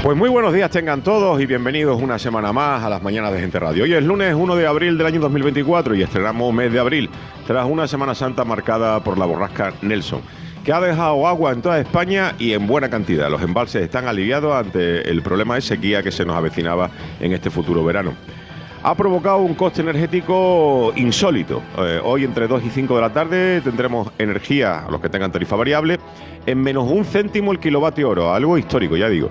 Pues muy buenos días tengan todos y bienvenidos una semana más a las mañanas de Gente Radio. Hoy es lunes 1 de abril del año 2024 y estrenamos mes de abril, tras una Semana Santa marcada por la borrasca Nelson, que ha dejado agua en toda España y en buena cantidad. Los embalses están aliviados ante el problema de sequía que se nos avecinaba en este futuro verano. Ha provocado un coste energético insólito. Hoy entre 2 y 5 de la tarde tendremos energía, a los que tengan tarifa variable, en menos 1 céntimo el kilovatio hora, algo histórico, ya digo,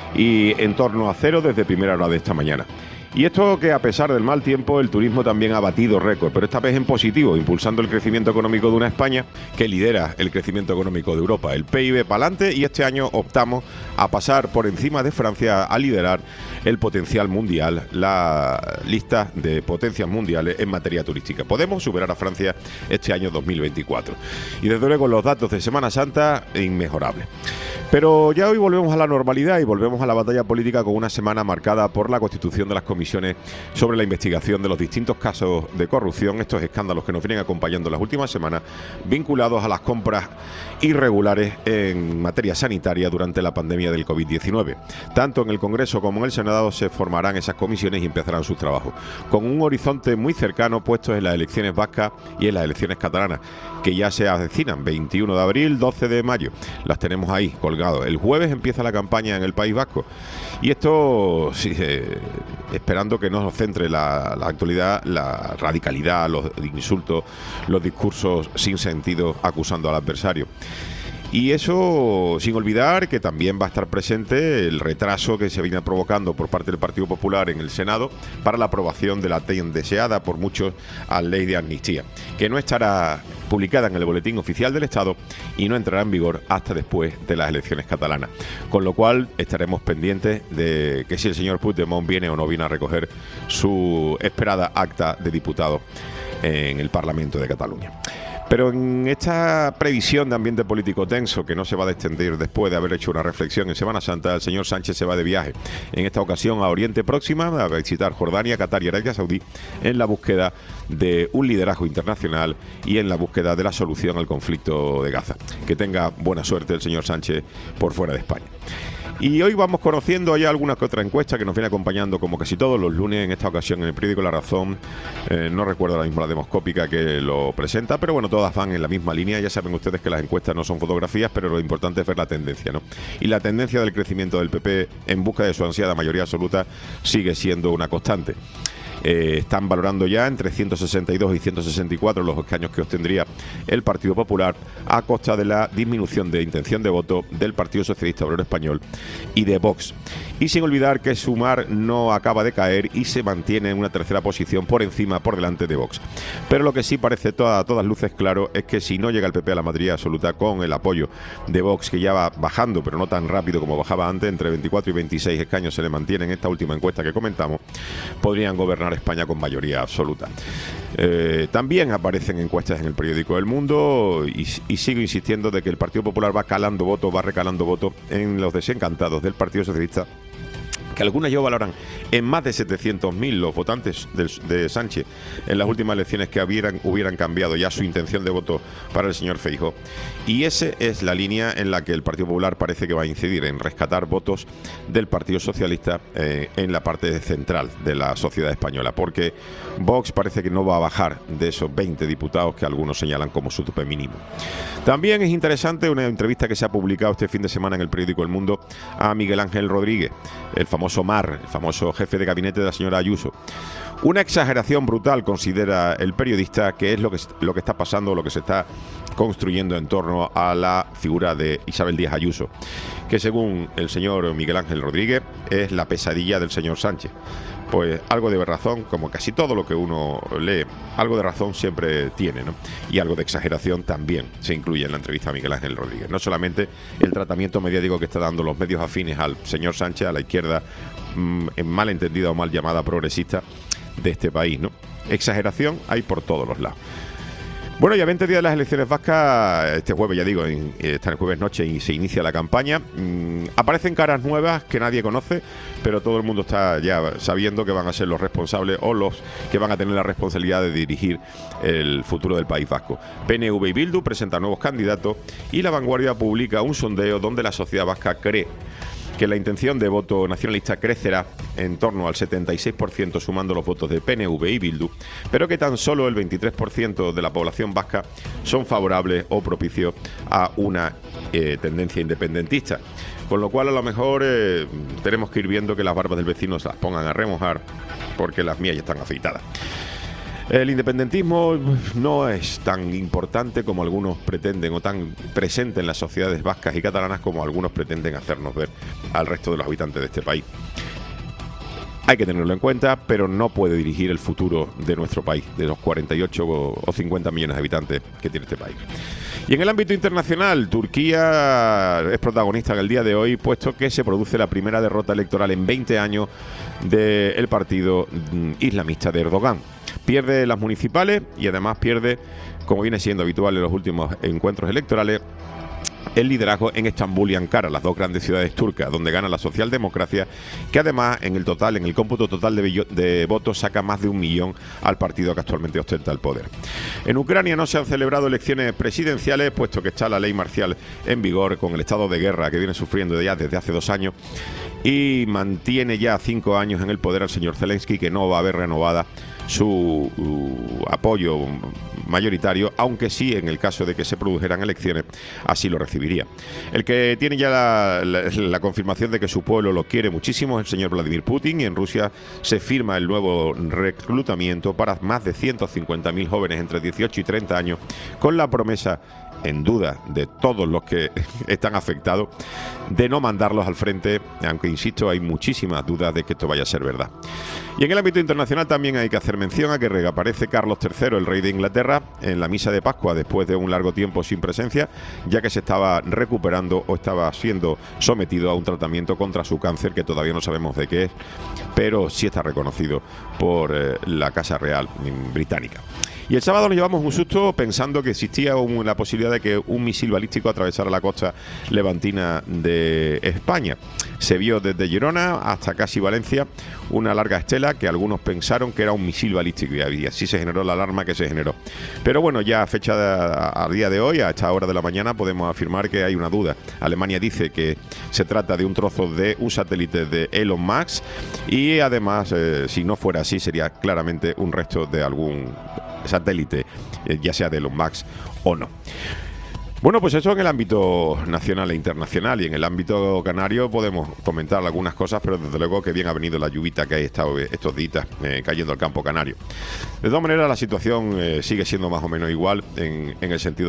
y en torno a cero desde primera hora de esta mañana. Y esto que a pesar del mal tiempo, el turismo también ha batido récord, pero esta vez en positivo, impulsando el crecimiento económico de una España que lidera el crecimiento económico de Europa. El PIB para adelante, y este año optamos a pasar por encima de Francia a liderar el potencial mundial, la lista de potencias mundiales en materia turística. Podemos superar a Francia este año 2024. Y desde luego los datos de Semana Santa inmejorables. Pero ya hoy volvemos a la normalidad y volvemos a la batalla política con una semana marcada por la constitución de las comisiones sobre la investigación de los distintos casos de corrupción, estos escándalos que nos vienen acompañando las últimas semanas, vinculados a las compras irregulares en materia sanitaria durante la pandemia del COVID-19. Tanto en el Congreso como en el Senado se formarán esas comisiones y empezarán sus trabajos, con un horizonte muy cercano puestos en las elecciones vascas y en las elecciones catalanas, que ya se avecinan, 21 de abril, 12 de mayo. Las tenemos ahí colgadas. El jueves empieza la campaña en el País Vasco. Y esto, sí, esperando que no nos centre la actualidad, la radicalidad, los insultos, los discursos sin sentido acusando al adversario. Y eso sin olvidar que también va a estar presente el retraso que se viene provocando por parte del Partido Popular en el Senado para la aprobación de la tan deseada por muchos a ley de amnistía, que no estará publicada en el Boletín Oficial del Estado y no entrará en vigor hasta después de las elecciones catalanas. Con lo cual estaremos pendientes de que si el señor Puigdemont viene o no viene a recoger su esperada acta de diputado en el Parlamento de Cataluña. Pero en esta previsión de ambiente político tenso que no se va a extender después de haber hecho una reflexión en Semana Santa, el señor Sánchez se va de viaje, en esta ocasión a Oriente Próximo, a visitar Jordania, Qatar y Arabia Saudí en la búsqueda de un liderazgo internacional y en la búsqueda de la solución al conflicto de Gaza. Que tenga buena suerte el señor Sánchez por fuera de España. Y hoy vamos conociendo ya alguna que otra encuesta que nos viene acompañando como casi todos los lunes, en esta ocasión en el periódico La Razón. No recuerdo ahora mismo la demoscópica que lo presenta, pero bueno, todas van en la misma línea. Ya saben ustedes que las encuestas no son fotografías, pero lo importante es ver la tendencia, ¿no? Y la tendencia del crecimiento del PP en busca de su ansiada mayoría absoluta sigue siendo una constante. Están valorando ya entre 162 y 164 los escaños que obtendría el Partido Popular a costa de la disminución de intención de voto del Partido Socialista Obrero Español y de Vox. Y sin olvidar que Sumar no acaba de caer y se mantiene en una tercera posición por delante de Vox. Pero lo que sí parece a todas luces claro es que si no llega el PP a la mayoría absoluta con el apoyo de Vox, que ya va bajando, pero no tan rápido como bajaba antes, entre 24 y 26 escaños se le mantiene en esta última encuesta que comentamos, podrían gobernar España con mayoría absoluta. También aparecen encuestas en el periódico El Mundo y sigo insistiendo de que el Partido Popular va recalando votos en los desencantados del Partido Socialista, que algunas ya valoran en más de 700.000 los votantes de Sánchez en las últimas elecciones que hubieran cambiado ya su intención de voto para el señor Feijóo. Y esa es la línea en la que el Partido Popular parece que va a incidir, en rescatar votos del Partido Socialista en la parte central de la sociedad española, porque Vox parece que no va a bajar de esos 20 diputados que algunos señalan como su tope mínimo. También es interesante una entrevista que se ha publicado este fin de semana en el periódico El Mundo a Miguel Ángel Rodríguez, el famoso MAR, el famoso jefe de gabinete de la señora Ayuso. Una exageración brutal, considera el periodista, que es lo que está pasando, lo que se está construyendo en torno a la figura de Isabel Díaz Ayuso, que según el señor Miguel Ángel Rodríguez es la pesadilla del señor Sánchez. Pues algo de razón, como casi todo lo que uno lee, algo de razón siempre tiene, ¿no? Y algo de exageración también se incluye en la entrevista a Miguel Ángel Rodríguez. No solamente el tratamiento mediático que está dando los medios afines al señor Sánchez, a la izquierda mal entendida o mal llamada progresista de este país, ¿no? Exageración hay por todos los lados. Bueno, ya 20 días de las elecciones vascas, este jueves, ya digo, está el jueves noche y se inicia la campaña. Aparecen caras nuevas que nadie conoce, pero todo el mundo está ya sabiendo que van a ser los responsables o los que van a tener la responsabilidad de dirigir el futuro del País Vasco. PNV y Bildu presentan nuevos candidatos y La Vanguardia publica un sondeo donde la sociedad vasca cree que la intención de voto nacionalista crecerá en torno al 76% sumando los votos de PNV y Bildu, pero que tan solo el 23% de la población vasca son favorables o propicios a una tendencia independentista. Con lo cual a lo mejor tenemos que ir viendo que las barbas del vecino se las pongan a remojar porque las mías ya están afeitadas. El independentismo no es tan importante como algunos pretenden o tan presente en las sociedades vascas y catalanas como algunos pretenden hacernos ver al resto de los habitantes de este país. Hay que tenerlo en cuenta, pero no puede dirigir el futuro de nuestro país, de los 48 o 50 millones de habitantes que tiene este país. Y en el ámbito internacional, Turquía es protagonista en el día de hoy, puesto que se produce la primera derrota electoral en 20 años del partido islamista de Erdogan. Pierde las municipales y además pierde, como viene siendo habitual en los últimos encuentros electorales, el liderazgo en Estambul y Ankara, las dos grandes ciudades turcas, donde gana la socialdemocracia, que además en el cómputo total de votos saca más de 1 millón al partido que actualmente ostenta el poder. En Ucrania no se han celebrado elecciones presidenciales, puesto que está la ley marcial en vigor con el estado de guerra que viene sufriendo ya desde hace 2 años, y mantiene ya 5 años en el poder al señor Zelensky, que no va a ver renovada su apoyo mayoritario, aunque sí, en el caso de que se produjeran elecciones, así lo recibiría. El que tiene ya la confirmación de que su pueblo lo quiere muchísimo es el señor Vladimir Putin, y en Rusia se firma el nuevo reclutamiento para más de 150.000 jóvenes entre 18 y 30 años, con la promesa, en duda de todos los que están afectados, de no mandarlos al frente, aunque insisto, hay muchísimas dudas de que esto vaya a ser verdad. Y en el ámbito internacional también hay que hacer mención a que reaparece Carlos III, el rey de Inglaterra, en la misa de Pascua después de un largo tiempo sin presencia, ya que se estaba recuperando o estaba siendo sometido a un tratamiento contra su cáncer, que todavía no sabemos de qué es, pero sí está reconocido por la Casa Real británica. Y el sábado nos llevamos un susto pensando que existía la posibilidad de que un misil balístico atravesara la costa levantina de España. Se vio desde Girona hasta casi Valencia una larga estela que algunos pensaron que era un misil balístico, y así se generó la alarma que se generó. Pero bueno, ya a fecha al día de hoy, a esta hora de la mañana, podemos afirmar que hay una duda. Alemania dice que se trata de un trozo de un satélite de Elon Musk, y además, si no fuera así, sería claramente un resto de algún satélite, ya sea de Elon Musk o no. Bueno, pues eso en el ámbito nacional e internacional, y en el ámbito canario podemos comentar algunas cosas, pero desde luego que bien ha venido la lluvita que ha estado estos días cayendo al campo canario. De todas maneras, la situación sigue siendo más o menos igual en el sentido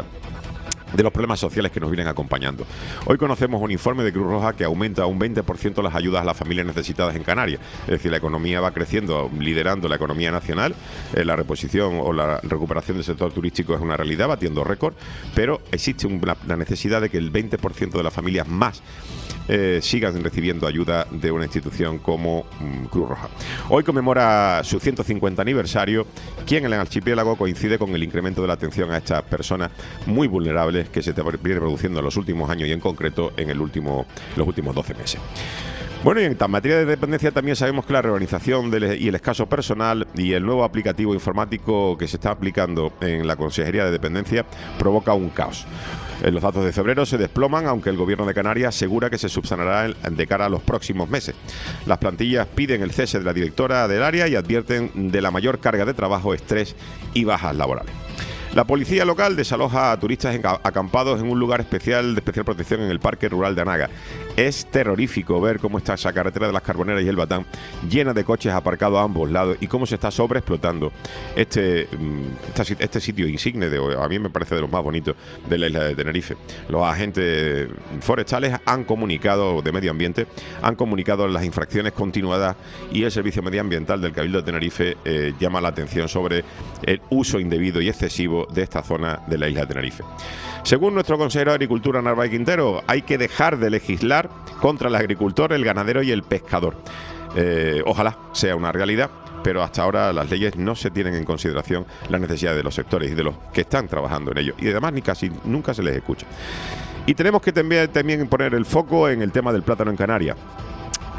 de los problemas sociales que nos vienen acompañando. Hoy conocemos un informe de Cruz Roja que aumenta un 20% las ayudas a las familias necesitadas en Canarias. Es decir, la economía va creciendo, liderando la economía nacional. La reposición o la recuperación del sector turístico es una realidad, batiendo récord, pero existe la necesidad de que el 20% de las familias más sigan recibiendo ayuda de una institución como Cruz Roja. Hoy conmemora su 150 aniversario, quien en el archipiélago coincide con el incremento de la atención a estas personas muy vulnerables que se viene produciendo en los últimos años, y en concreto en los últimos 12 meses. Bueno, y en materia de dependencia también sabemos que la reorganización y el escaso personal y el nuevo aplicativo informático que se está aplicando en la Consejería de Dependencia provoca un caos. Los datos de febrero se desploman, aunque el Gobierno de Canarias asegura que se subsanará de cara a los próximos meses. Las plantillas piden el cese de la directora del área y advierten de la mayor carga de trabajo, estrés y bajas laborales. La policía local desaloja a turistas acampados en un lugar especial de especial protección en el Parque Rural de Anaga. Es terrorífico ver cómo está esa carretera de las Carboneras y el Batán llena de coches aparcados a ambos lados, y cómo se está sobreexplotando este sitio insigne, a mí me parece de los más bonitos de la isla de Tenerife. Los agentes forestales han comunicado, de medio ambiente, han comunicado las infracciones continuadas, y el Servicio Medioambiental del Cabildo de Tenerife llama la atención sobre el uso indebido y excesivo de esta zona de la isla de Tenerife. Según nuestro consejero de Agricultura, Narváez Quintero, hay que dejar de legislar contra el agricultor, el ganadero y el pescador. Ojalá sea una realidad, pero hasta ahora las leyes no se tienen en consideración las necesidades de los sectores y de los que están trabajando en ello, y además ni casi nunca se les escucha. Y tenemos que también poner el foco en el tema del plátano en Canarias.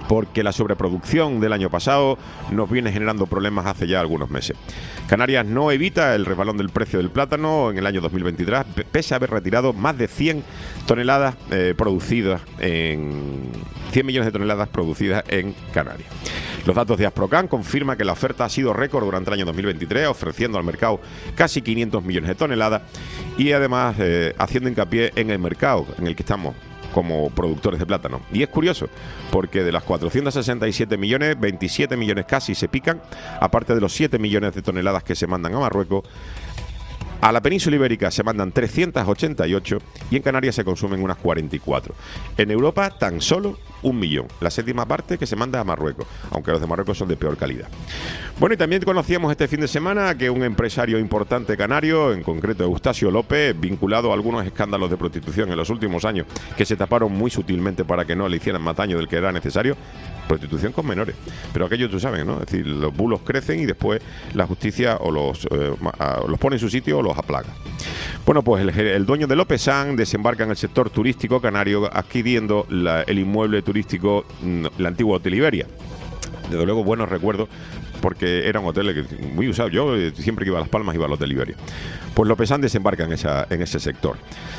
porque la sobreproducción del año pasado nos viene generando problemas hace ya algunos meses. Canarias no evita el resbalón del precio del plátano en el año 2023, pese a haber retirado más de 100 toneladas producidas en 100 millones de toneladas producidas en Canarias. Los datos de Asprocan confirman que la oferta ha sido récord durante el año 2023, ofreciendo al mercado casi 500 millones de toneladas y además haciendo hincapié en el mercado en el que estamos como productores de plátano. Y es curioso, porque de las 467 millones, 27 millones casi se pican, aparte de los 7 millones de toneladas que se mandan a Marruecos. A la península ibérica se mandan 388 y en Canarias se consumen unas 44. En Europa tan solo 1 millón, la séptima parte que se manda a Marruecos, aunque los de Marruecos son de peor calidad. Bueno, y también conocíamos este fin de semana que un empresario importante canario, en concreto Eustacio López, vinculado a algunos escándalos de prostitución en los últimos años, que se taparon muy sutilmente para que no le hicieran más daño del que era necesario, prostitución con menores. Pero aquello tú sabes, ¿no? Es decir, los bulos crecen y después la justicia o los pone en su sitio o los aplaga. Bueno, pues el dueño de Lopezán desembarca en el sector turístico canario adquiriendo el inmueble turístico, la antigua Hotel Iberia. Desde luego, buenos recuerdos, porque era un hotel muy usado. Yo siempre que iba a Las Palmas iba al Hotel Iberia. Pues Lopezán desembarca en ese sector.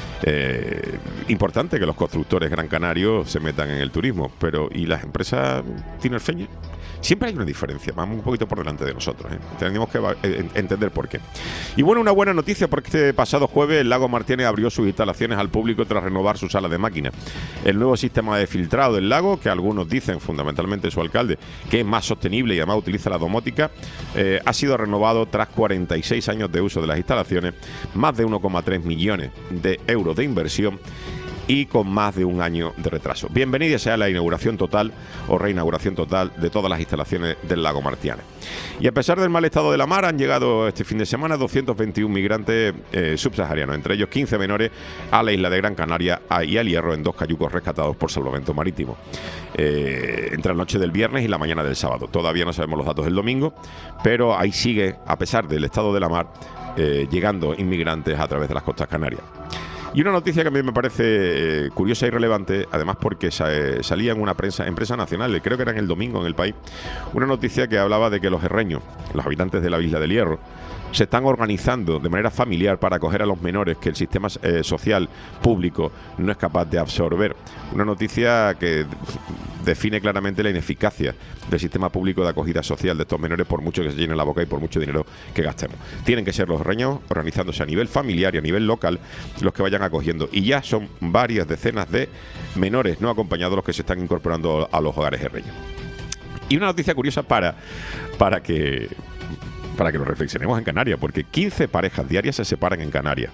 Importante que los constructores gran canarios se metan en el turismo, pero ¿y las empresas tinerfeñas? Siempre hay una diferencia, vamos un poquito por delante de nosotros, ¿eh? Tenemos que entender por qué. Y bueno, una buena noticia, porque este pasado jueves el Lago Martínez abrió sus instalaciones al público tras renovar su sala de máquinas. El nuevo sistema de filtrado del lago, que algunos dicen, fundamentalmente su alcalde, que es más sostenible y además utiliza la domótica, ha sido renovado tras 46 años de uso de las instalaciones, más de 1,3 millones de euros de inversión y con más de un año de retraso. Bienvenida sea la inauguración total o reinauguración total de todas las instalaciones del Lago Martínez. Y a pesar del mal estado de la mar, han llegado este fin de semana 221 migrantes subsaharianos, entre ellos 15 menores, a la isla de Gran Canaria y al Hierro en 2 cayucos rescatados por Salvamento Marítimo. Entre la noche del viernes y la mañana del sábado. Todavía no sabemos los datos del domingo, pero ahí sigue, a pesar del estado de la mar, llegando inmigrantes a través de las costas canarias. Y una noticia que a mí me parece curiosa y relevante, además porque salía en una prensa nacional, creo que era en El Domingo en El País, una noticia que hablaba de que los herreños, los habitantes de la isla del Hierro, se están organizando de manera familiar para acoger a los menores que el sistema social público no es capaz de absorber. Una noticia que define claramente la ineficacia del sistema público de acogida social de estos menores, por mucho que se llenen la boca y por mucho dinero que gastemos. Tienen que ser los herreños organizándose a nivel familiar y a nivel local los que vayan acogiendo. Y ya son varias decenas de menores no acompañados los que se están incorporando a los hogares herreños. Y una noticia curiosa para que nos reflexionemos en Canarias, porque 15 parejas diarias se separan en Canarias.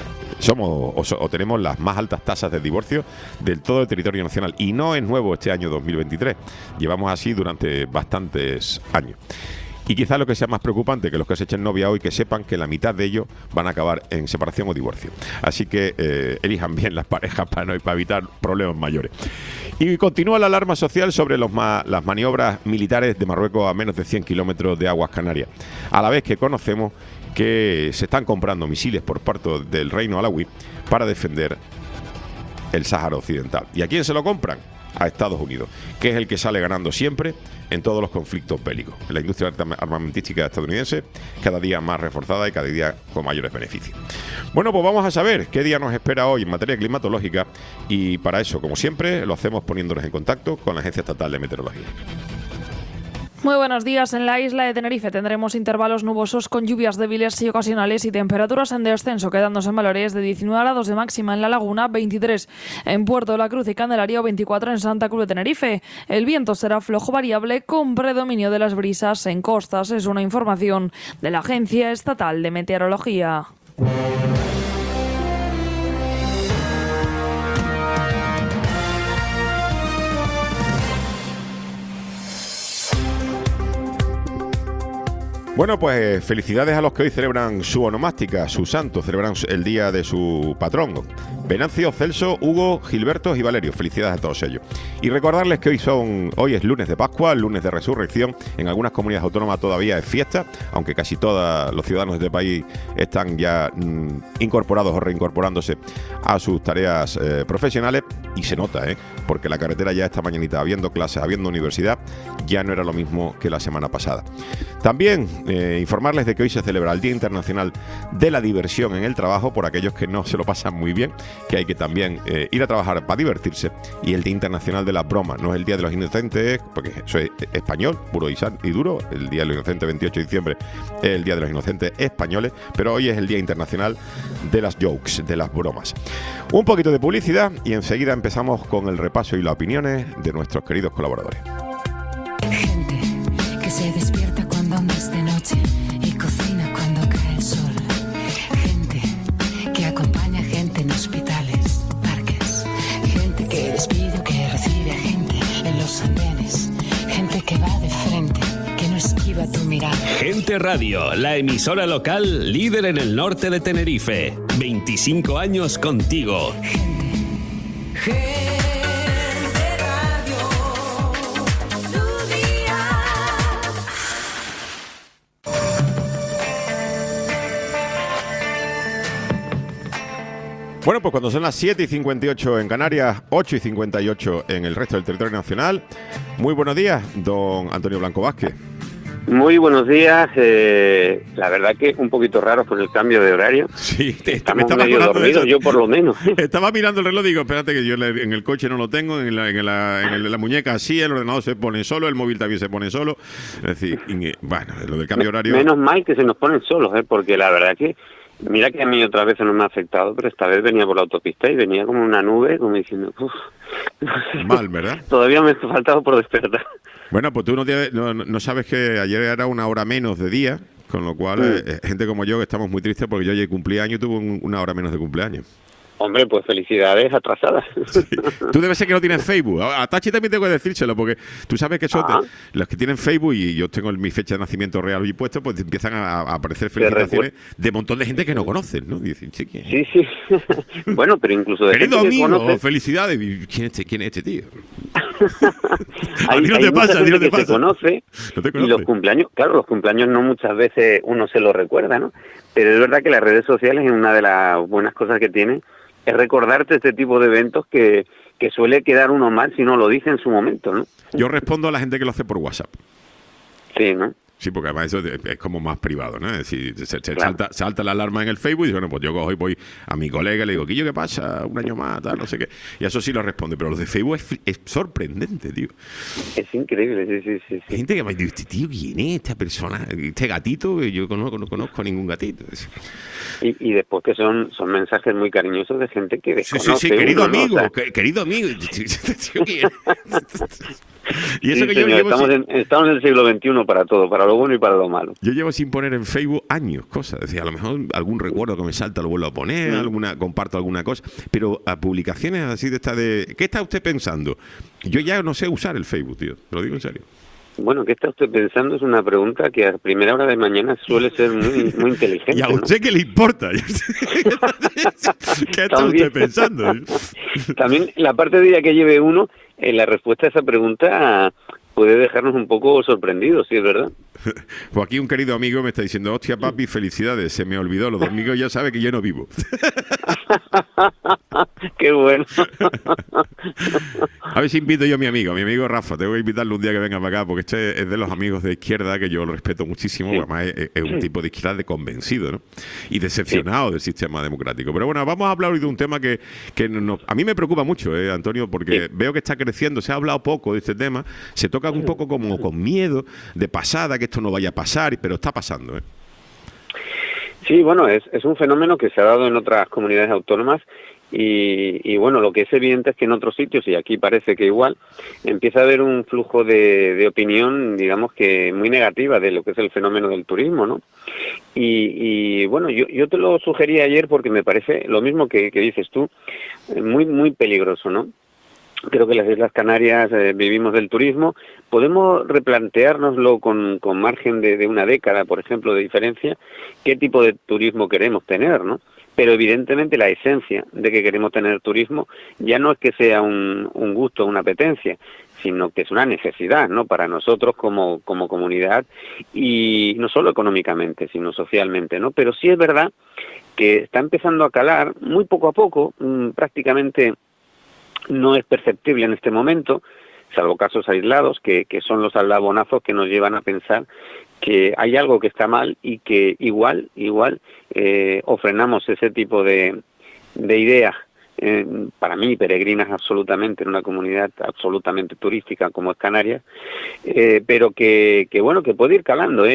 Tenemos las más altas tasas de divorcio del todo el territorio nacional, y no es nuevo este año 2023. Llevamos así durante bastantes años. Y quizás lo que sea más preocupante, que los que se echen novia hoy, que sepan que la mitad de ellos van a acabar en separación o divorcio. Así que elijan bien las parejas para evitar problemas mayores. Y continúa la alarma social sobre las maniobras militares de Marruecos a menos de 100 kilómetros de aguas canarias, a la vez que conocemos que se están comprando misiles por parte del Reino Alauí para defender el Sáhara Occidental. ¿Y a quién se lo compran? A Estados Unidos, que es el que sale ganando siempre en todos los conflictos bélicos. La industria armamentística estadounidense cada día más reforzada y cada día con mayores beneficios. Bueno, pues vamos a saber qué día nos espera hoy en materia climatológica, y para eso, como siempre, lo hacemos poniéndonos en contacto con la Agencia Estatal de Meteorología. Muy buenos días. En la isla de Tenerife tendremos intervalos nubosos con lluvias débiles y ocasionales y temperaturas en descenso, quedándose en valores de 19 grados de máxima en La Laguna, 23 en Puerto de la Cruz y Candelaria, 24 en Santa Cruz de Tenerife. El viento será flojo variable con predominio de las brisas en costas. Es una información de la Agencia Estatal de Meteorología. Bueno, pues felicidades a los que hoy celebran su onomástica, su santo, celebran el día de su patrón. Venancio, Celso, Hugo, Gilberto y Valerio. Felicidades a todos ellos. Y recordarles que hoy es lunes de Pascua, lunes de Resurrección. En algunas comunidades autónomas todavía es fiesta, aunque casi todos los ciudadanos de este país están ya incorporados o reincorporándose a sus tareas profesionales. Y se nota, porque la carretera ya esta mañanita, habiendo clases, habiendo universidad, ya no era lo mismo que la semana pasada. También informarles de que hoy se celebra el Día Internacional de la Diversión en el Trabajo, por aquellos que no se lo pasan muy bien, que hay que también ir a trabajar para divertirse, y el Día Internacional de las Bromas. No es el Día de los Inocentes, porque eso es español, puro y duro. El Día de los Inocentes, 28 de diciembre, es el Día de los Inocentes españoles, pero hoy es el Día Internacional de las Jokes, de las bromas. Un poquito de publicidad y enseguida empezamos con el repaso y las opiniones de nuestros queridos colaboradores. Gente que se despierta cuando aún es de noche y cocina cuando cae el sol. Gente que acompaña a gente en hospitales, parques. Gente que despide o que recibe a gente en los andenes. Gente que va de frente, que no esquiva tu mirada. Gente Radio, la emisora local líder en el norte de Tenerife. 25 años contigo. Gente Radio, tu día. Bueno, pues cuando son las 7:58 en Canarias, 8:58 en el resto del territorio nacional. Muy buenos días, don Antonio Blanco Vázquez. Muy buenos días. La verdad que un poquito raro por el cambio de horario. Sí, estamos medio dormidos, yo por lo menos. Estaba mirando el reloj, digo, espérate que yo en el coche no lo tengo, en la muñeca sí, el ordenador se pone solo, el móvil también se pone solo. Es decir, bueno, lo del cambio de horario... Menos mal que se nos ponen solos, porque la verdad que, mira que a mí otras veces no me ha afectado, pero esta vez venía por la autopista y venía como una nube, como diciendo, uff. Mal, ¿verdad? Todavía me ha faltado por despertar. Bueno, pues tú no sabes que ayer era una hora menos de día, con lo cual gente como yo que estamos muy tristes porque yo ayer cumplí años y tuve una hora menos de cumpleaños. Hombre, pues felicidades atrasadas. Sí. Tú debes ser que no tienes Facebook. A Tachi también tengo que decírselo, porque tú sabes que los que tienen Facebook, y yo tengo mi fecha de nacimiento real y puesto, pues empiezan a aparecer felicitaciones de un montón de gente que no conocen, ¿no? Y dicen, sí. Sí. Bueno, pero incluso de querido gente amigo, que conoce... felicidades. ¿Quién es este tío? hay mucha gente que se conoce, ¿No te conoce? Y los cumpleaños, claro, los cumpleaños no muchas veces uno se los recuerda, ¿no? Pero es verdad que las redes sociales, una de las buenas cosas que tienen, es recordarte este tipo de eventos que suele quedar uno mal si no lo dice en su momento, ¿no? Yo respondo a la gente que lo hace por WhatsApp. Sí, ¿no? Sí, porque además eso es como más privado, ¿no? Es decir, Claro. salta la alarma en el Facebook y digo, bueno, pues yo cojo y voy a mi colega y le digo, ¿qué pasa? Un año más, tal, no sé qué. Y eso sí lo responde, pero los de Facebook es sorprendente, tío. Es increíble, sí. Hay gente que me dice, tío, ¿quién es esta persona? Este gatito, que yo no conozco a ningún gatito. Y después que son mensajes muy cariñosos de gente que desconoce. Sí, querido uno, ¿no? amigo, O sea, querido amigo. Y eso sí, que yo señor, llevo estamos en el siglo XXI para todo, para lo bueno y para lo malo. Yo llevo sin poner en Facebook años cosas. Es decir, a lo mejor algún recuerdo que me salta lo vuelvo a poner, comparto alguna cosa. Pero a publicaciones así de esta de... ¿Qué está usted pensando? Yo ya no sé usar el Facebook, tío. Te lo digo en serio. Bueno, ¿qué está usted pensando? Es una pregunta que a primera hora de mañana suele ser muy inteligente. ¿Y a usted qué le importa? ¿Qué está usted pensando? También la parte de día que lleve uno, la respuesta a esa pregunta puede dejarnos un poco sorprendidos, sí, es verdad. Pues aquí un querido amigo me está diciendo, hostia, papi, felicidades, se me olvidó, los domingos ya sabe que yo no vivo. Qué bueno. A ver si invito yo a mi amigo Rafa, tengo que invitarle un día que venga para acá, porque este es de los amigos de izquierda que yo lo respeto muchísimo, Sí. además es un tipo de izquierda de convencido, ¿no? Y decepcionado del sistema democrático. Pero bueno, vamos a hablar hoy de un tema que a mí me preocupa mucho, Antonio, porque veo que está creciendo, se ha hablado poco de este tema, se toca un poco como con miedo de pasada, que esto no vaya a pasar, pero está pasando, Sí, bueno, es un fenómeno que se ha dado en otras comunidades autónomas y bueno, lo que es evidente es que en otros sitios, y aquí parece que igual, empieza a haber un flujo de opinión, digamos que muy negativa de lo que es el fenómeno del turismo, ¿no? Y bueno, yo te lo sugerí ayer porque me parece lo mismo que dices tú, muy peligroso, ¿no? Creo que las Islas Canarias vivimos del turismo. Podemos replanteárnoslo con margen de una década, por ejemplo, de diferencia, qué tipo de turismo queremos tener, ¿no? pero evidentemente la esencia de que queremos tener turismo ya no es que sea un gusto, una apetencia, sino que es una necesidad, ¿no?, para nosotros como comunidad, y no solo económicamente, sino socialmente, ¿no? Pero sí es verdad que está empezando a calar muy poco a poco, prácticamente no es perceptible en este momento, salvo casos aislados, que son los aldabonazos que nos llevan a pensar que hay algo que está mal y que igual o frenamos ese tipo de ideas, para mí peregrinas absolutamente, en una comunidad absolutamente turística como es Canarias, pero que bueno, que puede ir calando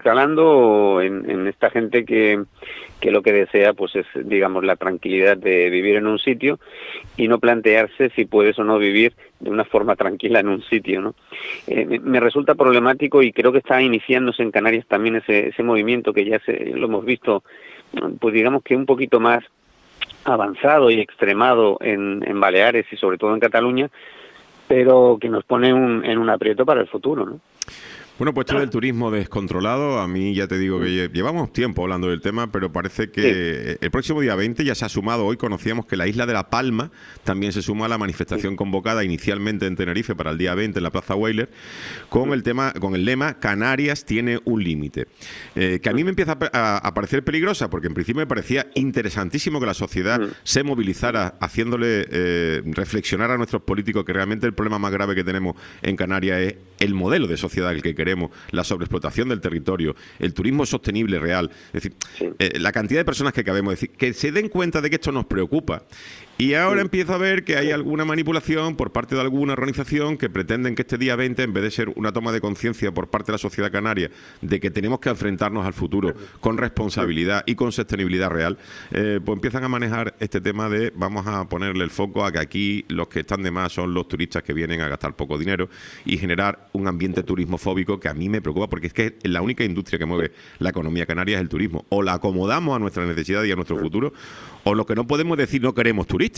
en esta gente que lo que desea pues es, digamos, la tranquilidad de vivir en un sitio y no plantearse si puedes o no vivir de una forma tranquila en un sitio, ¿no? Me resulta problemático, y creo que está iniciándose en Canarias también ese movimiento que ya lo hemos visto, pues digamos que un poquito más avanzado y extremado en Baleares y sobre todo en Cataluña, pero que nos pone en un aprieto para el futuro, ¿no? Bueno, pues esto del turismo descontrolado, a mí ya te digo que llevamos tiempo hablando del tema, pero parece que el próximo día 20 ya se ha sumado. Hoy conocíamos que la isla de La Palma también se suma a la manifestación convocada inicialmente en Tenerife para el día 20 en la Plaza Weyler, con el lema Canarias tiene un límite, que a mí me empieza a parecer peligrosa, porque en principio me parecía interesantísimo que la sociedad se movilizara haciéndole reflexionar a nuestros políticos que realmente el problema más grave que tenemos en Canarias es el modelo de sociedad el que queremos, la sobreexplotación del territorio, el turismo sostenible real, es decir, la cantidad de personas que cabemos, decir, que se den cuenta de que esto nos preocupa. Y ahora empiezo a ver que hay alguna manipulación por parte de alguna organización que pretenden que este día 20, en vez de ser una toma de conciencia por parte de la sociedad canaria de que tenemos que enfrentarnos al futuro con responsabilidad y con sostenibilidad real, pues empiezan a manejar este tema de vamos a ponerle el foco a que aquí los que están de más son los turistas que vienen a gastar poco dinero y generar un ambiente turismofóbico que a mí me preocupa, porque es que la única industria que mueve la economía canaria es el turismo. O la acomodamos a nuestras necesidades y a nuestro futuro, o lo que no podemos decir no queremos turistas.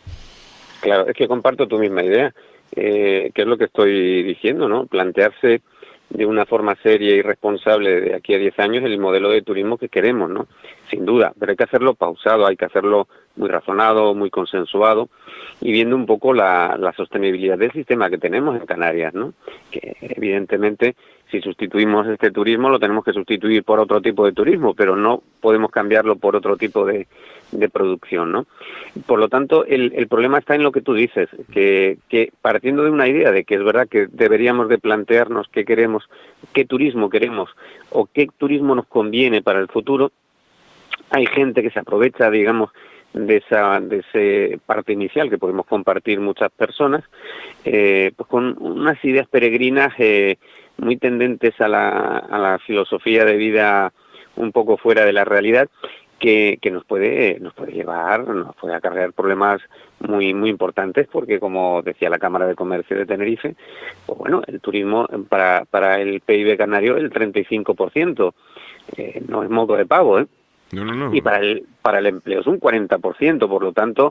Claro, es que comparto tu misma idea, que es lo que estoy diciendo, ¿no? Plantearse de una forma seria y responsable de aquí a 10 años el modelo de turismo que queremos, ¿no? Sin duda, pero hay que hacerlo pausado, hay que hacerlo muy razonado, muy consensuado, y viendo un poco la sostenibilidad del sistema que tenemos en Canarias, ¿no? Que evidentemente si sustituimos este turismo lo tenemos que sustituir por otro tipo de turismo, pero no podemos cambiarlo por otro tipo de producción, ¿no? Por lo tanto, el problema está en lo que tú dices, que partiendo de una idea de que es verdad que deberíamos de plantearnos qué queremos, qué turismo queremos o qué turismo nos conviene para el futuro, hay gente que se aprovecha, digamos, de ese parte inicial que podemos compartir muchas personas, pues con unas ideas peregrinas muy tendentes a la filosofía de vida un poco fuera de la realidad, que nos puede acarrear problemas muy importantes, porque como decía la Cámara de Comercio de Tenerife, pues bueno, el turismo para el PIB canario el 35%, no es moco de pavo, ¿eh? No. Y para el empleo es un 40%, por lo tanto,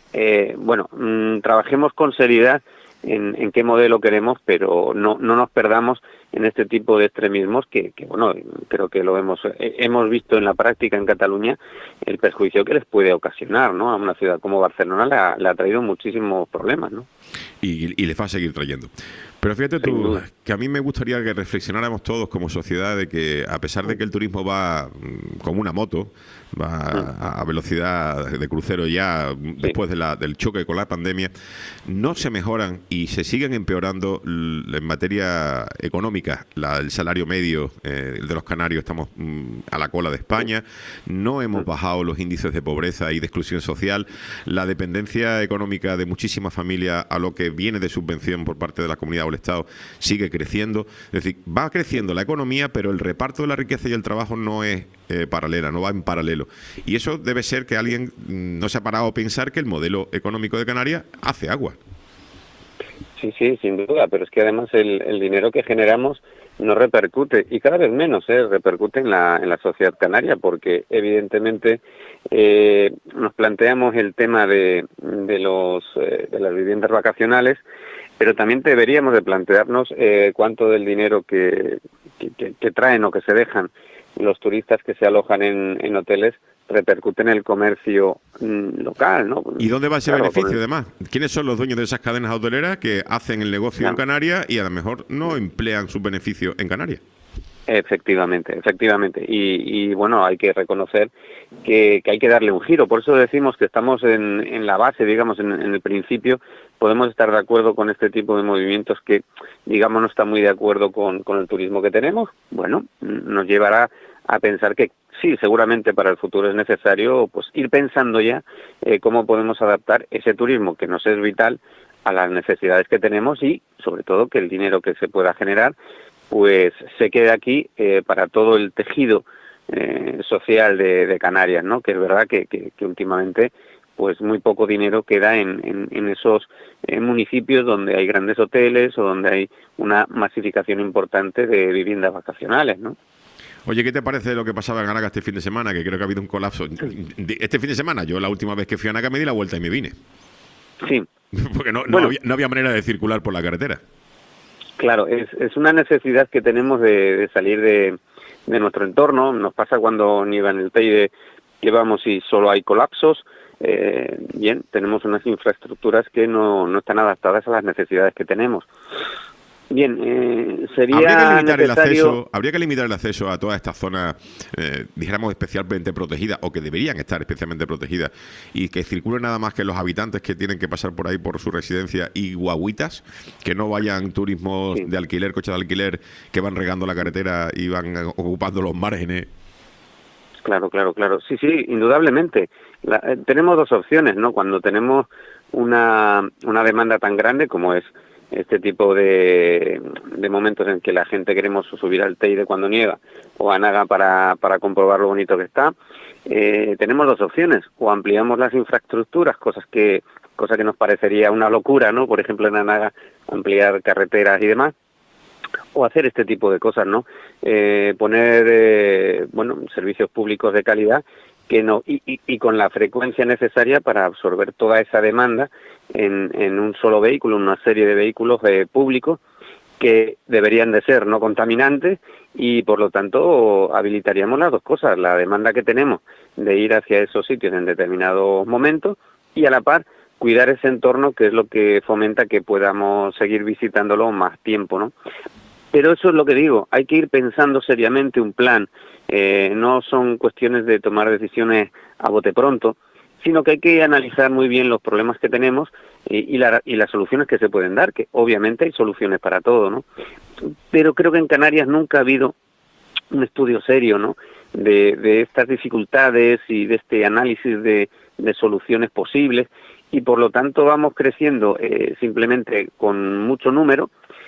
trabajemos con seriedad en qué modelo queremos, pero no nos perdamos en este tipo de extremismos que creo que lo hemos visto en la práctica en Cataluña, el perjuicio que les puede ocasionar, ¿no? A una ciudad como Barcelona le ha traído muchísimos problemas, ¿no? Y les va a seguir trayendo. Pero fíjate tú, que a mí me gustaría que reflexionáramos todos como sociedad de que, a pesar de que el turismo va como una moto, va a velocidad de crucero ya después del choque con la pandemia, no se mejoran y se siguen empeorando en materia económica. El salario medio de los canarios, estamos a la cola de España, no hemos bajado los índices de pobreza y de exclusión social, la dependencia económica de muchísimas familias a lo que viene de subvención por parte de la comunidad o el Estado sigue creciendo. Es decir, va creciendo la economía, pero el reparto de la riqueza y el trabajo no es paralela, no va en paralelo. Y eso debe ser que alguien no se ha parado a pensar que el modelo económico de Canarias hace agua. Sí, sin duda, pero es que además el dinero que generamos no repercute, y cada vez menos repercute en la sociedad canaria, porque evidentemente nos planteamos el tema de las viviendas vacacionales, pero también deberíamos de plantearnos cuánto del dinero que traen o que se dejan los turistas que se alojan en hoteles repercute en el comercio local, ¿no? ¿Y dónde va ese Claro, beneficio, además? ¿Quiénes son los dueños de esas cadenas hoteleras que hacen el negocio en Canarias y a lo mejor no emplean sus beneficios en Canarias? Efectivamente. Y bueno, hay que reconocer que hay que darle un giro. Por eso decimos que estamos en la base, digamos, en el principio. Podemos estar de acuerdo con este tipo de movimientos que, digamos, no está muy de acuerdo con el turismo que tenemos. Bueno, nos llevará a pensar que sí, seguramente para el futuro es necesario pues ir pensando ya cómo podemos adaptar ese turismo que nos es vital a las necesidades que tenemos y, sobre todo, que el dinero que se pueda generar pues se quede aquí para todo el tejido social de Canarias, ¿no? Que es verdad que últimamente pues muy poco dinero queda en esos municipios donde hay grandes hoteles o donde hay una masificación importante de viviendas vacacionales, ¿no? Oye, ¿qué te parece lo que pasaba en Anaga este fin de semana? Que creo que ha habido un colapso. Este fin de semana, yo la última vez que fui a Anaga me di la vuelta y me vine. Sí. Porque no Bueno, había manera de circular por la carretera. Claro, es una necesidad que tenemos de salir de nuestro entorno. Nos pasa cuando nieva en el Teide, que vamos y solo hay colapsos. Bien, tenemos unas infraestructuras que no están adaptadas a las necesidades que tenemos. Bien, sería habría que limitar el acceso a todas estas zonas, dijéramos, especialmente protegidas, o que deberían estar especialmente protegidas, y que circulen nada más que los habitantes que tienen que pasar por ahí por su residencia y guaguitas, que no vayan turismos de alquiler, coches de alquiler, que van regando la carretera y van ocupando los márgenes. Claro. Sí, indudablemente. Tenemos dos opciones, ¿no? Cuando tenemos una demanda tan grande como es este tipo de momentos en que la gente queremos subir al Teide cuando nieva o a Anaga para comprobar lo bonito que está, tenemos dos opciones: o ampliamos las infraestructuras, cosa que nos parecería una locura, ¿no? Por ejemplo, en Anaga ampliar carreteras y demás, o hacer este tipo de cosas, ¿no? Poner servicios públicos de calidad y con la frecuencia necesaria para absorber toda esa demanda en un solo vehículo, una serie de vehículos públicos que deberían de ser no contaminantes, y por lo tanto habilitaríamos las dos cosas: la demanda que tenemos de ir hacia esos sitios en determinados momentos y a la par cuidar ese entorno, que es lo que fomenta que podamos seguir visitándolo más tiempo, ¿no? Pero eso es lo que digo, hay que ir pensando seriamente un plan. No son cuestiones de tomar decisiones a bote pronto, sino que hay que analizar muy bien los problemas que tenemos y las soluciones que se pueden dar, que obviamente hay soluciones para todo, ¿no? Pero creo que en Canarias nunca ha habido un estudio serio, ¿no?, de estas dificultades y de este análisis de soluciones posibles, y por lo tanto vamos creciendo simplemente con mucho número,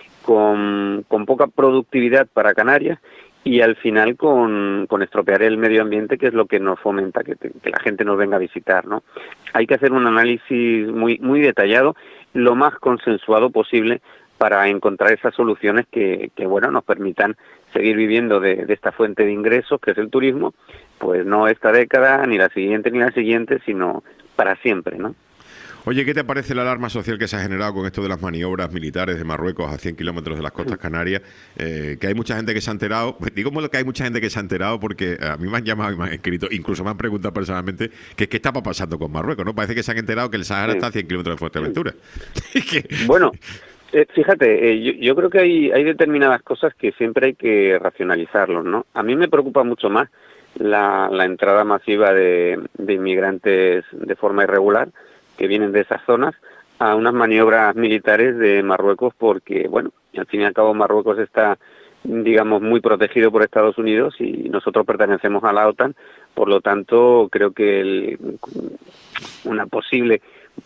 con poca productividad para Canarias, y al final con estropear el medio ambiente, que es lo que nos fomenta que la gente nos venga a visitar, ¿no? Hay que hacer un análisis muy detallado, lo más consensuado posible, para encontrar esas soluciones que nos permitan seguir viviendo de esta fuente de ingresos, que es el turismo, pues no esta década, ni la siguiente, sino para siempre, ¿no? Oye, ¿qué te parece la alarma social que se ha generado con esto de las maniobras militares de Marruecos a 100 kilómetros de las costas canarias? Que hay mucha gente que se ha enterado. Digo que hay mucha gente que se ha enterado porque a mí me han llamado y me han escrito, incluso me han preguntado personalmente qué estaba pasando con Marruecos, ¿no? Parece que se han enterado que el Sahara está a 100 kilómetros de Fuerteventura. Bueno, fíjate, yo creo que hay determinadas cosas que siempre hay que racionalizarlos, ¿no? A mí me preocupa mucho más la entrada masiva de inmigrantes de forma irregular, que vienen de esas zonas, a unas maniobras militares de Marruecos, porque, bueno, al fin y al cabo Marruecos está, digamos, muy protegido por Estados Unidos y nosotros pertenecemos a la OTAN. Por lo tanto, creo que una posible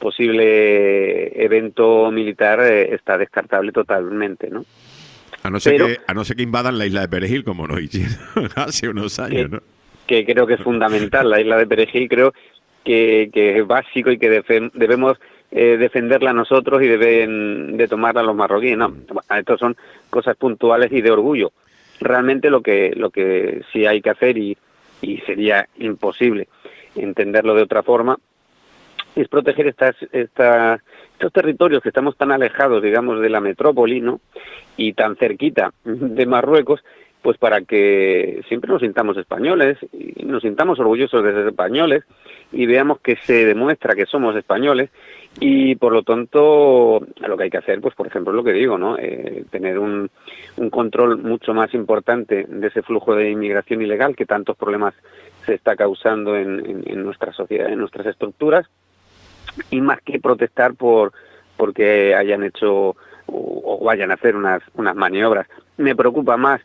evento militar está descartable totalmente, ¿no? A no ser que invadan la isla de Perejil, como nos hicieron hace unos años, ¿no? Que creo que es fundamental. La isla de Perejil creo que es básico y que debemos defenderla nosotros y deben de tomarla los marroquíes. No, estas son cosas puntuales y de orgullo. Realmente lo que sí hay que hacer, y sería imposible entenderlo de otra forma, es proteger estos territorios que estamos tan alejados, digamos, de la metrópoli, ¿no?, y tan cerquita de Marruecos, pues para que siempre nos sintamos españoles y nos sintamos orgullosos de ser españoles y veamos que se demuestra que somos españoles. Y por lo tanto, lo que hay que hacer, pues por ejemplo, lo que digo, ¿no? Tener un control mucho más importante de ese flujo de inmigración ilegal que tantos problemas se está causando en nuestra sociedad, en nuestras estructuras, y más que protestar porque hayan hecho o vayan a hacer unas maniobras. Me preocupa más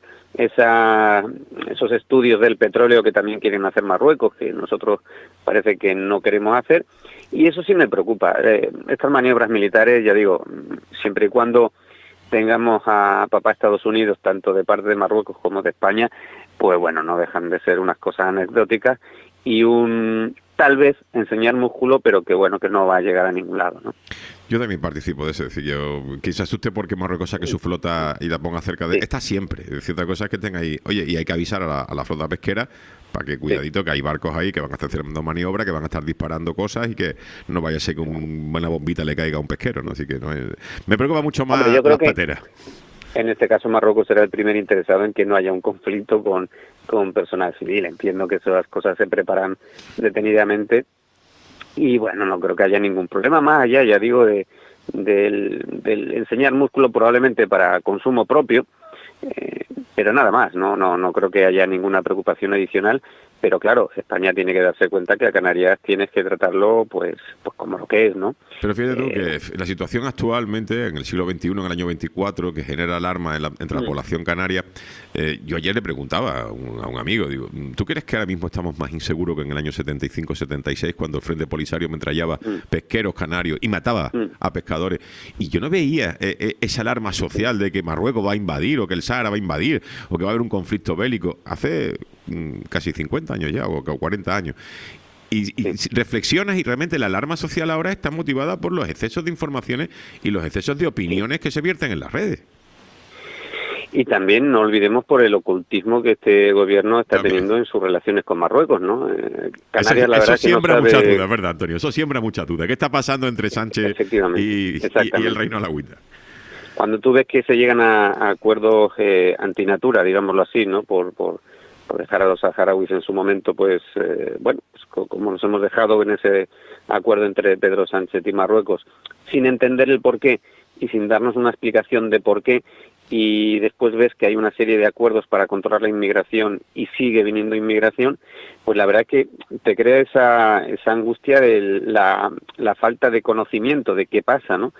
esos estudios del petróleo que también quieren hacer Marruecos, que nosotros parece que no queremos hacer, y eso sí me preocupa. Estas maniobras militares, ya digo, siempre y cuando tengamos a papá Estados Unidos, tanto de parte de Marruecos como de España, pues bueno, no dejan de ser unas cosas anecdóticas y tal vez enseñar músculo, pero que bueno, que no va a llegar a ningún lado, ¿no? Yo también participo de eso, es decir, yo quizás usted porque Marruecos saque su flota y la ponga cerca de... Está siempre, es decir, otra cosa es que tenga ahí... Oye, y hay que avisar a la flota pesquera para que cuidadito, que hay barcos ahí que van a estar haciendo maniobras, que van a estar disparando cosas y que no vaya a ser que una bombita le caiga a un pesquero, ¿no? Así que no es... Me preocupa mucho más. Hombre, yo creo las pateras. En este caso Marruecos será el primer interesado en que no haya un conflicto con personal civil. Entiendo que esas cosas se preparan detenidamente y bueno, no creo que haya ningún problema más allá, ya digo, del enseñar músculo probablemente para consumo propio, pero nada más, no creo que haya ninguna preocupación adicional. Pero claro, España tiene que darse cuenta que a Canarias tienes que tratarlo pues como lo que es, ¿no? Pero fíjate tú que la situación actualmente, en el siglo XXI, en el año 24, que genera alarma entre la población canaria, yo ayer le preguntaba a un amigo, digo, ¿tú crees que ahora mismo estamos más inseguros que en el año 75-76, cuando el Frente Polisario metrallaba pesqueros canarios y mataba a pescadores? Y yo no veía esa alarma social de que Marruecos va a invadir, o que el Sáhara va a invadir, o que va a haber un conflicto bélico. Hace casi 50 años ya, o 40 años. Y reflexionas y realmente la alarma social ahora está motivada por los excesos de informaciones y los excesos de opiniones que se vierten en las redes. Y también no olvidemos por el ocultismo que este gobierno está teniendo en sus relaciones con Marruecos, ¿no? Canarias, la verdad, eso siembra muchas dudas, ¿verdad, Antonio? Eso siembra muchas dudas. ¿Qué está pasando entre Sánchez y el Reino de la Agüita? Cuando tú ves que se llegan a acuerdos antinatura, digámoslo así, ¿no? Por dejar a los saharauis en su momento, pues como nos hemos dejado en ese acuerdo entre Pedro Sánchez y Marruecos, sin entender el porqué y sin darnos una explicación de por qué, y después ves que hay una serie de acuerdos para controlar la inmigración y sigue viniendo inmigración, pues la verdad es que te crea esa angustia de la falta de conocimiento de qué pasa, ¿no?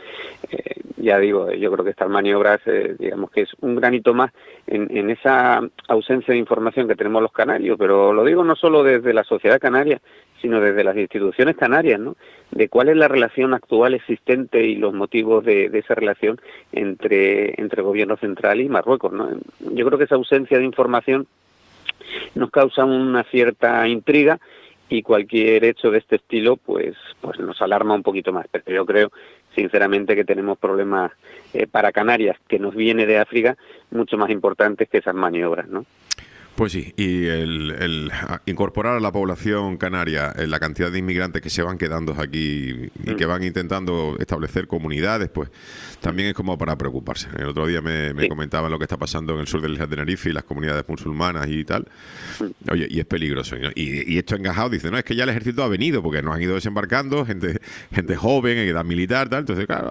Ya digo, yo creo que estas maniobras, digamos que es un granito más en esa ausencia de información que tenemos los canarios, pero lo digo no solo desde la sociedad canaria, sino desde las instituciones canarias, ¿no? De cuál es la relación actual existente y los motivos de esa relación entre gobierno central y Marruecos, ¿no? Yo creo que esa ausencia de información nos causa una cierta intriga y cualquier hecho de este estilo pues nos alarma un poquito más. Pero yo creo sinceramente que tenemos problemas para Canarias, que nos viene de África, mucho más importantes que esas maniobras, ¿no? Pues sí, y el incorporar a la población canaria la cantidad de inmigrantes que se van quedando aquí y que van intentando establecer comunidades, pues también es como para preocuparse. El otro día me comentaban lo que está pasando en el sur de la isla de Tenerife y las comunidades musulmanas y tal. Oye, y es peligroso, ¿no? Y esto engajado dice, no, es que ya el ejército ha venido, porque nos han ido desembarcando gente joven, en edad militar, tal. Entonces, claro,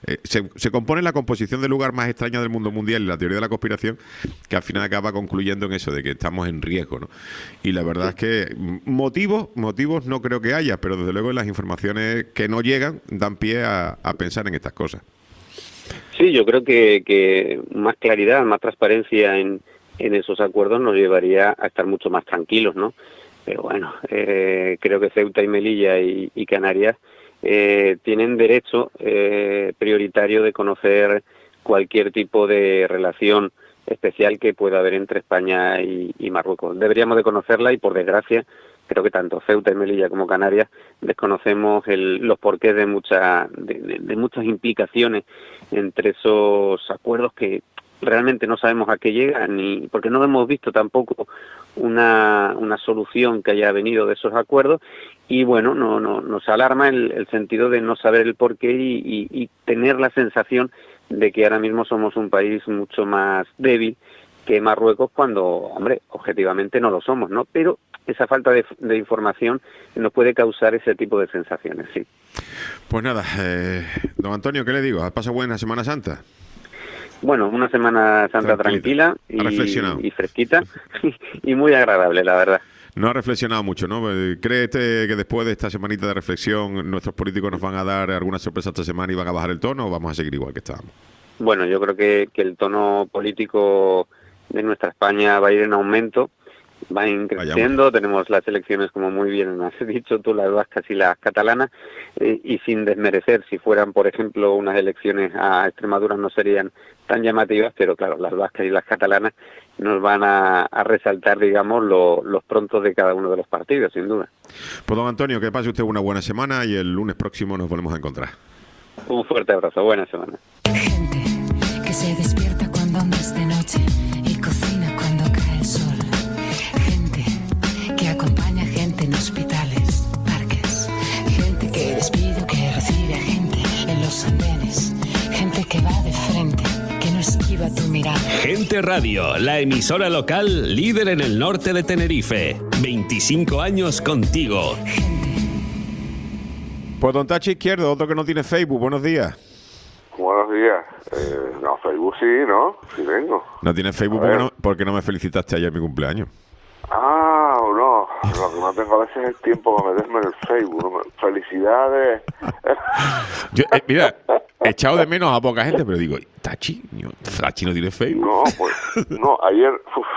se compone la composición del lugar más extraña del mundo mundial y la teoría de la conspiración, que al final acaba concluyendo en eso, de que estamos en riesgo, ¿no? Y la verdad es que motivos no creo que haya, pero desde luego las informaciones que no llegan dan pie a pensar en estas cosas. Sí, yo creo que más claridad, más transparencia en esos acuerdos nos llevaría a estar mucho más tranquilos, ¿no? Pero bueno, creo que Ceuta y Melilla y Canarias tienen derecho prioritario de conocer cualquier tipo de relación especial que pueda haber entre España y Marruecos. Deberíamos de conocerla y, por desgracia, creo que tanto Ceuta y Melilla como Canarias desconocemos los porqués de muchas implicaciones entre esos acuerdos que realmente no sabemos a qué llegan, ni porque no hemos visto tampoco una solución que haya venido de esos acuerdos. Y bueno, nos alarma el sentido de no saber el porqué y tener la sensación de que ahora mismo somos un país mucho más débil que Marruecos cuando, hombre, objetivamente no lo somos, ¿no? Pero esa falta de información nos puede causar ese tipo de sensaciones, sí. Pues nada, don Antonio, ¿qué le digo? ¿Has pasado buena Semana Santa? Bueno, una Semana Santa tranquila y fresquita y muy agradable, la verdad. No ha reflexionado mucho, ¿no? ¿Cree que después de esta semanita de reflexión nuestros políticos nos van a dar alguna sorpresa esta semana y van a bajar el tono o vamos a seguir igual que estábamos? Bueno, yo creo que el tono político de nuestra España va a ir en aumento, va a ir creciendo. Tenemos las elecciones, como muy bien has dicho tú, las vascas y las catalanas, y sin desmerecer, si fueran, por ejemplo, unas elecciones a Extremadura no serían tan llamativas, pero claro, las vascas y las catalanas nos van a resaltar, digamos, los prontos de cada uno de los partidos, sin duda. Pues don Antonio, que pase usted una buena semana y el lunes próximo nos volvemos a encontrar. Un fuerte abrazo, buena semana. Gente que se despierta cuando anda de noche y cocina cuando cae el sol. Gente que acompaña a gente en hospitales, parques. Gente que despide o que recibe a gente en los andenes. Gente que va de frente, que no esquiva tu mirada. Gente Radio, la emisora local líder en el norte de Tenerife. 25 años contigo. Pues don Tachi Izquierdo, otro que no tiene Facebook, buenos días. Buenos días. No, Facebook sí, ¿no? Sí vengo. No tiene Facebook porque no me felicitaste ayer mi cumpleaños. Ah, no. Lo que no tengo a veces es el tiempo para meterme en el Facebook. Felicidades. Yo, mira, he echado de menos a poca gente, pero digo, Tachi no tiene Facebook. No, pues, no, ayer,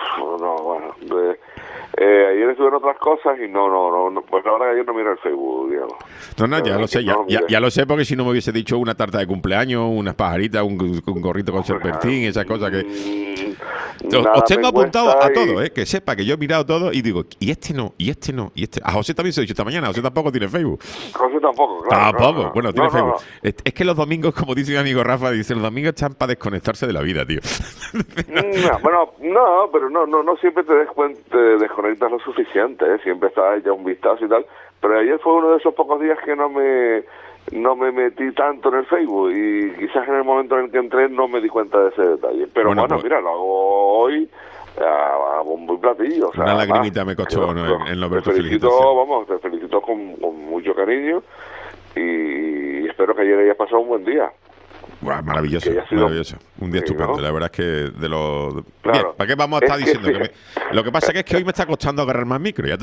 ayer estuve en otras cosas y no, pues la verdad que ayer no miro el Facebook, digamos. No, ya lo sé, ya lo sé, porque si no me hubiese dicho una tarta de cumpleaños, unas pajaritas, un gorrito con serpentín, esas cosas que... Os tengo apuntado a todo, que sepa que yo he mirado todo y digo, y este no. A José también se lo he dicho esta mañana, José tampoco tiene Facebook. José tampoco, claro. Tampoco, bueno, tiene Facebook. No. Es que los domingos, como dice mi amigo Rafa, dice, los domingos están para desconectarse de la vida, tío. Pero no siempre te desconectas lo suficiente, siempre estás ya un vistazo y tal, pero ayer fue uno de esos pocos días que no me metí tanto en el Facebook y quizás en el momento en el que entré no me di cuenta de ese detalle, pero bueno pues, mira, lo hago hoy a bombo y platillo, o sea, una lagrimita me costó en lo ver tu felicitación. Te felicito con mucho cariño y espero que ayer hayas pasado un buen día. Bueno, maravilloso. Un día estupendo, ¿no? La verdad es que de los... Claro. Bien, ¿para qué vamos a estar diciendo? Lo que pasa es que hoy me está costando agarrar más micro, ya te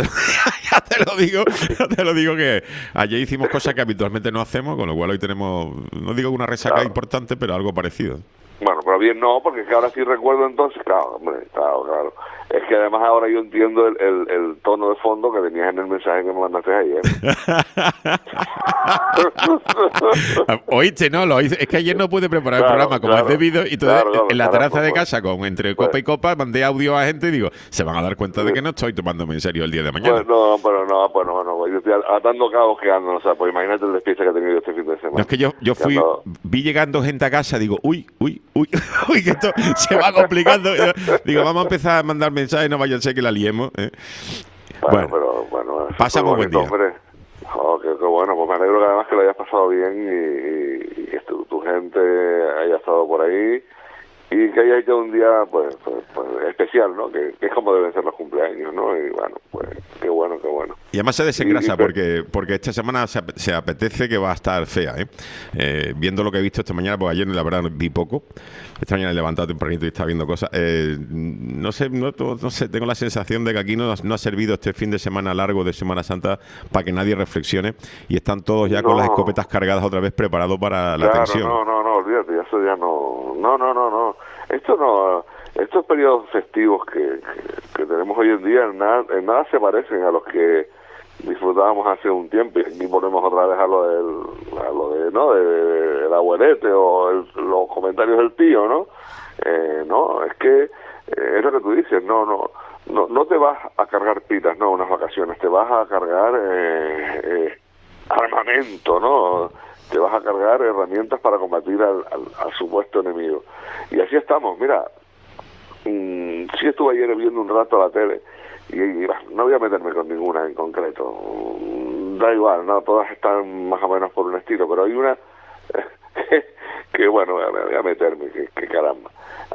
lo digo que ayer hicimos cosas que habitualmente no hacemos, con lo cual hoy tenemos, no digo una resaca importante, pero algo parecido. Bueno, pero bien no, porque es que ahora sí recuerdo entonces, claro. Es que además ahora yo entiendo el tono de fondo que tenías en el mensaje que me mandaste ayer. Oíste, ¿no? Es que ayer no pude preparar el programa como es debido y entonces en la terraza de casa, entre copa y copa, mandé audio a gente y digo, se van a dar cuenta de que no estoy tomándome en serio el día de mañana. Yo estoy atando cabos que ando, o sea, pues imagínate el despiste que he tenido este fin de semana. No, es que yo vi llegando gente a casa, digo, uy, que esto se va complicando. Digo, vamos a empezar a mandar mensajes, no vaya a ser que la liemos. Bueno, pasamos buen día. Hombre. Qué bueno, pues me alegro que además que lo hayas pasado bien y que tu gente haya estado por ahí y que haya hecho un día pues especial, ¿no? Que es como deben ser los cumpleaños, ¿no? Y bueno, pues qué bueno. Y además se desengrasa porque esta semana se apetece que va a estar fea, viendo lo que he visto esta mañana, porque ayer la verdad vi poco. Esta mañana he levantado tempranito y estaba viendo cosas. No sé, tengo la sensación de que aquí no ha servido este fin de semana largo de Semana Santa para que nadie reflexione y están todos ya con las escopetas cargadas otra vez preparados para la tensión. No, olvídate, eso ya no. Estos periodos festivos que tenemos hoy en día en nada se parecen a los que disfrutábamos hace un tiempo y aquí volvemos otra vez a lo de el abuelete o los comentarios del tío, ¿no? No, es que es lo que tú dices, no te vas a cargar pilas, no, unas vacaciones, te vas a cargar armamento, ¿no? Te vas a cargar herramientas para combatir al supuesto enemigo. Y así estamos, mira, sí estuve ayer viendo un rato la tele y no voy a meterme con ninguna en concreto, da igual, no, todas están más o menos por un estilo, pero hay una que bueno, voy a meterme, que caramba.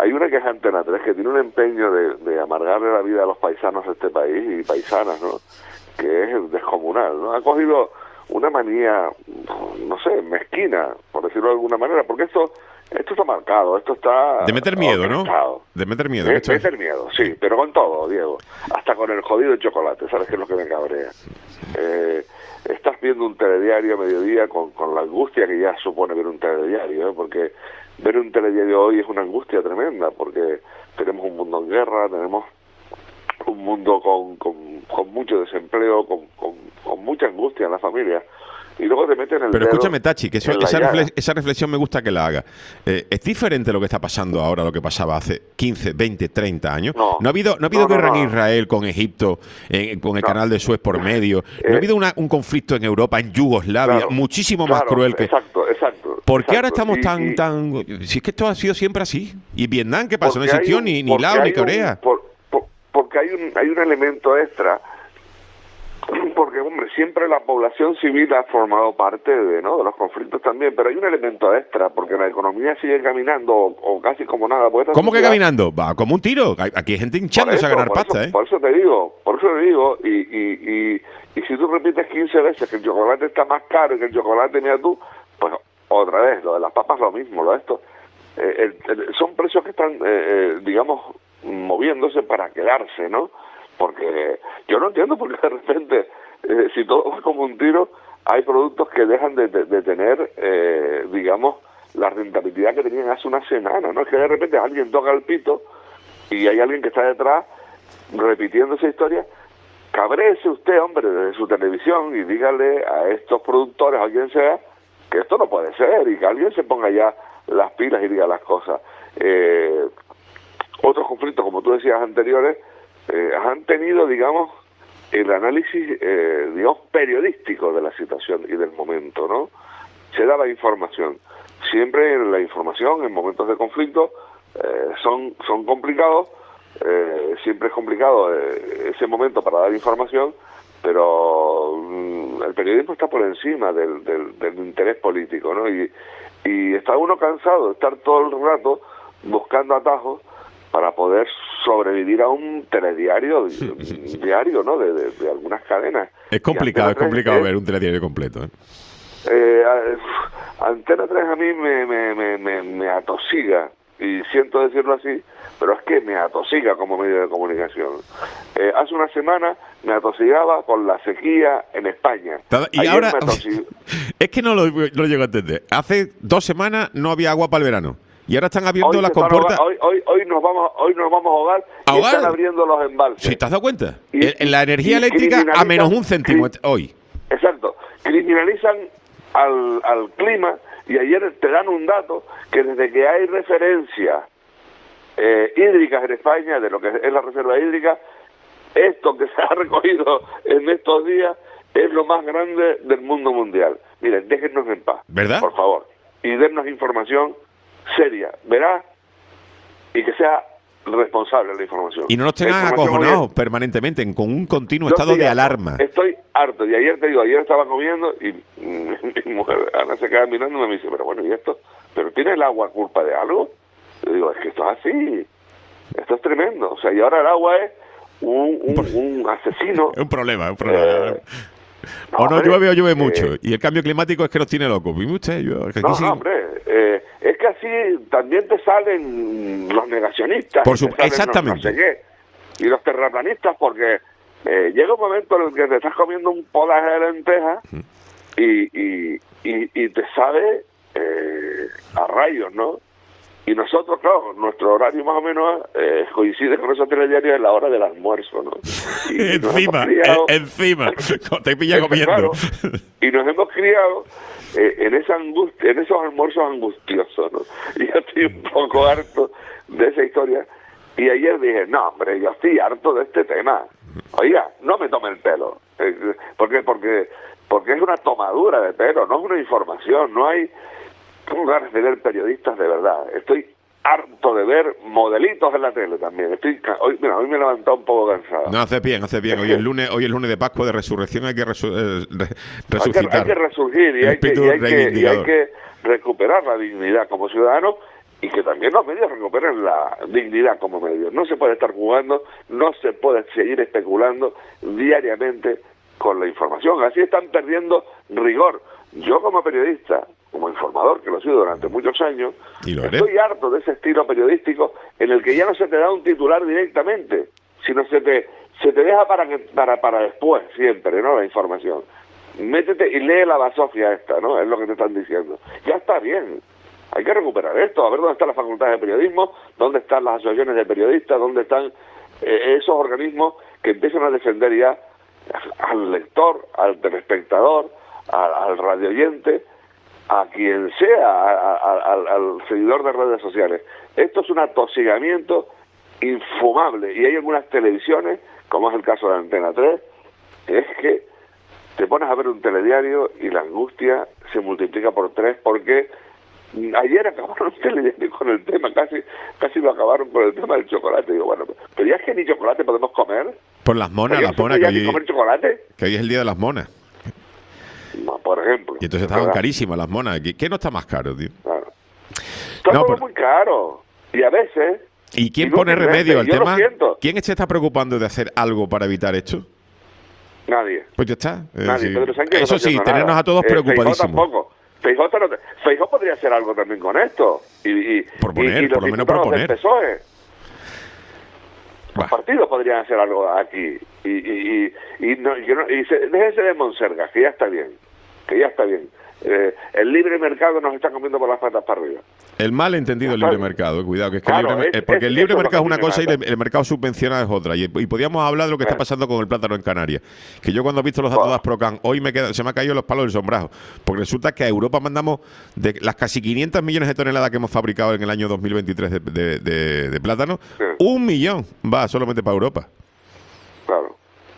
hay una que es Antena 3, que tiene un empeño de amargarle la vida a los paisanos de este país y paisanas, ¿no? Que es descomunal, ¿no? Ha cogido una manía, no sé, mezquina, por decirlo de alguna manera, porque esto está marcado, esto está... De meter miedo, orquestado. ¿no? De meter miedo. Meter miedo, sí, pero con todo, Diego. Hasta con el jodido chocolate, ¿sabes qué es lo que me cabrea? Estás viendo un telediario a mediodía con la angustia que ya supone ver un telediario, ¿eh? Porque ver un telediario hoy es una angustia tremenda, porque tenemos un mundo en guerra, tenemos un mundo con mucho desempleo, con mucha angustia en la familia, y luego te meten el Pero dedo escúchame, Tachi, que en la llaga. esa reflexión me gusta que la haga. ¿Es diferente lo que está pasando ahora a lo que pasaba hace 15, 20, 30 años? No. ¿No ha habido guerra en Israel con Egipto, con el canal de Suez por medio? ¿No ha habido un conflicto en Europa, en Yugoslavia, Claro, muchísimo más cruel que... Exacto. ¿Por qué ahora exacto. estamos tan... Si es que esto ha sido siempre así. ¿Y Vietnam qué pasó? No Porque existió hay ni porque Laos ni hay Corea. Porque hay un elemento extra, porque, hombre, siempre la población civil ha formado parte de los conflictos también, pero hay un elemento extra, porque la economía sigue caminando o casi como nada. ¿Cómo que caminando? Va como un tiro. Aquí hay gente hinchándose a ganar pasta, ¿eh? Por eso te digo, y si tú repites 15 veces que el chocolate está más caro y que el chocolate, mira tú, pues otra vez, lo de las papas lo mismo, lo de esto. Son precios que están, digamos, moviéndose para quedarse, ¿no? Porque yo no entiendo por qué de repente, si todo va como un tiro, hay productos que dejan de tener, digamos, la rentabilidad que tenían hace una semana, ¿no? Es que de repente alguien toca el pito y hay alguien que está detrás repitiendo esa historia. Cabréese usted, hombre, desde su televisión y dígale a estos productores o a quien sea que esto no puede ser y que alguien se ponga ya las pilas y diga las cosas. Otros conflictos, como tú decías, anteriores, han tenido, digamos, el análisis, digamos, periodístico de la situación y del momento, ¿no? Se da la información. Siempre la información en momentos de conflicto son complicados, siempre es complicado ese momento para dar información, pero el periodismo está por encima del interés político, ¿no? Y está uno cansado de estar todo el rato buscando atajos para poder sobrevivir a un telediario diario, ¿no? De algunas cadenas. Es complicado ver un telediario completo, Antena 3 a mí me atosiga, y siento decirlo así, pero es que me atosiga como medio de comunicación. Hace una semana me atosigaba con la sequía en España. Y ayer ahora, es que no lo llego a entender. Hace 2 semanas no había agua para el verano. Y ahora están abriendo las compuertas. Hoy nos vamos a ahogar y están abriendo los embalses. ¿Sí te has dado cuenta? En la energía eléctrica a menos un céntimo hoy. Exacto. Criminalizan al clima, y ayer te dan un dato que desde que hay referencias hídricas en España, de lo que es la reserva hídrica, esto que se ha recogido en estos días es lo más grande del mundo mundial. Miren, déjennos en paz, ¿verdad? Por favor, y dennos información seria, veraz, y que sea responsable la información. Y no nos tengan acojonados permanentemente, con un continuo estado de alarma. Estoy harto, y ayer estaba comiendo y mi mujer, Ana, se queda mirando y me dice, pero bueno, ¿y esto? ¿Pero tiene el agua culpa de algo? Yo digo, es que esto es así, esto es tremendo, o sea, y ahora el agua es un asesino. Es un problema. O no llueve mucho, y el cambio climático es que nos tiene locos. ¿Viste usted? Es que así también te salen los negacionistas. Exactamente. No sé qué, y los terraplanistas, porque llega un momento en el que te estás comiendo un podaje de lentejas y te sabe a rayos, ¿no? Y nosotros, claro, nuestro horario más o menos coincide con esos telediarios en la hora del almuerzo, ¿no? Y encima, te pilla comiendo. Claro, y nos hemos criado en esa angustia, en esos almuerzos angustiosos, ¿no? Y yo estoy un poco harto de esa historia. Y ayer dije, no, hombre, yo estoy harto de este tema. Oiga, no me tome el pelo. Porque es una tomadura de pelo, no es una información, no hay... ¿Cómo ganas de ver periodistas de verdad? Estoy harto de ver modelitos en la tele también. Hoy me he levantado un poco cansado. No, hace bien. Hoy es lunes de Pascua, de resurrección, hay que resucitar. Hay que resurgir y hay que recuperar la dignidad como ciudadano y que también los medios recuperen la dignidad como medios. No se puede estar jugando, no se puede seguir especulando diariamente con la información. Así están perdiendo rigor. Yo como periodista, como informador, que lo he sido durante muchos años, estoy harto de ese estilo periodístico en el que ya no se te da un titular directamente, sino se te deja para después siempre, ¿no? La información. Métete y lee la basofia esta, ¿no? Es lo que te están diciendo. Ya está bien. Hay que recuperar esto, a ver dónde están las facultades de periodismo, dónde están las asociaciones de periodistas, dónde están esos organismos que empiezan a defender ya al lector, al telespectador, al radioyente, a quien sea, al seguidor de redes sociales. Esto es un atosigamiento infumable, y hay algunas televisiones, como es el caso de Antena 3, es que te pones a ver un telediario y la angustia se multiplica por 3, porque ayer acabaron el telediario con el tema, casi lo acabaron con el tema del chocolate. Digo, bueno, pero ya es que ni chocolate podemos comer. Por las monas, las monas que hoy, comer chocolate. Que hoy es el día de las monas. No, por ejemplo. Y entonces estaban carísimas las monas. ¿Qué no está más caro, tío? Claro. Está todo muy caro. Y a veces... ¿Y quién pone remedio al tema? ¿Quién se está preocupando de hacer algo para evitar esto? Nadie. Pues ya está. Nadie. Sí. Pedro Sánchez eso sí, tenernos a todos preocupadísimos. Tampoco. Feijóo podría hacer algo también con esto. Por lo menos proponer. PSOE. Los partidos podrían hacer algo aquí. Déjense de monsergas, que ya está bien. El libre mercado nos está comiendo por las patas para arriba. El mal entendido libre mercado, cuidado, que es que porque el libre mercado es una cosa y el mercado subvencionado es otra. Y podíamos hablar de lo que está pasando con el plátano en Canarias. Que yo cuando he visto los datos de Asprocan, hoy se me ha caído los palos del sombrajo. Porque resulta que a Europa mandamos de las casi 500 millones de toneladas que hemos fabricado en el año 2023 de plátano, 1 millón va solamente para Europa. Claro.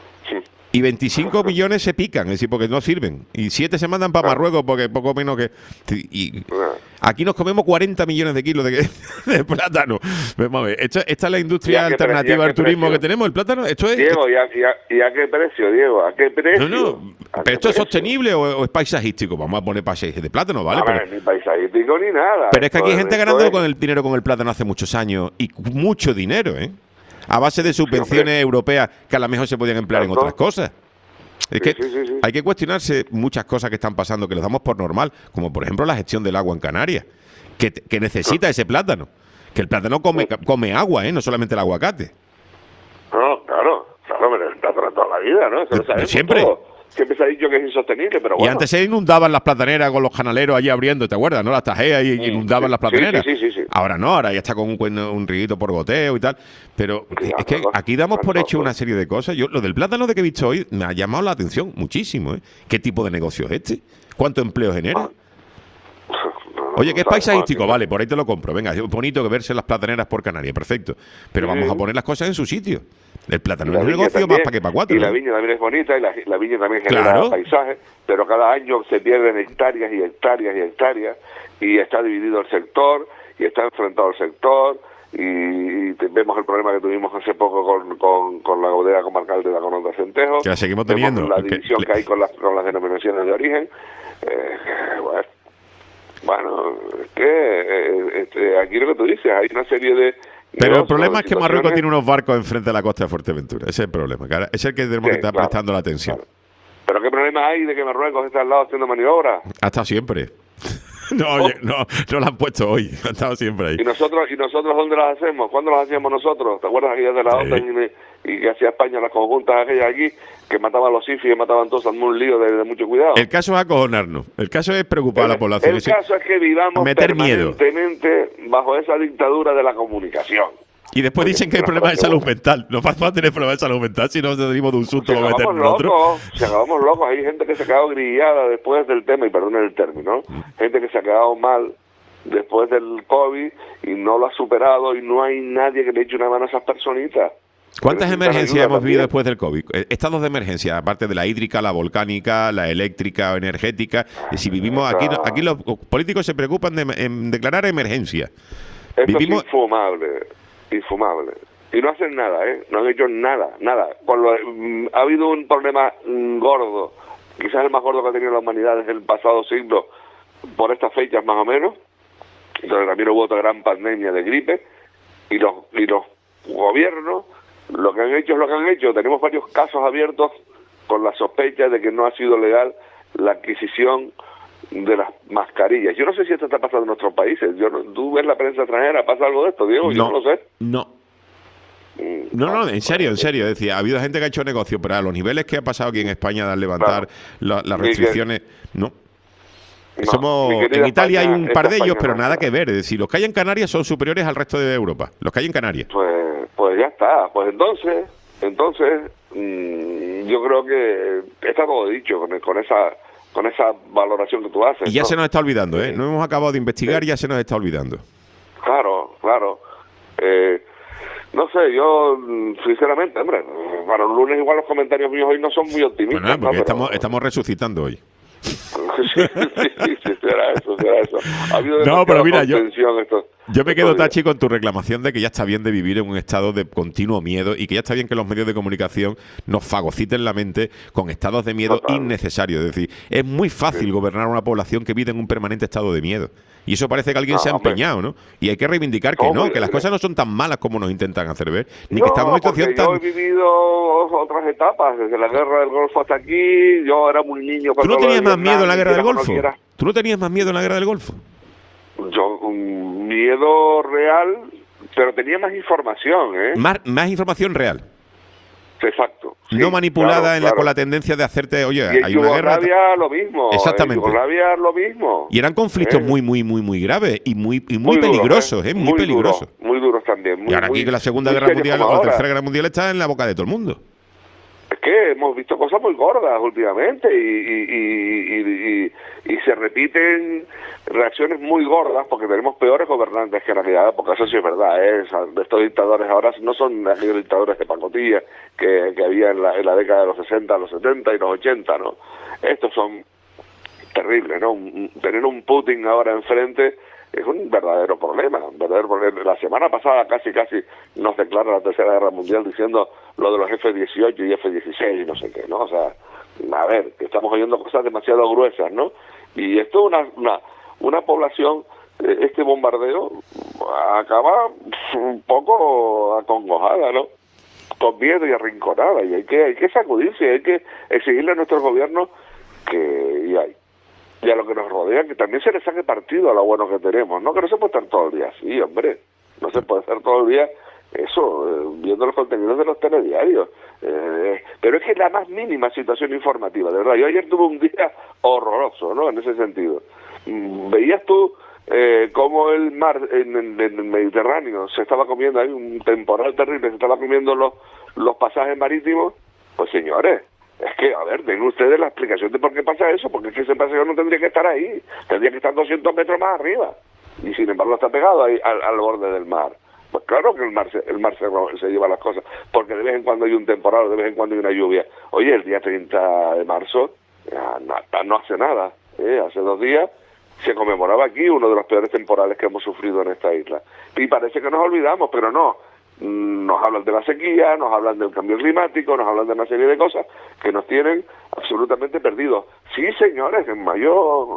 Y 25 millones se pican, es decir, porque no sirven. Y 7 se mandan para Marruecos, porque poco menos que... Y aquí nos comemos 40 millones de kilos de plátano. Vamos a ver, esta es la industria alternativa al turismo que tenemos, el plátano. Esto es... Diego, ¿y a qué precio, Diego? ¿A qué precio? No, ¿pero esto es sostenible o es paisajístico? Vamos a poner paisajes de plátano, ¿vale? No, ni paisajístico ni nada. Pero es que aquí hay gente ganando con el dinero con el plátano hace muchos años. Y mucho dinero, ¿eh? A base de subvenciones europeas que a lo mejor se podían emplear en otras cosas. Es que hay que cuestionarse muchas cosas que están pasando, que los damos por normal, como por ejemplo la gestión del agua en Canarias, que necesita ese plátano. Que el plátano come agua, no solamente el aguacate. No, claro, pero el plátano toda la vida, ¿no? Eso lo sabemos siempre. Todo. Siempre se ha dicho que es insostenible, pero bueno. Y antes se inundaban las plataneras con los canaleros allí abriendo, ¿te acuerdas? ¿No? Las tajeas y inundaban las plataneras. Sí. Ahora no, ahora ya está con un riguito por goteo y tal. Pero es que aquí damos por hecho una serie de cosas. Lo del plátano de que he visto hoy me ha llamado la atención muchísimo, ¿eh? ¿Qué tipo de negocio es este? ¿Cuánto empleo genera? Oye, que es paisajístico, vale, por ahí te lo compro. Venga, es bonito que verse las plataneras por Canarias, perfecto. Pero vamos a poner las cosas en su sitio. El plátano es un negocio también, más para que para cuatro. Y la viña también es bonita, y la viña también genera paisajes, pero cada año se pierden hectáreas y hectáreas y hectáreas, y está dividido el sector, y está enfrentado el sector, y vemos el problema que tuvimos hace poco con la bodega comarcal de la Conota Centejo. Que la seguimos teniendo. La división que hay con las denominaciones de origen. Bueno, es que aquí lo que tú dices, hay una serie de... Pero el problema es que Marruecos tiene unos barcos enfrente de la costa de Fuerteventura. Ese es el problema. Es el que tenemos que estar prestando la atención. Claro. ¿Pero qué problema hay de que Marruecos esté al lado haciendo maniobras? Ha estado siempre. No la han puesto hoy. Ha estado siempre ahí. ¿Y nosotros dónde las hacemos? ¿Cuándo las hacíamos nosotros? ¿Te acuerdas aquellas de la OTAN y que hacía España las conjuntas aquellas aquí, que mataban a los IFI, que mataban todos, en un lío de mucho cuidado? El caso es acojonarnos. El caso es preocupar a la población. El caso es que vivamos permanentemente bajo esa dictadura de la comunicación. Y después dicen que hay problemas de salud mental. No vamos a tener problemas de salud mental si no salimos de un susto para meternos nosotros. Se acabamos locos. Hay gente que se ha quedado grillada después del tema, y perdonen el término, gente que se ha quedado mal después del COVID y no lo ha superado, y no hay nadie que le eche una mano a esas personitas. ¿Cuántas emergencias hemos vivido después del COVID? Estados de emergencia, aparte de la hídrica, la volcánica, la eléctrica o energética. Y si vivimos aquí los políticos se preocupan en declarar emergencia. Esto es infumable. Y no hacen nada, no han hecho nada. Ha habido un problema gordo, quizás el más gordo que ha tenido la humanidad desde el pasado siglo, por estas fechas más o menos, Entonces también hubo otra gran pandemia de gripe, y los gobiernos lo que han hecho es lo que han hecho. Tenemos varios casos abiertos con la sospecha de que no ha sido legal la adquisición de las mascarillas. Yo no sé si esto está pasando en nuestros países. ¿Tú ves la prensa extranjera? ¿Pasa algo de esto, Diego? Yo no lo sé. No, en serio. Es decir, ha habido gente que ha hecho negocio, pero a los niveles que ha pasado aquí en España de levantar las restricciones, no. En Italia hay un par de ellos, pero nada que ver. Es decir, los que hay en Canarias son superiores al resto de Europa. Los que hay en Canarias. Pues ya está. Pues entonces yo creo que está todo dicho con esa valoración que tú haces. Y ya se nos está olvidando, ¿eh? No hemos acabado de investigar y ya se nos está olvidando. Claro. No sé, yo sinceramente, hombre, para un lunes igual los comentarios míos hoy no son muy optimistas. Bueno, porque estamos resucitando hoy. Sí, será eso. Ha habido pero mira, yo me quedo, estos Tachi, con tu reclamación de que ya está bien de vivir en un estado de continuo miedo y que ya está bien que los medios de comunicación nos fagociten la mente con estados de miedo innecesarios. Es decir, es muy fácil gobernar una población que vive en un permanente estado de miedo. Y eso parece que alguien se ha empeñado, ¿no? Y hay que reivindicar que las cosas no son tan malas como nos intentan hacer ver, ni que estamos en una situación tan... Yo he vivido otras etapas, desde la guerra del Golfo hasta aquí. Yo era muy niño. ¿Tú no tenías más miedo en la guerra del Golfo? ¿Tú no tenías más miedo en la guerra del Golfo? Yo, miedo real, pero tenía más información, ¿eh? Más información real. Exacto. Sí, no manipulada con la tendencia de hacerte, oye, y hay una guerra. Lo mismo. Exactamente. En Yugoslavia lo mismo. Y eran conflictos muy graves y muy peligrosos, duros, muy peligrosos. Muy duros también. Y ahora aquí que la Segunda Guerra Mundial o la Tercera Guerra Mundial está en la boca de todo el mundo. Es que hemos visto cosas muy gordas últimamente y se repiten reacciones muy gordas porque tenemos peores gobernantes que en aquella época. Eso sí es verdad, ¿eh? Estos dictadores ahora no son aquellos dictadores de pacotilla que había en la década de los 60, los 70 y los 80, ¿no? Estos son terribles, ¿no? Tener un Putin ahora enfrente es un verdadero problema, La semana pasada casi nos declara la Tercera Guerra Mundial diciendo lo de los F-18 y F-16 y no sé qué, ¿no? O sea, a ver, que estamos oyendo cosas demasiado gruesas, ¿no? Y esto es una población, este bombardeo acaba un poco acongojada, ¿no? Con miedo y arrinconada, y hay que sacudirse, hay que exigirle a nuestros gobiernos y a lo que nos rodea, que también se le saque partido a lo bueno que tenemos, ¿no? Que no se puede estar todo el día así, hombre. No se puede estar todo el día viendo los contenidos de los telediarios. Pero es que es la más mínima situación informativa, de verdad. Yo ayer tuve un día horroroso, ¿no? En ese sentido. Veías tú cómo el mar en el Mediterráneo se estaba comiendo, hay un temporal terrible, se estaba comiendo los pasajes marítimos. Pues señores, es que, a ver, den ustedes la explicación de por qué pasa eso, porque es que ese paseo no tendría que estar ahí, tendría que estar 200 metros más arriba, y sin embargo está pegado ahí al borde del mar. Pues claro que el mar se lleva las cosas, porque de vez en cuando hay un temporal, de vez en cuando hay una lluvia. Oye, el día 30 de marzo no hace nada, hace 2 días se conmemoraba aquí uno de los peores temporales que hemos sufrido en esta isla. Y parece que nos olvidamos, pero no. Nos hablan de la sequía, nos hablan del cambio climático, nos hablan de una serie de cosas que nos tienen absolutamente perdidos. Sí, señores, en mayo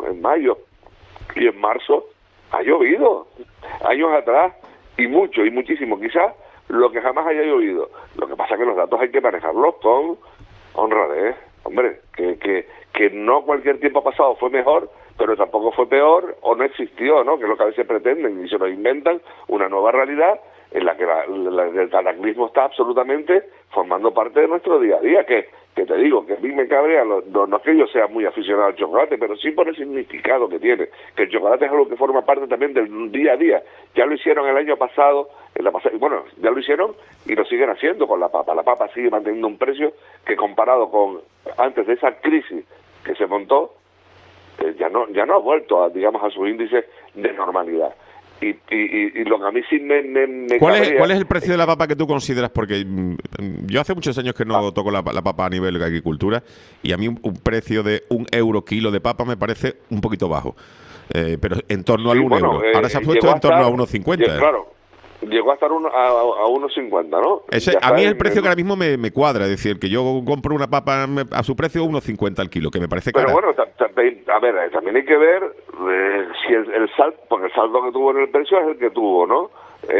y en marzo ha llovido, años atrás, y mucho, y muchísimo, quizás lo que jamás haya llovido. Lo que pasa es que los datos hay que manejarlos con honradez, hombre, que no cualquier tiempo pasado fue mejor, pero tampoco fue peor o no existió, ¿no? Que es lo que a veces pretenden y se nos inventan una nueva realidad en la que el cataclismo está absolutamente formando parte de nuestro día a día, que te digo, que a mí me cabrea, no es que yo sea muy aficionado al chocolate, pero sí por el significado que tiene, que el chocolate es algo que forma parte también del día a día. Ya lo hicieron el año pasado, bueno, ya lo hicieron y lo siguen haciendo con la papa. La papa sigue manteniendo un precio que comparado con antes de esa crisis que se montó, ya no ha vuelto a su índice de normalidad. Y lo que a mí sí me ¿Cuál es el precio de la papa que tú consideras? Porque yo hace muchos años que no toco la papa a nivel de agricultura y a mí un precio de €1 kilo de papa me parece un poquito bajo, pero en torno al €1. Ahora se ha puesto en torno a 1,50. Claro, llegó a estar a 1,50, ¿no? A mí es el precio que ahora mismo me cuadra, es decir, que yo compro una papa a su precio 1,50 al kilo, que me parece caro. Pero bueno, a ver, también hay que ver si el salto, porque el salto que tuvo en el precio es el que tuvo, ¿no?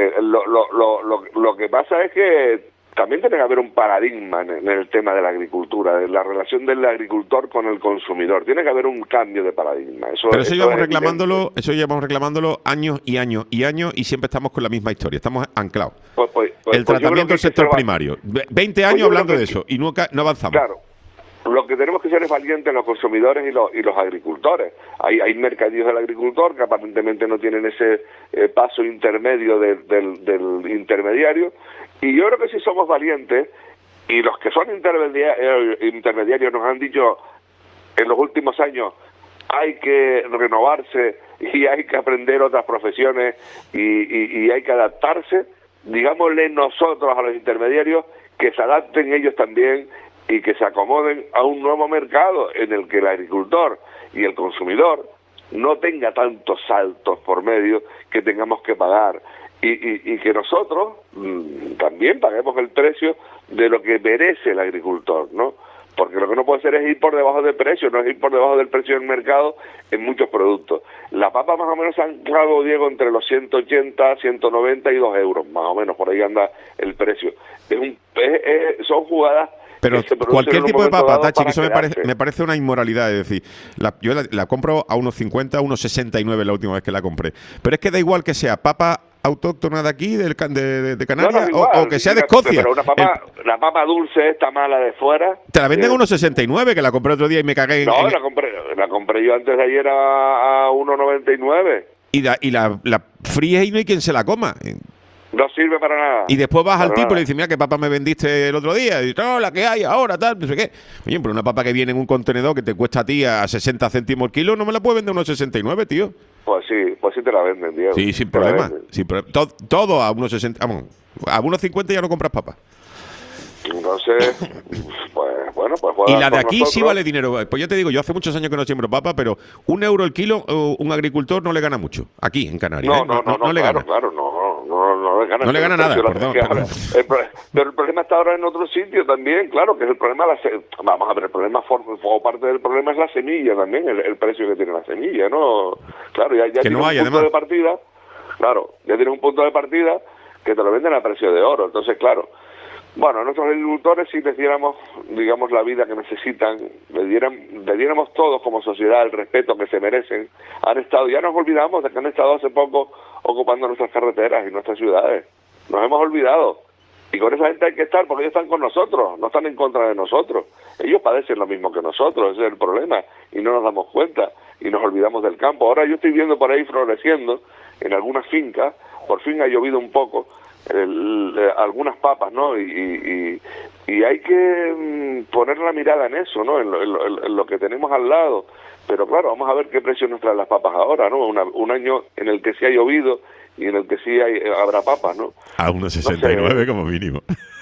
Lo que pasa es que también tiene que haber un paradigma en el tema de la agricultura, de la relación del agricultor con el consumidor. Tiene que haber un cambio de paradigma. Pero eso llevamos reclamándolo años y años y años y siempre estamos con la misma historia. Estamos anclados. El tratamiento del sector primario. 20 años hablando de eso y nunca no avanzamos. Claro. Lo que tenemos que ser es valientes los consumidores y los agricultores. Hay mercadillos del agricultor que aparentemente no tienen ese paso intermedio del intermediario. Y yo creo que si somos valientes, y los que son intermediarios nos han dicho en los últimos años, hay que renovarse y hay que aprender otras profesiones y hay que adaptarse, digámosle nosotros a los intermediarios que se adapten ellos también y que se acomoden a un nuevo mercado en el que el agricultor y el consumidor no tenga tantos saltos por medio que tengamos que pagar y que nosotros también paguemos el precio de lo que merece el agricultor, ¿no? Porque lo que no puede ser es ir por debajo del precio, no es ir por debajo del precio del mercado en muchos productos. La papa más o menos ha anclado, Diego, entre los 180, 190 y 2 euros, más o menos, por ahí anda el precio. Son jugadas. Pero cualquier tipo de papa, Tachi, que eso me parece una inmoralidad. Es decir, yo la compro a unos 50, unos 69 la última vez que la compré. Pero es que da igual que sea papa autóctona de aquí, de Canarias, o que sea de Escocia. Pero la papa dulce esta mala de fuera. Te la venden a unos 69, que la compré otro día y me cagué la compré yo antes de ayer a 1,99. Y la fríes y no hay quien se la coma. No sirve para nada. Y después vas al tipo y le dices, mira, ¿qué papa me vendiste el otro día? Y dices, no, la que hay ahora, tal, no sé qué. Oye, pero una papa que viene en un contenedor que te cuesta a ti a 60 céntimos el kilo, no me la puede vender a unos 69, tío. Pues sí te la venden, Diego. Sí, sin problema. Todo a unos 60, vamos, a unos 50 ya no compras papa. Entonces, pues y la de aquí sí vale dinero. Pues ya te digo, yo hace muchos años que no siembro papa, pero €1 el kilo, un agricultor no le gana mucho. Aquí, en Canarias. No le gana. Claro, no le gana. No le gana nada, perdón. Pero el problema está ahora en otro sitio también, claro, que es el problema, vamos a ver, el problema, o parte del problema es la semilla también, el precio que tiene la semilla, ¿no? Claro, ya que tiene no hay, un punto además. de partida, claro, ya tiene un punto de partida que te lo venden a precio de oro, entonces, claro, bueno, a nuestros agricultores, si les diéramos, digamos, la vida que necesitan, le diéramos todos como sociedad el respeto que se merecen, ya nos olvidamos de que han estado hace poco ocupando nuestras carreteras y nuestras ciudades. Nos hemos olvidado. Y con esa gente hay que estar, porque ellos están con nosotros, no están en contra de nosotros. Ellos padecen lo mismo que nosotros, ese es el problema, y no nos damos cuenta, y nos olvidamos del campo. Ahora yo estoy viendo por ahí floreciendo, en algunas fincas, por fin ha llovido un poco, algunas papas, ¿no? Y hay que poner la mirada en eso, ¿no? En lo que tenemos al lado. Pero claro, vamos a ver qué precio nos traen las papas ahora, ¿no? Un año en el que sí ha llovido y en el que sí habrá papas, ¿no? A unos 69 como mínimo.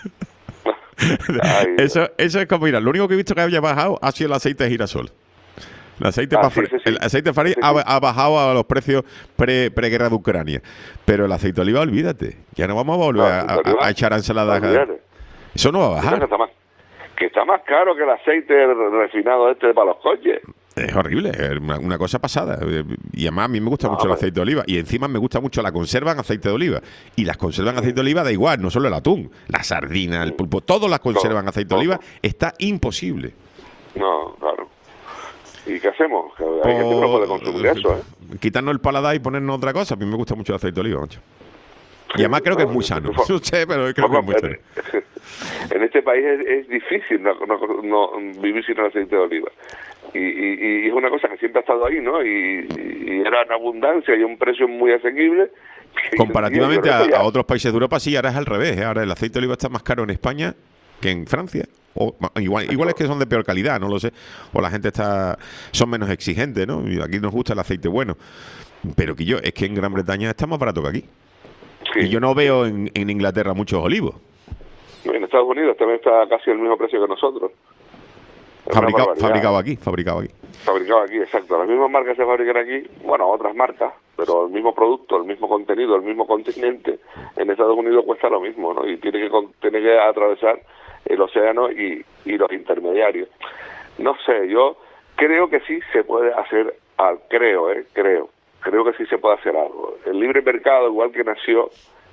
Eso es como, mira, lo único que he visto que había bajado ha sido el aceite de girasol. El aceite de farina ha bajado a los precios pre-guerra de Ucrania. Pero el aceite de oliva, olvídate. Ya no vamos a volver a echar ensaladas. Eso no va a bajar. Que está más caro que el aceite refinado para los coches. Es horrible, es una cosa pasada. Y además a mí me gusta mucho el aceite de oliva. Y encima me gusta mucho la conserva en aceite de oliva. Y las conservas en aceite de oliva da igual, no solo el atún. La sardina, el pulpo, todas las conservas en aceite de oliva. Está imposible. No, claro. ¿Y qué hacemos? Hay gente que no puede consumir eso, ¿eh? Quitarnos el paladar y ponernos otra cosa. A mí me gusta mucho el aceite de oliva, macho. Y además creo que es muy sano. No sé, pero creo que es muy sano. En este país es difícil no vivir sin el aceite de oliva. Y es una cosa que siempre ha estado ahí, ¿no? Y era en abundancia y a un precio muy asequible. Comparativamente a otros países de Europa, sí, ahora es al revés. Ahora el aceite de oliva está más caro en España que en Francia. O igual es que son de peor calidad, no lo sé. O la gente son menos exigentes, ¿no? Y aquí nos gusta el aceite bueno. Pero que es que en Gran Bretaña está más barato que aquí. Sí. Y yo no veo en Inglaterra muchos olivos. En Estados Unidos también está casi al mismo precio que nosotros. Fabricado aquí. Fabricado aquí, exacto. Las mismas marcas se fabrican aquí, bueno, otras marcas, pero el mismo producto, el mismo contenido, el mismo continente, en Estados Unidos cuesta lo mismo, ¿no? Y tiene que atravesar el océano y los intermediarios. No sé, yo creo que sí se puede hacer, creo que sí se puede hacer algo. El libre mercado, igual que nació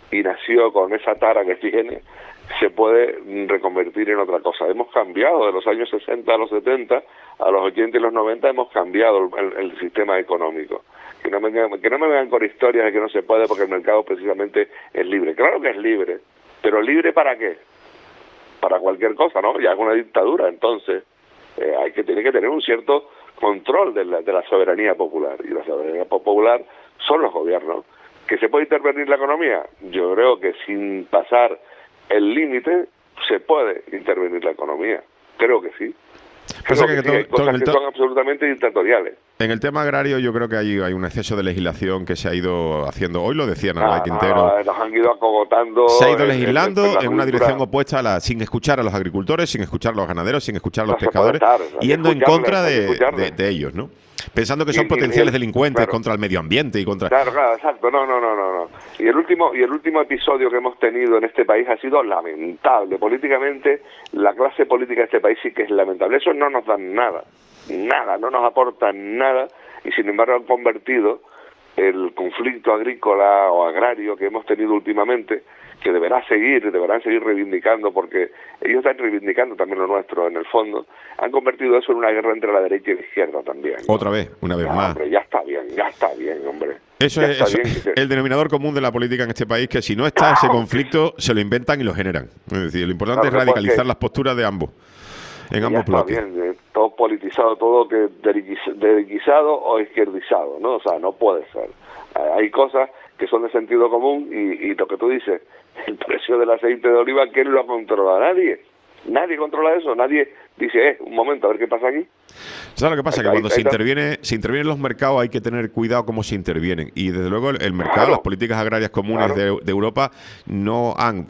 con esa tara que tiene, se puede reconvertir en otra cosa. Hemos cambiado de los años 60 a los 70, a los 80 y los 90 hemos cambiado el sistema económico. Que no me vengan con historias de que no se puede porque el mercado precisamente es libre. Claro que es libre, pero ¿libre para qué? Para cualquier cosa, ¿no? Ya es una dictadura, entonces tiene que tener un cierto control de la soberanía popular, y la soberanía popular son los gobiernos. ¿Que se puede intervenir la economía? Yo creo que sin pasar el límite se puede intervenir la economía. Creo que sí. Creo que sí, hay cosas que son absolutamente dictatoriales. En el tema agrario yo creo que hay un exceso de legislación que se ha ido haciendo. Hoy lo decía Narváez Quintero. Nos han ido acogotando. Se ha ido legislando en una dirección opuesta sin escuchar a los agricultores, sin escuchar a los ganaderos, sin escuchar a los pescadores, yendo en contra de ellos, ¿no? Pensando que son potenciales delincuentes contra el medio ambiente y contra... Claro, exacto. No. Y el último episodio que hemos tenido en este país ha sido lamentable. Políticamente, la clase política de este país sí que es lamentable. Eso no nos dan nada, no nos aportan nada, y sin embargo han convertido el conflicto agrícola o agrario que hemos tenido últimamente, que deberán seguir reivindicando, porque ellos están reivindicando también lo nuestro en el fondo, han convertido eso en una guerra entre la derecha y la izquierda también, ¿no? Otra vez, una vez más. Hombre, ya está bien, hombre. Eso es el denominador común de la política en este país, que si no está ese conflicto, se lo inventan y lo generan. Es decir, lo importante es radicalizar las posturas de ambos, en ambos bloques. Está bien, todo politizado, todo que derechizado o izquierdizado, ¿no? O sea, no puede ser. Hay cosas que son de sentido común, y lo que tú dices, el precio del aceite de oliva, ¿quién lo controla? Nadie controla eso, nadie dice, un momento, a ver qué pasa aquí. ¿Sabes lo que pasa? Que cuando se interviene en los mercados hay que tener cuidado cómo se intervienen, y desde luego el mercado, las políticas agrarias comunes de Europa no han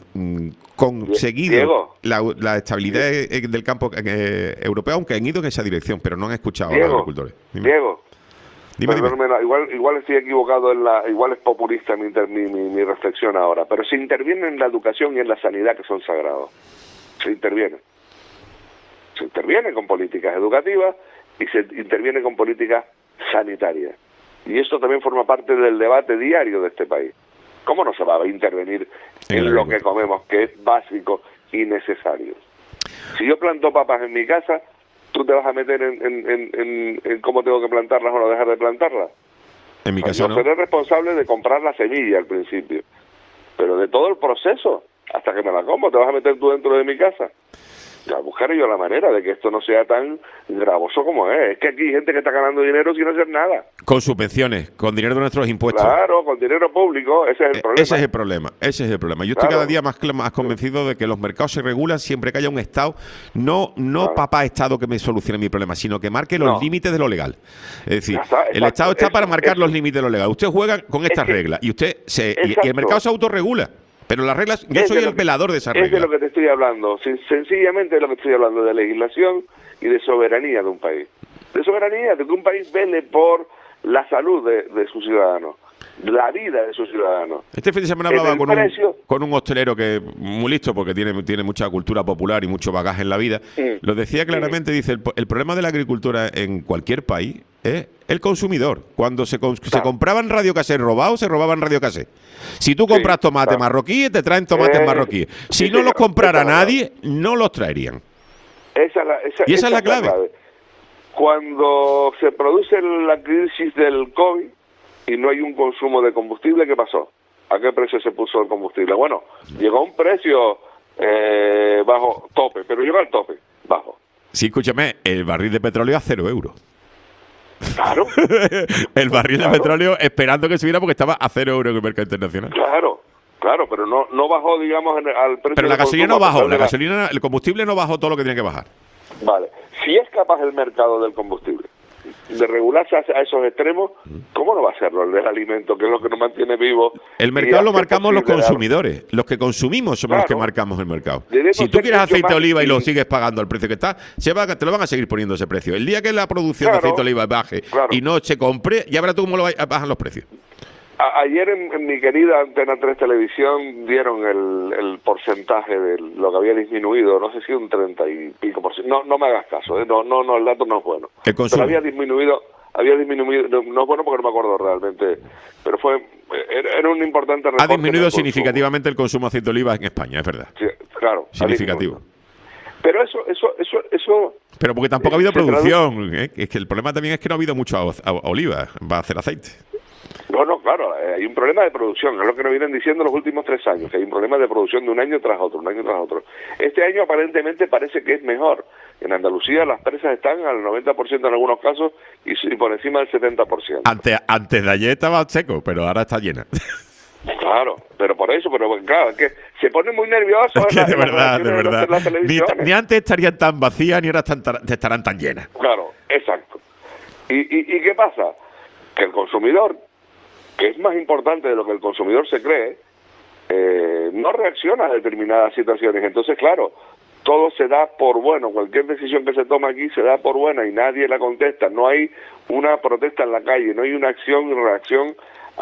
conseguido la estabilidad del campo europeo, aunque han ido en esa dirección, pero no han escuchado a los agricultores. Dime. Igual estoy equivocado igual es populista mi reflexión ahora, pero se interviene en la educación y en la sanidad, que son sagrados. Se interviene con políticas educativas y se interviene con políticas sanitarias, y esto también forma parte del debate diario de este país. ¿Cómo no se va a intervenir en lo que comemos, que es básico y necesario? Si yo planto papas en mi casa, ¿tú te vas a meter en cómo tengo que plantarlas o no dejar de plantarlas? En mi caso yo seré responsable de comprar la semilla al principio, pero de todo el proceso hasta que me la como, ¿te vas a meter tú dentro de mi casa? Ya buscaré yo la manera de que esto no sea tan gravoso como es. Es que aquí hay gente que está ganando dinero sin hacer nada. Con subvenciones, con dinero de nuestros impuestos. Claro, con dinero público, ese es el problema. Ese es el problema. Yo estoy cada día más convencido de que los mercados se regulan siempre que haya un Estado, no papá Estado que me solucione mi problema, sino que marque los límites de lo legal. Es decir, el Estado está para marcar los límites de lo legal. Usted juega con estas reglas y y el mercado se autorregula. Pero las reglas, yo soy el velador de esas reglas. Es de lo que te estoy hablando. Sencillamente de lo que estoy hablando, de legislación y de soberanía de un país. De soberanía, de que un país vele por la salud de sus ciudadanos, la vida de sus ciudadanos. Este fin de semana hablaba con un hostelero que muy listo, porque tiene mucha cultura popular y mucho bagaje en la vida. Lo decía claramente, dice, el problema de la agricultura en cualquier país es el consumidor. Cuando se compraban radiocassés robados, se robaban radiocassés. Si tú compras tomates marroquíes, te traen tomates marroquíes. Si no los comprara nadie, no los traerían. Esa es la clave. Cuando se produce la crisis del COVID y no hay un consumo de combustible, ¿qué pasó? ¿A qué precio se puso el combustible? Bueno, llegó a un precio bajo tope, pero llegó al tope bajo. Sí, escúchame, el barril de petróleo a 0 euros. Claro. El barril de petróleo esperando que subiera porque estaba a 0 euros en el mercado internacional. Claro, pero no bajó, digamos, al precio. Pero la gasolina no bajó, el combustible no bajó todo lo que tenía que bajar. Vale, si es capaz el mercado del combustible de regularse a esos extremos, ¿cómo no va a hacerlo el del alimento, que es lo que nos mantiene vivos? El mercado lo marcamos los consumidores. Los que consumimos somos los que marcamos el mercado. Si tú quieres aceite de oliva y lo sigues pagando al precio que está, te lo van a seguir poniendo ese precio. El día que la producción de aceite de oliva baje y no se compre, ya verás tú cómo bajan los precios. Ayer en mi querida Antena 3 Televisión dieron el porcentaje de lo que había disminuido, no sé si un 30 y pico por ciento. No me hagas caso, el dato no es bueno. El consumo. Pero había disminuido, no es bueno porque no me acuerdo realmente, pero era un importante recorte. Ha disminuido significativamente el consumo de aceite de oliva en España, es verdad. Sí, claro. Significativo. Pero eso... Pero porque tampoco ha habido producción, ¿eh? Es que el problema también es que no ha habido mucha oliva para hacer aceite. No, claro, hay un problema de producción, es lo que nos vienen diciendo los últimos 3 años, que hay un problema de producción de un año tras otro. Este año aparentemente parece que es mejor. En Andalucía las presas están al 90% en algunos casos y por encima del 70%. Antes de ayer estaba seco, pero ahora está llena. Claro, pero claro, es que se pone muy nervioso. Es que de verdad. Ni ¿eh? antes estarían tan vacías ni ahora estarán tan llenas. Claro, exacto. ¿Y qué pasa? Que el consumidor, que es más importante de lo que el consumidor se cree, no reacciona a determinadas situaciones. Entonces, claro, todo se da por bueno. Cualquier decisión que se toma aquí se da por buena y nadie la contesta. No hay una protesta en la calle, no hay una acción y reacción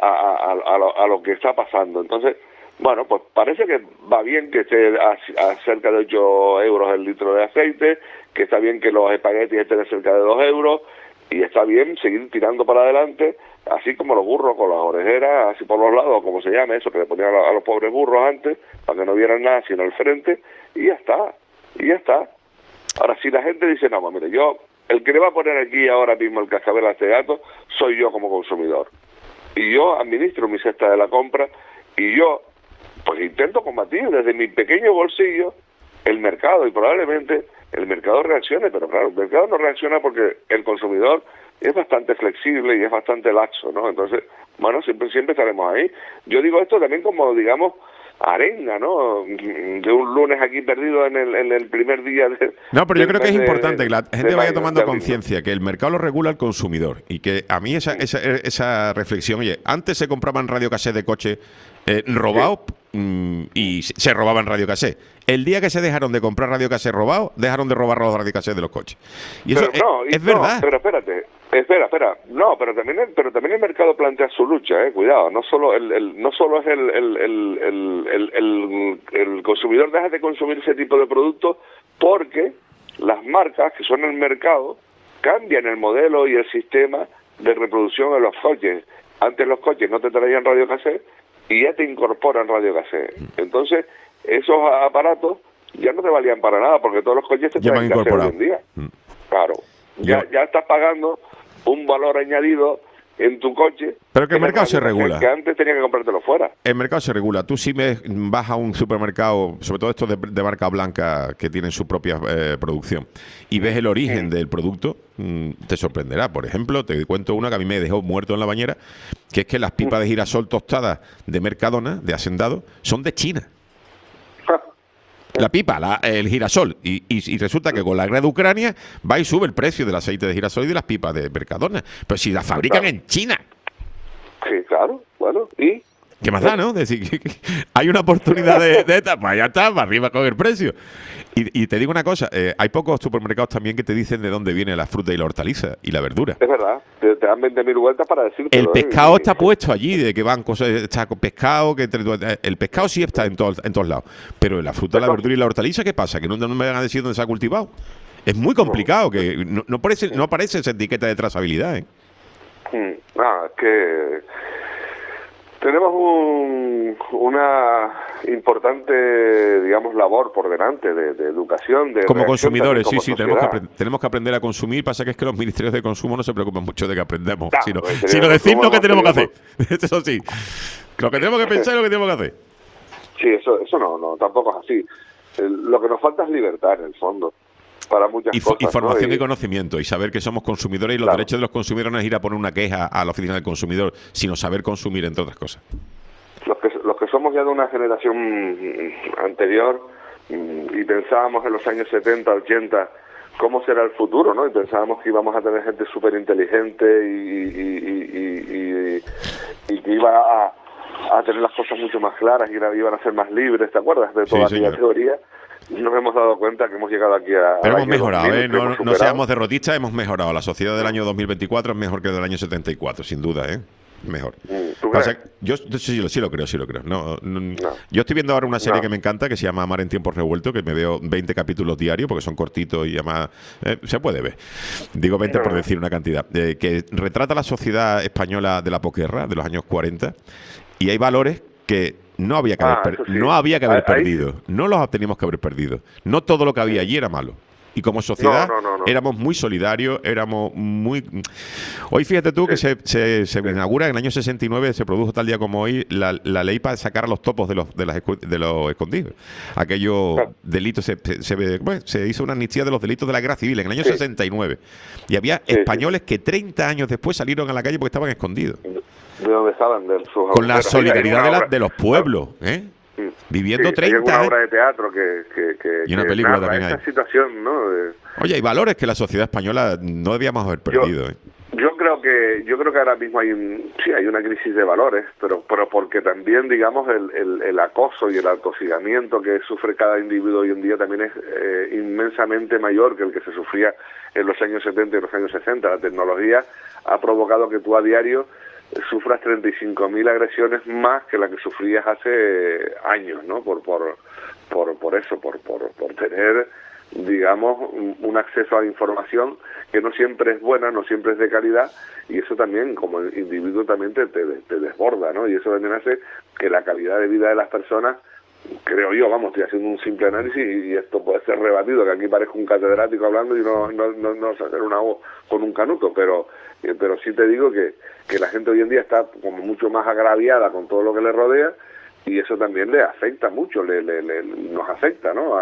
a lo que está pasando. Entonces, bueno, pues parece que va bien que esté a cerca de 8 euros el litro de aceite, que está bien que los espaguetis estén cerca de 2 euros, y está bien seguir tirando para adelante, así como los burros con las orejeras, así por los lados, como se llama eso, que le ponían a los pobres burros antes, para que no vieran nada sino al frente, y ya está. Ahora, si la gente dice, no, mire, el que le va a poner aquí ahora mismo el cascabel a este gato, soy yo como consumidor. Y yo administro mi cesta de la compra, y yo, pues intento combatir desde mi pequeño bolsillo el mercado, y probablemente el mercado reaccione, pero claro, el mercado no reacciona porque el consumidor es bastante flexible y es bastante laxo, ¿no? Entonces, bueno, siempre estaremos ahí. Yo digo esto también como, digamos, arenga, ¿no? De un lunes aquí perdido en el primer día de... No, pero yo creo que es importante que la gente vaya tomando conciencia, que el mercado lo regula el consumidor, y que a mí esa reflexión, oye, antes se compraban radiocassette de coche robados, y se robaban radiocassette. El día que se dejaron de comprar radiocassette robados, dejaron de robar los radiocassettes de los coches. Y eso es verdad. Pero espérate. No, pero también el mercado plantea su lucha, cuidado. No solo es el consumidor deja de consumir ese tipo de productos porque las marcas que son el mercado cambian el modelo y el sistema de reproducción de los coches. Antes los coches no te traían radiocassette y ya te incorporan radiocassette. Entonces, esos aparatos ya no te valían para nada porque todos los coches te traen cassette hoy en día. Claro, ya estás pagando un valor añadido en tu coche. Pero que el mercado se regula. Que antes tenía que comprártelo fuera. El mercado se regula. Tú si vas a un supermercado, sobre todo estos de marca blanca que tienen su propia producción, y ves el origen del producto, te sorprenderá. Por ejemplo, te cuento una que a mí me dejó muerto en la bañera, que es que las pipas de girasol tostadas de Mercadona, de Hacendado, son de China. La pipa, el girasol, y resulta que con la guerra de Ucrania va y sube el precio del aceite de girasol y de las pipas de Mercadona. Pero si las fabrican en China. Sí, claro, bueno, ¿y? ¿Qué más da, no? Es decir, que hay una oportunidad de esta, pues ya está, para arriba con el precio. Y te digo una cosa, hay pocos supermercados también que te dicen de dónde viene la fruta y la hortaliza y la verdura. Es verdad, te dan 20.000 vueltas para decirte. El pescado está puesto allí, de que van cosas, está con pescado, el pescado sí está en todos lados, pero la fruta, la verdura y la hortaliza, ¿qué pasa? Que no me van a decir dónde se ha cultivado. Es muy complicado, que no aparece esa etiqueta de trazabilidad, ¿eh? Es que tenemos una importante, digamos, labor por delante de educación, de como consumidores, como sí, tenemos que aprender a consumir. Pasa que es que los ministerios de consumo no se preocupan mucho de que aprendamos, sino decirnos lo que tenemos que hacer. Eso sí, lo que tenemos que pensar y lo que tenemos que hacer. Sí, eso no, tampoco es así. Lo que nos falta es libertad, en el fondo, para muchas cosas. Información, ¿no? y conocimiento, y saber que somos consumidores, y los derechos de los consumidores no es ir a poner una queja a la oficina del consumidor, sino saber consumir, entre otras cosas. Los que somos ya de una generación anterior y pensábamos en los años 70, 80 cómo será el futuro, ¿no? Y pensábamos que íbamos a tener gente súper inteligente y que iba a tener las cosas mucho más claras y iban a ser más libres, ¿te acuerdas? De toda aquella teoría. Nos hemos dado cuenta que hemos llegado aquí a... Pero hemos mejorado, 2000, no seamos derrotistas, hemos mejorado. La sociedad del año 2024 es mejor que del año 74, sin duda, ¿eh? Mejor. ¿Tú Pasa crees? que yo sí lo creo. No. Yo estoy viendo ahora una serie que me encanta que se llama Amar en tiempos revueltos, que me veo 20 capítulos diarios porque son cortitos y además se puede ver. Digo 20 por decir una cantidad. Que retrata la sociedad española de la posguerra, de los años 40, y hay valores que no había que haber perdido. No los teníamos que haber perdido. No todo lo que había allí era malo. Y como sociedad éramos muy solidarios, éramos muy... Hoy fíjate tú que se inaugura en el año 69, se produjo tal día como hoy, la ley para sacar a los topos de los escondidos. Aquellos delitos, se hizo una amnistía de los delitos de la guerra civil en el año 69. Y había españoles que 30 años después salieron a la calle porque estaban escondidos. ¿De dónde estaban? Con la solidaridad de los pueblos, ¿eh? Viviendo 30 años. Hay una obra de teatro que y una película también hay. Esta situación, ¿no? Oye, hay valores que la sociedad española no debíamos haber perdido. Yo creo que ahora mismo hay una crisis de valores, pero porque también, digamos, el acoso y el atosigamiento que sufre cada individuo hoy en día también es inmensamente mayor que el que se sufría en los años 70 y los años 60. La tecnología ha provocado que tú a diario sufras 35.000 agresiones más que la que sufrías hace años, ¿no? Por tener, digamos, un acceso a información que no siempre es buena, no siempre es de calidad, y eso también, como individuo, también te desborda, ¿no? Y eso también hace que la calidad de vida de las personas, creo yo, estoy haciendo un simple análisis y esto puede ser rebatido, que aquí parezco un catedrático hablando y no sacar una voz con un canuto, pero sí te digo que la gente hoy en día está como mucho más agraviada con todo lo que le rodea, y eso también le afecta mucho, nos afecta, ¿no?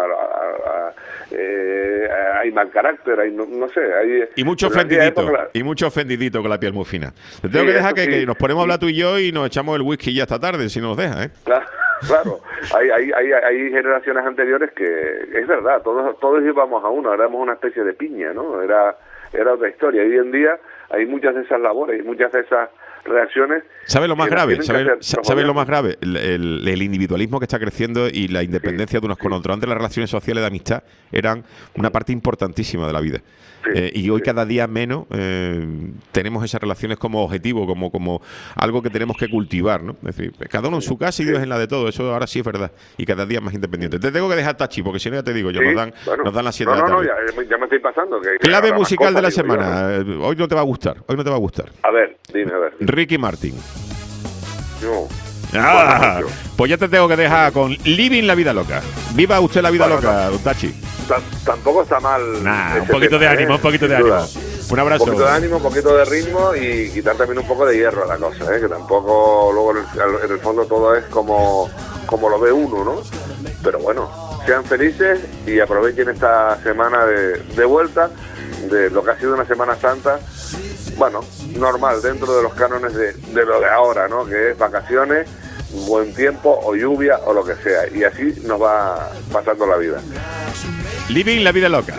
Hay mal carácter, hay no sé, hay... Y mucho ofendidito con la piel muy fina. Te tengo que dejar que nos ponemos a hablar tú y yo y nos echamos el whisky ya esta tarde, si nos deja, ¿eh? Claro, hay generaciones anteriores que, es verdad, todos íbamos a uno, éramos una especie de piña, ¿no? Era otra historia. Hoy en día hay muchas de esas labores y muchas de esas reacciones. ¿Sabes lo más grave? ¿Sabes lo más grave? El individualismo que está creciendo y la independencia de unos con otros. Antes las relaciones sociales de amistad eran una parte importantísima de la vida. Y hoy cada día menos tenemos esas relaciones como objetivo, como algo que tenemos que cultivar, ¿no? Es decir, cada uno en su casa y Dios en la de todo. Eso ahora sí es verdad. Y cada día más independiente. Te tengo que dejar, Tachi, porque si no ya te digo yo, nos dan las 7 de la tarde. Ya me estoy pasando. Clave musical de la semana. Hoy no te va a gustar. A ver, dime, a ver. Ricky Martin. No. Pues ya te tengo que dejar con Living la vida loca. Viva usted la vida loca, don Tachi. Tampoco está mal. Un poquito de ánimo. Un abrazo. Un poquito de ánimo, un poquito de ritmo y quitar también un poco de hierro a la cosa, ¿eh? Que tampoco luego en el fondo todo es como lo ve uno, ¿no? Pero bueno, sean felices y aprovechen esta semana de vuelta, de lo que ha sido una Semana Santa, bueno, normal, dentro de los cánones de lo de ahora, ¿no? Que es vacaciones, buen tiempo o lluvia o lo que sea. Y así nos va pasando la vida. Living la vida loca.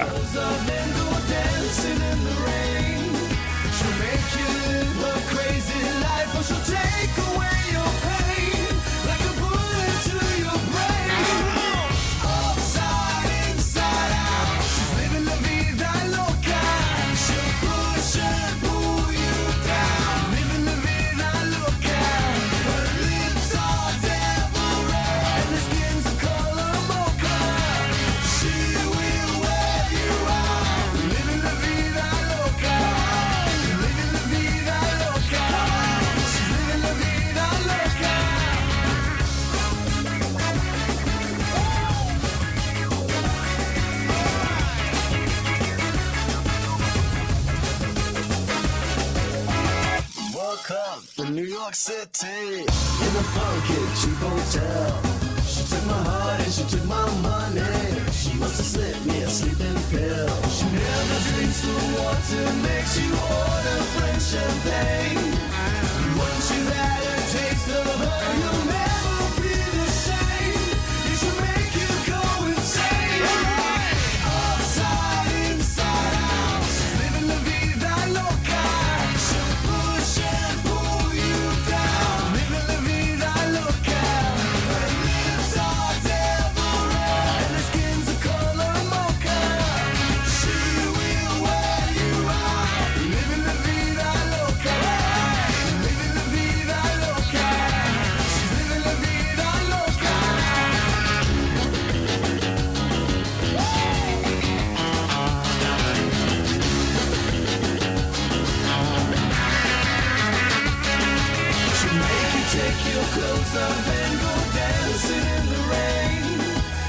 New York City, in a funky cheap hotel. She took my heart and she took my money. She must have slipped me a sleeping pill. She never drinks the water, makes you order French champagne. Once you've had a taste of her, you'll never be the same. You should make you go insane. Upside, inside out, she's living la vida loca. She'll push and pull you down, living la vida loca. Her lips are devil red and her skin's a color mocha. She will wear you out, living la vida loca.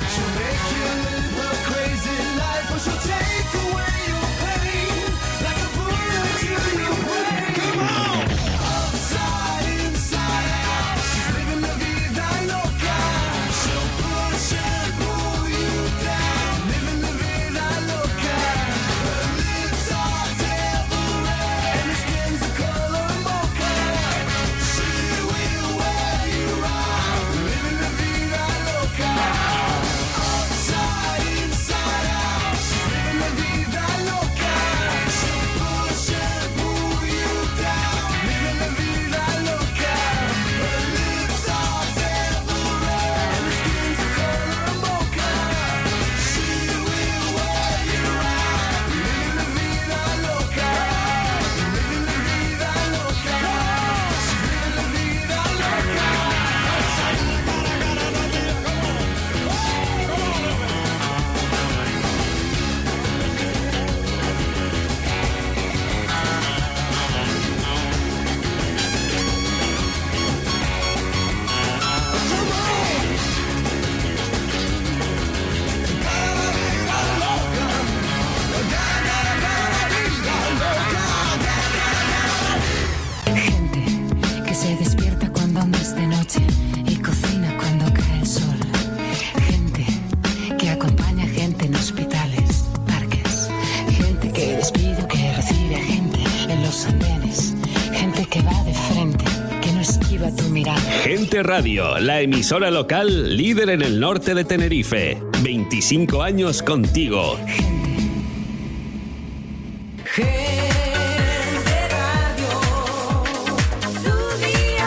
She'll make you live a crazy life, or she'll take away your pain like a bullet to your brain. Come on! Upside, inside out, she's living la vida loca. She'll push and pull you down, living la vida loca. Her lips are devil red, and her skin's the color mocha. She will wear you out, living la vida loca. Upside, inside out, she's living la vida loca. She'll push and pull you down, living la vida loca. Her lips are devil red, and her skin's the color mocha. She will wear you out, living la vida loca. Living la vida loca. She's living la vida loca. Gente que se despierta cuando aún es de noche y cocina cuando cae el sol. Gente que acompaña a gente en hospitales, parques. Gente que despide o que recibe a gente en los andenes. Gente que va de frente, que no esquiva tu mirada. Gente Radio, la emisora local líder en el norte de Tenerife. 25 años contigo. Gente Radio, tu día.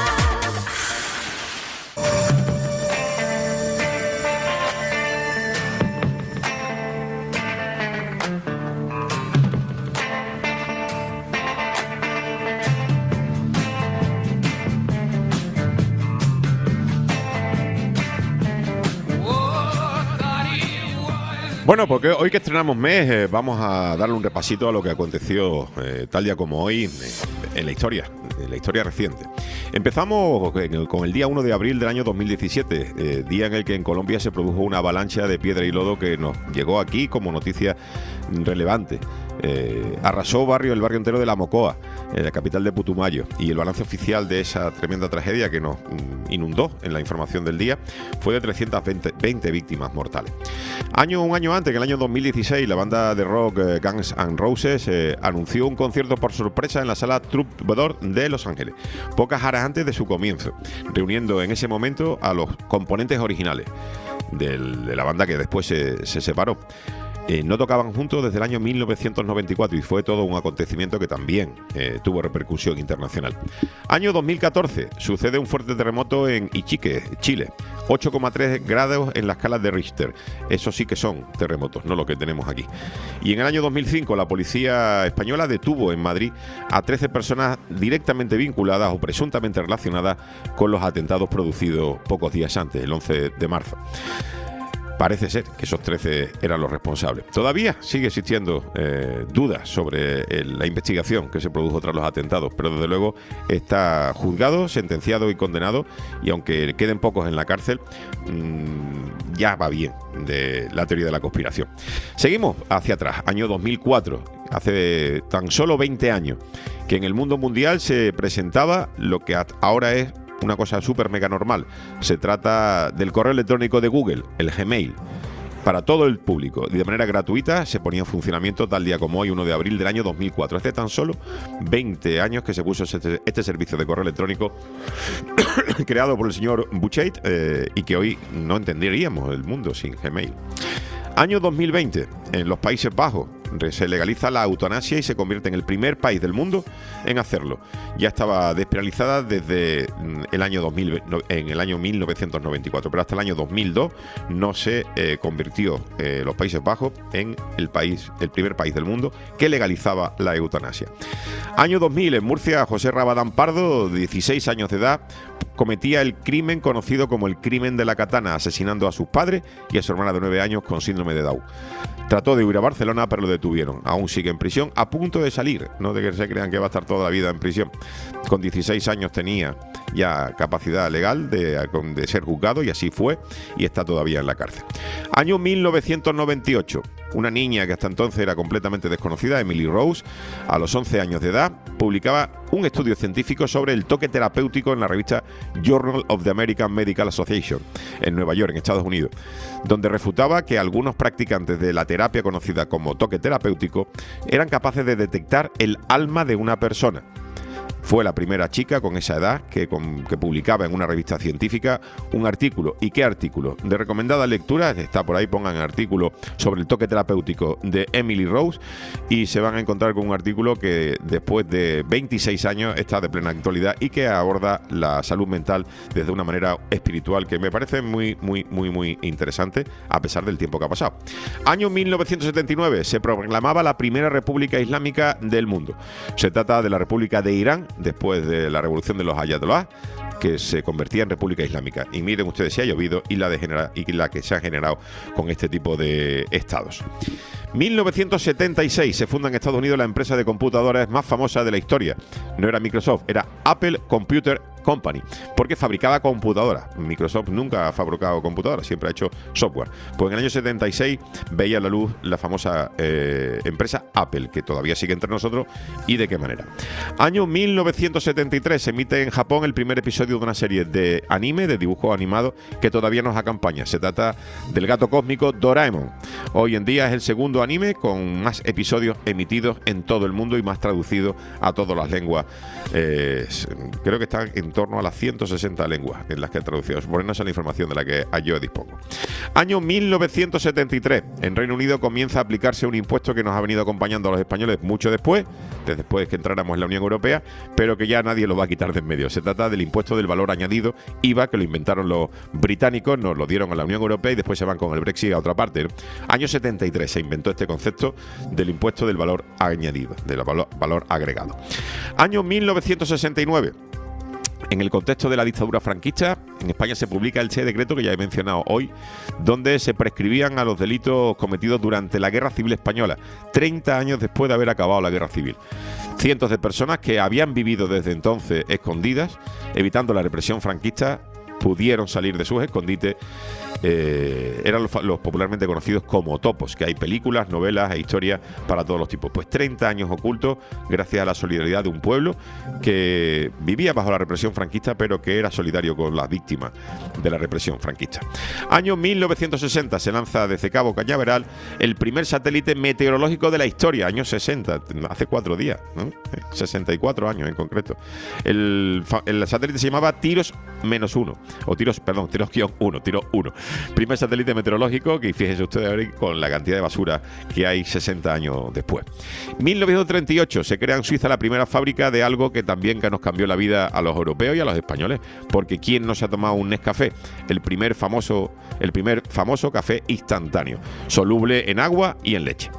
Bueno, porque hoy que estrenamos mes, vamos a darle un repasito a lo que aconteció tal día como hoy en la historia reciente. Empezamos con el día 1 de abril del año 2017, día en el que en Colombia se produjo una avalancha de piedra y lodo que nos llegó aquí como noticia relevante. Arrasó el barrio entero de La Mocoa, la capital de Putumayo, y el balance oficial de esa tremenda tragedia que nos inundó en la información del día fue de 320 víctimas mortales. Un año antes, en el año 2016, la banda de rock Guns N' Roses anunció un concierto por sorpresa en la sala Troubadour de Los Ángeles, pocas horas antes de su comienzo, reuniendo en ese momento a los componentes originales de la banda que después se separó. No tocaban juntos desde el año 1994 y fue todo un acontecimiento que también tuvo repercusión internacional. Año 2014, sucede un fuerte terremoto en Iquique, Chile. 8,3 grados en la escala de Richter. Eso sí que son terremotos, no lo que tenemos aquí. Y en el año 2005, la policía española detuvo en Madrid a 13 personas directamente vinculadas o presuntamente relacionadas con los atentados producidos pocos días antes, el 11 de marzo. Parece ser que esos 13 eran los responsables. Todavía sigue existiendo dudas sobre la investigación que se produjo tras los atentados, pero desde luego está juzgado, sentenciado y condenado, y aunque queden pocos en la cárcel, ya va bien de la teoría de la conspiración. Seguimos hacia atrás, año 2004, hace tan solo 20 años, que en el mundo mundial se presentaba lo que ahora es una cosa súper mega normal. Se trata del correo electrónico de Google, el Gmail, para todo el público. De manera gratuita se ponía en funcionamiento tal día como hoy, 1 de abril del año 2004. Hace tan solo 20 años que se puso este servicio de correo electrónico creado por el señor Buchheit y que hoy no entenderíamos el mundo sin Gmail. Año 2020, en los Países Bajos se legaliza la eutanasia y se convierte en el primer país del mundo en hacerlo. Ya estaba despenalizada desde el año 2000, en el año 1994, pero hasta el año 2002 no se convirtió los Países Bajos en el primer país del mundo que legalizaba la eutanasia. Año 2000, en Murcia, José Rabadán Pardo, de 16 años de edad, cometía el crimen conocido como el crimen de la katana, asesinando a sus padres y a su hermana de 9 años con síndrome de Down. Trató de huir a Barcelona, pero lo detuvieron. Aún sigue en prisión, a punto de salir, no de que se crean que va a estar toda la vida en prisión. Con 16 años tenía ya capacidad legal de ser juzgado, y así fue, y está todavía en la cárcel. Año 1998. Una niña que hasta entonces era completamente desconocida, Emily Rose, a los 11 años de edad, publicaba un estudio científico sobre el toque terapéutico en la revista Journal of the American Medical Association, en Nueva York, en Estados Unidos, donde refutaba que algunos practicantes de la terapia conocida como toque terapéutico eran capaces de detectar el alma de una persona. Fue la primera chica con esa edad que publicaba en una revista científica un artículo. ¿Y qué artículo? De recomendada lectura, está por ahí, pongan el artículo sobre el toque terapéutico de Emily Rose, y se van a encontrar con un artículo que después de 26 años está de plena actualidad y que aborda la salud mental desde una manera espiritual que me parece muy interesante, a pesar del tiempo que ha pasado. Año 1979, se proclamaba la primera república islámica del mundo. Se trata de la República de Irán, después de la revolución de los ayatolás, que se convertía en república islámica. Y miren ustedes si ha llovido y la que se ha generado con este tipo de estados. 1976 se funda en Estados Unidos la empresa de computadoras más famosa de la historia. No era Microsoft, era Apple Computer Company, porque fabricaba computadoras. Microsoft nunca ha fabricado computadoras, siempre ha hecho software. Pues en el año 76 veía la luz la famosa empresa Apple, que todavía sigue entre nosotros, y de qué manera. Año 1973 se emite en Japón el primer episodio de una serie de anime, de dibujo animado, que todavía nos acompaña. Se trata del gato cósmico Doraemon. Hoy en día es el segundo anime con más episodios emitidos en todo el mundo y más traducidos a todas las lenguas. Creo que están en torno a las 160 lenguas en las que he traducido. Por esa es la información de la que yo dispongo. Año 1973. En Reino Unido comienza a aplicarse un impuesto que nos ha venido acompañando a los españoles mucho después que entráramos en la Unión Europea, pero que ya nadie lo va a quitar de en medio. Se trata del impuesto del valor añadido, IVA, que lo inventaron los británicos, nos lo dieron a la Unión Europea y después se van con el Brexit a otra parte, ¿no? Año 73 se inventó este concepto del impuesto del valor añadido, del valor agregado. Año 1969. En el contexto de la dictadura franquista, en España se publica el decreto que ya he mencionado hoy, donde se prescribían a los delitos cometidos durante la Guerra Civil Española, 30 años después de haber acabado la Guerra Civil. Cientos de personas que habían vivido desde entonces escondidas, evitando la represión franquista, pudieron salir de sus escondites. Eran los popularmente conocidos como topos, que hay películas, novelas e historias para todos los tipos. Pues 30 años ocultos gracias a la solidaridad de un pueblo que vivía bajo la represión franquista, pero que era solidario con las víctimas de la represión franquista. Año 1960 se lanza desde Cabo Cañaveral el primer satélite meteorológico de la historia. Año 60, hace 4 días, ¿no? 64 años en concreto. El satélite se llamaba Tiros-1, o Tiros-1, Tiro 1. Primer satélite meteorológico, que fíjense ustedes ahora con la cantidad de basura que hay 60 años después. 1938 se crea en Suiza la primera fábrica de algo que también nos cambió la vida a los europeos y a los españoles, porque ¿quién no se ha tomado un Nescafé? El primer famoso café instantáneo, soluble en agua y en leche.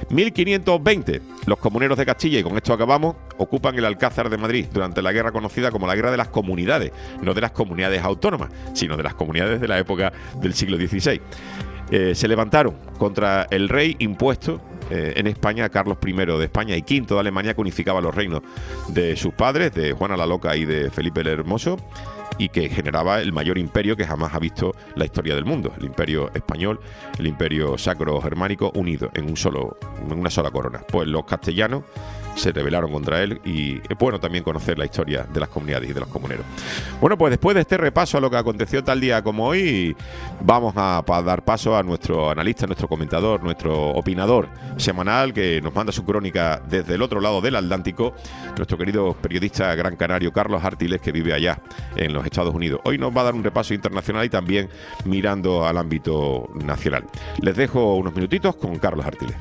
1520, los comuneros de Castilla, y con esto acabamos, ocupan el Alcázar de Madrid durante la guerra conocida como la Guerra de las Comunidades, no de las comunidades autónomas, sino de las comunidades de la época del siglo XVI. Se levantaron contra el rey impuesto en España, Carlos I de España y V de Alemania, que unificaba los reinos de sus padres, de Juana la Loca y de Felipe el Hermoso, y que generaba el mayor imperio que jamás ha visto la historia del mundo, el imperio español, el imperio sacro-germánico unido en una sola corona. Pues los castellanos se rebelaron contra él, y es bueno también conocer la historia de las comunidades y de los comuneros. Bueno, pues después de este repaso a lo que aconteció tal día como hoy, vamos a dar paso a nuestro analista, nuestro comentador, nuestro opinador semanal, que nos manda su crónica desde el otro lado del Atlántico, nuestro querido periodista gran canario Carlos Artiles, que vive allá en los Estados Unidos. Hoy nos va a dar un repaso internacional y también mirando al ámbito nacional. Les dejo unos minutitos con Carlos Artiles.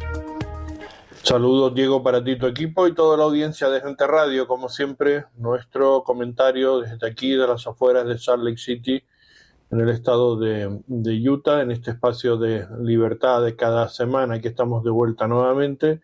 Saludos, Diego, para ti, tu equipo y toda la audiencia de Gente Radio. Como siempre, nuestro comentario desde aquí, de las afueras de Salt Lake City, en el estado de Utah, en este espacio de libertad de cada semana. Aquí estamos de vuelta nuevamente.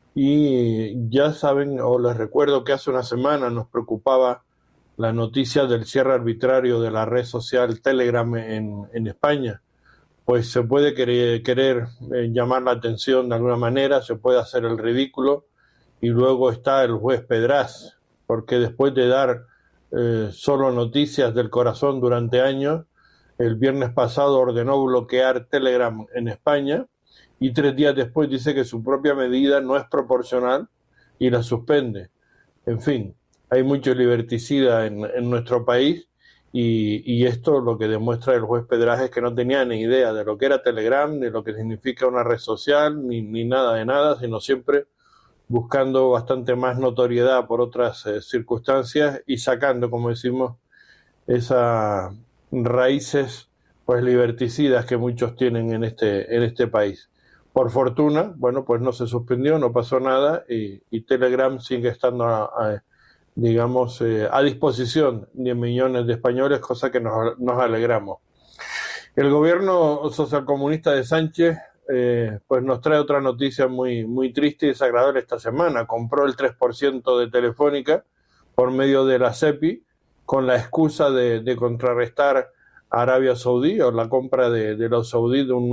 Y ya saben, o les recuerdo que hace una semana nos preocupaba la noticia del cierre arbitrario de la red social Telegram en España, pues se puede querer llamar la atención de alguna manera, se puede hacer el ridículo, y luego está el juez Pedraz, porque después de dar solo noticias del corazón durante años, el viernes pasado ordenó bloquear Telegram en España y 3 días después dice que su propia medida no es proporcional y la suspende. En fin, hay mucho liberticida en nuestro país y esto lo que demuestra el juez Pedraz es que no tenía ni idea de lo que era Telegram, ni lo que significa una red social, ni nada de nada, sino siempre buscando bastante más notoriedad por otras circunstancias y sacando, como decimos, esas raíces pues liberticidas que muchos tienen en este país. Por fortuna, bueno, pues no se suspendió, no pasó nada y Telegram sigue estando digamos, a disposición de millones de españoles, cosa que nos alegramos. El gobierno socialcomunista de Sánchez pues nos trae otra noticia muy triste y desagradable esta semana. Compró el 3% de Telefónica por medio de la SEPI con la excusa de contrarrestar a Arabia Saudí o la compra de los saudíes de un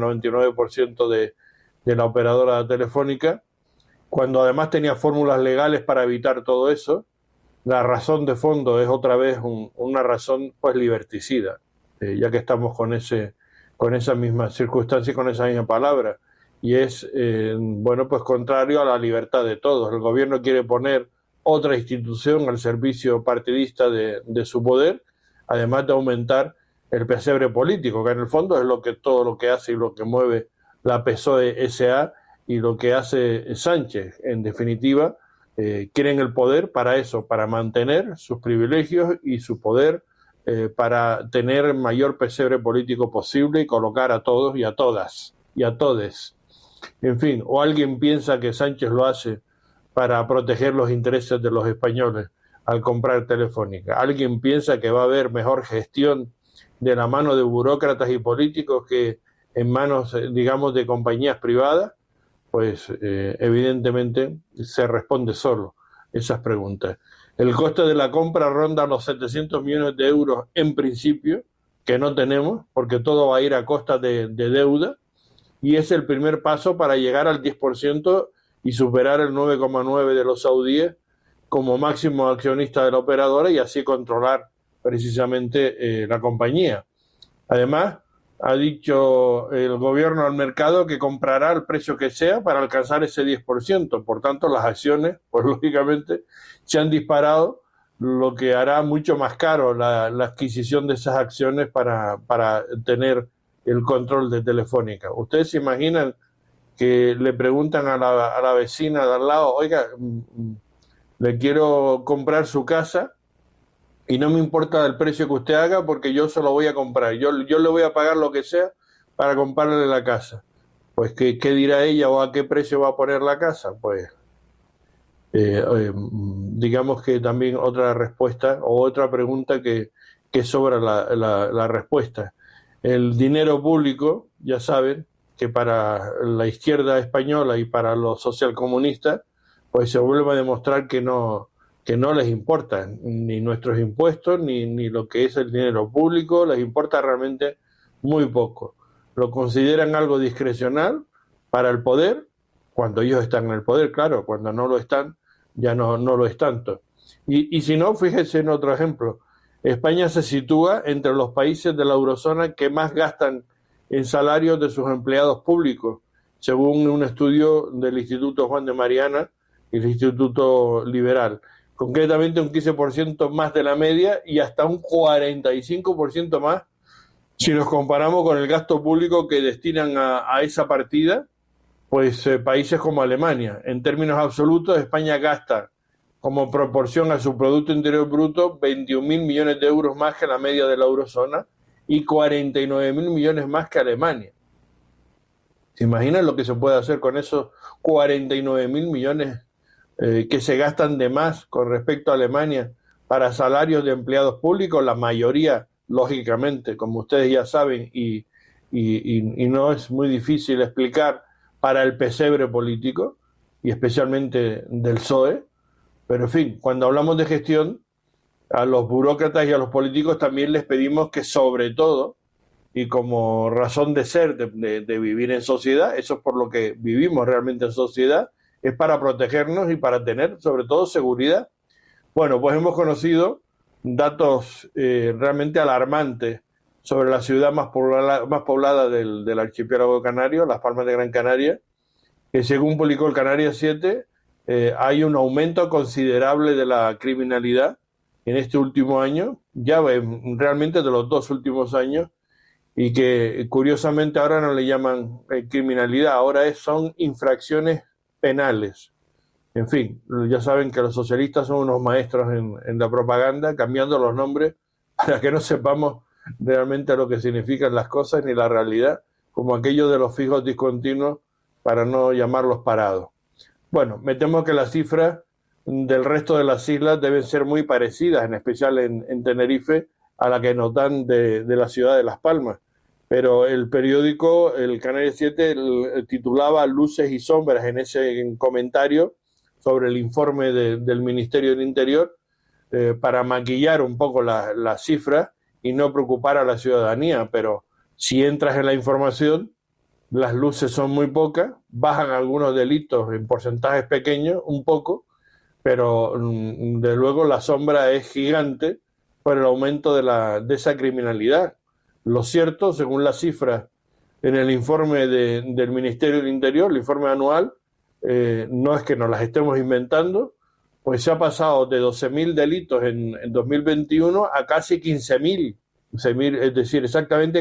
9,99% de la operadora Telefónica, cuando además tenía fórmulas legales para evitar todo eso. La razón de fondo es otra vez una razón pues liberticida, ya que estamos con esa misma circunstancia y con esa misma palabra, y es bueno, pues contrario a la libertad de todos. El gobierno quiere poner otra institución al servicio partidista de su poder, además de aumentar el pesebre político, que en el fondo es todo lo que hace y lo que mueve la PSOE S.A. y lo que hace Sánchez. En definitiva, quieren el poder para eso, para mantener sus privilegios y su poder, para tener el mayor pesebre político posible y colocar a todos y a todas y a todes. En fin, o alguien piensa que Sánchez lo hace para proteger los intereses de los españoles al comprar Telefónica. Alguien piensa que va a haber mejor gestión de la mano de burócratas y políticos que en manos, digamos, de compañías privadas. Pues evidentemente se responde solo esas preguntas. El coste de la compra ronda los 700 millones de euros en principio, que no tenemos, porque todo va a ir a costa de deuda, y es el primer paso para llegar al 10% y superar el 9,9% de los saudíes como máximo accionista de la operadora y así controlar precisamente la compañía. Además, ha dicho el gobierno al mercado que comprará el precio que sea para alcanzar ese 10%. Por tanto, las acciones, pues lógicamente, se han disparado, lo que hará mucho más caro la adquisición de esas acciones para tener el control de Telefónica. ¿Ustedes se imaginan que le preguntan a la vecina de al lado, oiga, le quiero comprar su casa y no me importa el precio que usted haga porque yo se lo voy a comprar, yo le voy a pagar lo que sea para comprarle la casa? Pues ¿qué dirá ella o a qué precio va a poner la casa? Pues digamos que también otra respuesta o otra pregunta que sobra la respuesta. El dinero público, ya saben que para la izquierda española y para los socialcomunistas, pues se vuelve a demostrar que no les importa ni nuestros impuestos ni lo que es el dinero público, les importa realmente muy poco. Lo consideran algo discrecional para el poder, cuando ellos están en el poder, claro, cuando no lo están, ya no lo es tanto. Y si no, fíjense en otro ejemplo. España se sitúa entre los países de la eurozona que más gastan en salarios de sus empleados públicos, según un estudio del Instituto Juan de Mariana y el Instituto Liberal. Concretamente un 15% más de la media y hasta un 45% más si nos comparamos con el gasto público que destinan a esa partida, pues países como Alemania. En términos absolutos, España gasta como proporción a su Producto Interior Bruto 21.000 millones de euros más que la media de la eurozona y 49.000 millones más que Alemania. ¿Se imaginan lo que se puede hacer con esos 49.000 millones que se gastan de más con respecto a Alemania para salarios de empleados públicos? La mayoría, lógicamente, como ustedes ya saben, y no es muy difícil explicar, para el pesebre político, y especialmente del PSOE. Pero en fin, cuando hablamos de gestión, a los burócratas y a los políticos también les pedimos que sobre todo y como razón de ser de vivir en sociedad. Eso es por lo que vivimos realmente en sociedad, es para protegernos y para tener sobre todo seguridad. Bueno, pues hemos conocido datos realmente alarmantes sobre la ciudad más poblada del archipiélago canario, Las Palmas de Gran Canaria, que según publicó el Canarias 7, hay un aumento considerable de la criminalidad en este último año, ya realmente de los 2 últimos años, y que curiosamente ahora no le llaman criminalidad, ahora son infracciones penales. En fin, ya saben que los socialistas son unos maestros en la propaganda, cambiando los nombres para que no sepamos realmente lo que significan las cosas ni la realidad, como aquello de los fijos discontinuos para no llamarlos parados. Bueno, me temo que las cifras del resto de las islas deben ser muy parecidas, en especial en Tenerife, a la que nos dan de la ciudad de Las Palmas. Pero el periódico, el Canarias 7, titulaba Luces y sombras en ese comentario sobre el informe del Ministerio del Interior para maquillar un poco las cifras y no preocupar a la ciudadanía. Pero si entras en la información, las luces son muy pocas, bajan algunos delitos en porcentajes pequeños, un poco, pero de luego la sombra es gigante por el aumento de esa criminalidad. Lo cierto, según las cifras en el informe del Ministerio del Interior, el informe anual, no es que nos las estemos inventando, pues se ha pasado de 12.000 delitos en 2021 a casi 15.000, es decir, exactamente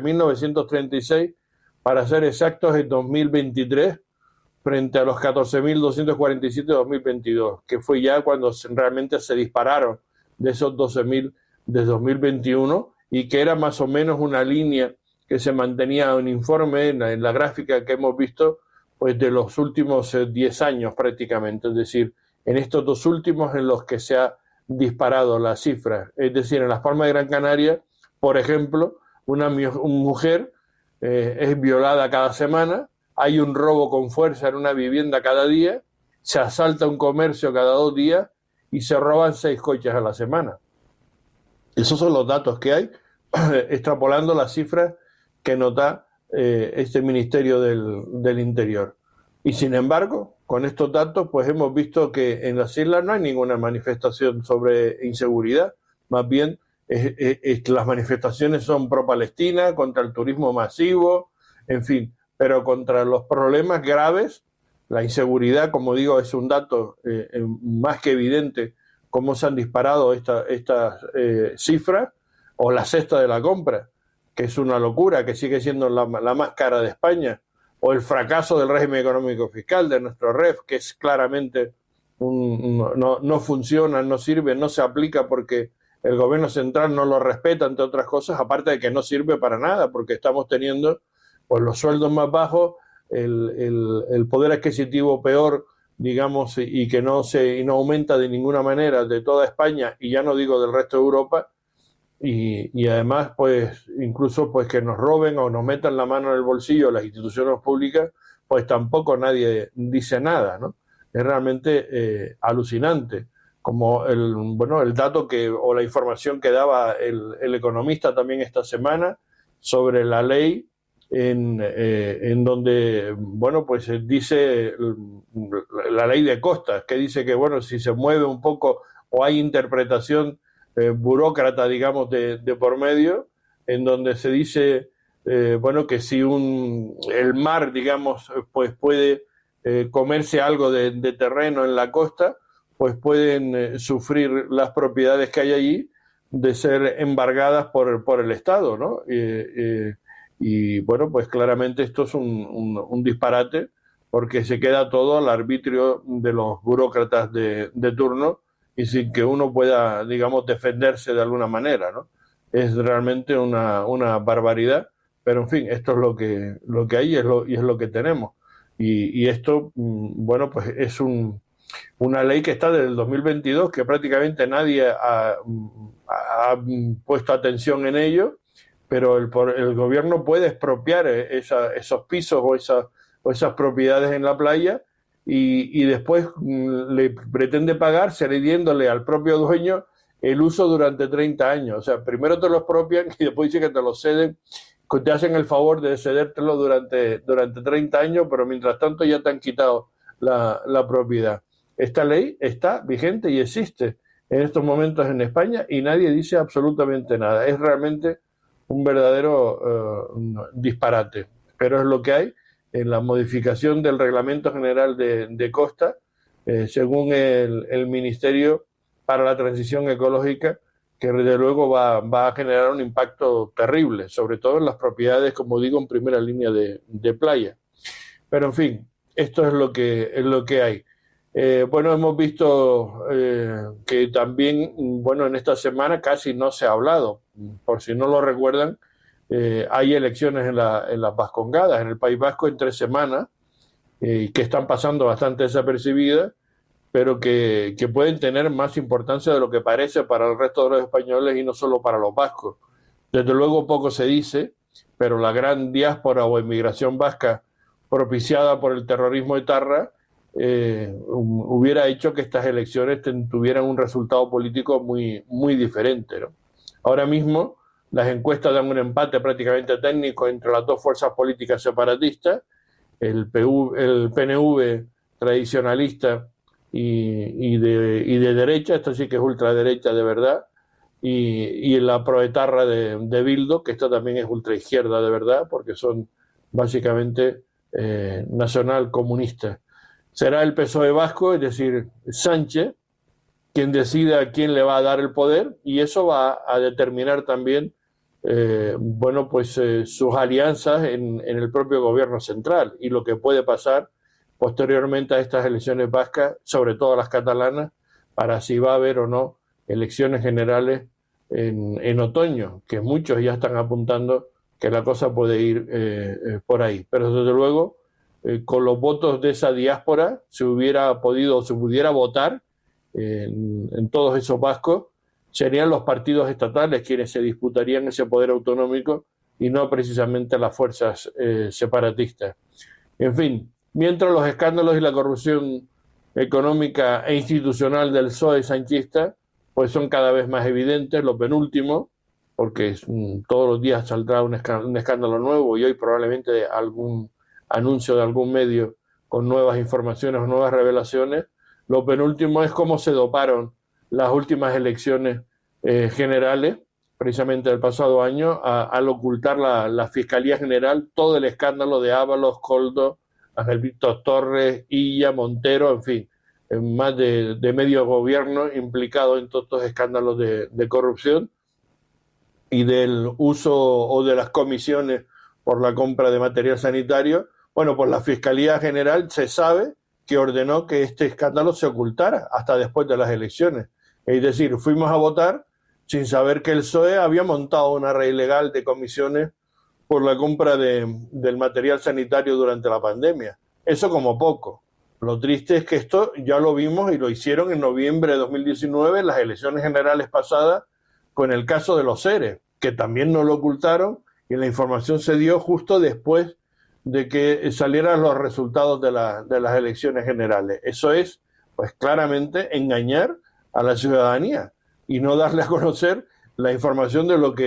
14.936 para ser exactos en 2023, frente a los 14.247 de 2022, que fue ya cuando realmente se dispararon de esos 12.000 de 2021, y que era más o menos una línea que se mantenía en informe, en la gráfica que hemos visto, pues de los últimos 10 años prácticamente, es decir, en estos 2 últimos en los que se ha disparado la cifra. Es decir, en Las Palmas de Gran Canaria, por ejemplo, una mujer es violada cada semana, hay un robo con fuerza en una vivienda cada día, se asalta un comercio cada 2 días y se roban 6 coches a la semana. Esos son los datos que hay, extrapolando las cifras que nos da este Ministerio del Interior. Y sin embargo, con estos datos, pues hemos visto que en las islas no hay ninguna manifestación sobre inseguridad, más bien las manifestaciones son pro-Palestina, contra el turismo masivo, en fin, pero contra los problemas graves, la inseguridad, como digo, es un dato más que evidente, cómo se han disparado estas cifras, o la cesta de la compra, que es una locura, que sigue siendo la más cara de España, o el fracaso del régimen económico fiscal de nuestro REF, que es claramente no funciona, no sirve, no se aplica porque el gobierno central no lo respeta, entre otras cosas, aparte de que no sirve para nada, porque estamos teniendo pues los sueldos más bajos, el poder adquisitivo peor, digamos, y que no aumenta de ninguna manera de toda España, y ya no digo del resto de Europa, y además, pues, incluso pues que nos roben o nos metan la mano en el bolsillo las instituciones públicas, pues tampoco nadie dice nada, ¿no? Es realmente alucinante, como el dato o la información que daba el Economista también esta semana sobre la ley en donde, bueno, pues dice la ley de costas, que dice que, bueno, si se mueve un poco o hay interpretación burócrata, digamos, de por medio, en donde se dice, bueno, que si el mar, digamos, pues puede comerse algo de terreno en la costa, pues pueden sufrir las propiedades que hay allí de ser embargadas por el Estado, ¿no? Y bueno, pues claramente esto es un disparate, porque se queda todo al arbitrio de los burócratas de turno y sin que uno pueda, digamos, defenderse de alguna manera, ¿no? Es realmente una barbaridad, pero en fin, esto es lo que hay y es lo que tenemos. Y esto, bueno, pues es una ley que está desde el 2022, que prácticamente nadie ha puesto atención en ello, pero el gobierno puede expropiar esos pisos o esas propiedades en la playa y después le pretende pagar cediéndole al propio dueño el uso durante 30 años. O sea, primero te lo expropian y después dice que te lo ceden te hacen el favor de cedértelo durante 30 años, pero mientras tanto ya te han quitado la propiedad. Esta ley está vigente y existe en estos momentos en España y nadie dice absolutamente nada. Es realmente un verdadero disparate, pero es lo que hay en la modificación del Reglamento General de Costa, según el Ministerio para la Transición Ecológica, que desde luego va a generar un impacto terrible, sobre todo en las propiedades, como digo, en primera línea de playa. Pero en fin, esto es lo que hay. Bueno, hemos visto que también, bueno, en esta semana casi no se ha hablado. Por si no lo recuerdan, hay elecciones en las Vascongadas, en el País Vasco, en 3 semanas, que están pasando bastante desapercibidas, pero que pueden tener más importancia de lo que parece para el resto de los españoles y no solo para los vascos. Desde luego poco se dice, pero la gran diáspora o emigración vasca propiciada por el terrorismo etarra hubiera hecho que estas elecciones tuvieran un resultado político muy, muy diferente, ¿no? Ahora mismo las encuestas dan un empate prácticamente técnico entre las dos fuerzas políticas separatistas, el PNV tradicionalista y de derecha, esto sí que es ultraderecha de verdad, y la proetarra de Bildu, que esto también es ultraizquierda de verdad, porque son básicamente nacional comunistas. Será el PSOE vasco, es decir, Sánchez, quien decida a quién le va a dar el poder, y eso va a determinar también bueno, pues sus alianzas en el propio gobierno central y lo que puede pasar posteriormente a estas elecciones vascas, sobre todo las catalanas, para si va a haber o no elecciones generales en otoño, que muchos ya están apuntando que la cosa puede ir por ahí. Pero desde luego, con los votos de esa diáspora, se pudiera votar en todos esos vascos, serían los partidos estatales quienes se disputarían ese poder autonómico y no precisamente las fuerzas separatistas. En fin, mientras los escándalos y la corrupción económica e institucional del PSOE sanchista pues son cada vez más evidentes, lo penúltimo, porque todos los días saldrá un escándalo nuevo y hoy probablemente algún anuncio de algún medio con nuevas informaciones o nuevas revelaciones. Lo penúltimo es cómo se doparon las últimas elecciones generales, precisamente del pasado año, al ocultar la Fiscalía General todo el escándalo de Ábalos, Koldo, Ángel Víctor Torres, Illa, Montero, en fin, más de medio gobierno implicado en todos estos escándalos de corrupción y del uso o de las comisiones por la compra de material sanitario. Bueno, pues la Fiscalía General se sabe que ordenó que este escándalo se ocultara hasta después de las elecciones. Es decir, fuimos a votar sin saber que el PSOE había montado una red ilegal de comisiones por la compra del material sanitario durante la pandemia. Eso como poco. Lo triste es que esto ya lo vimos y lo hicieron en noviembre de 2019, en las elecciones generales pasadas, con el caso de los ERE, que también no lo ocultaron y la información se dio justo después de que salieran los resultados de las elecciones generales. Eso es, pues claramente, engañar a la ciudadanía y no darle a conocer la información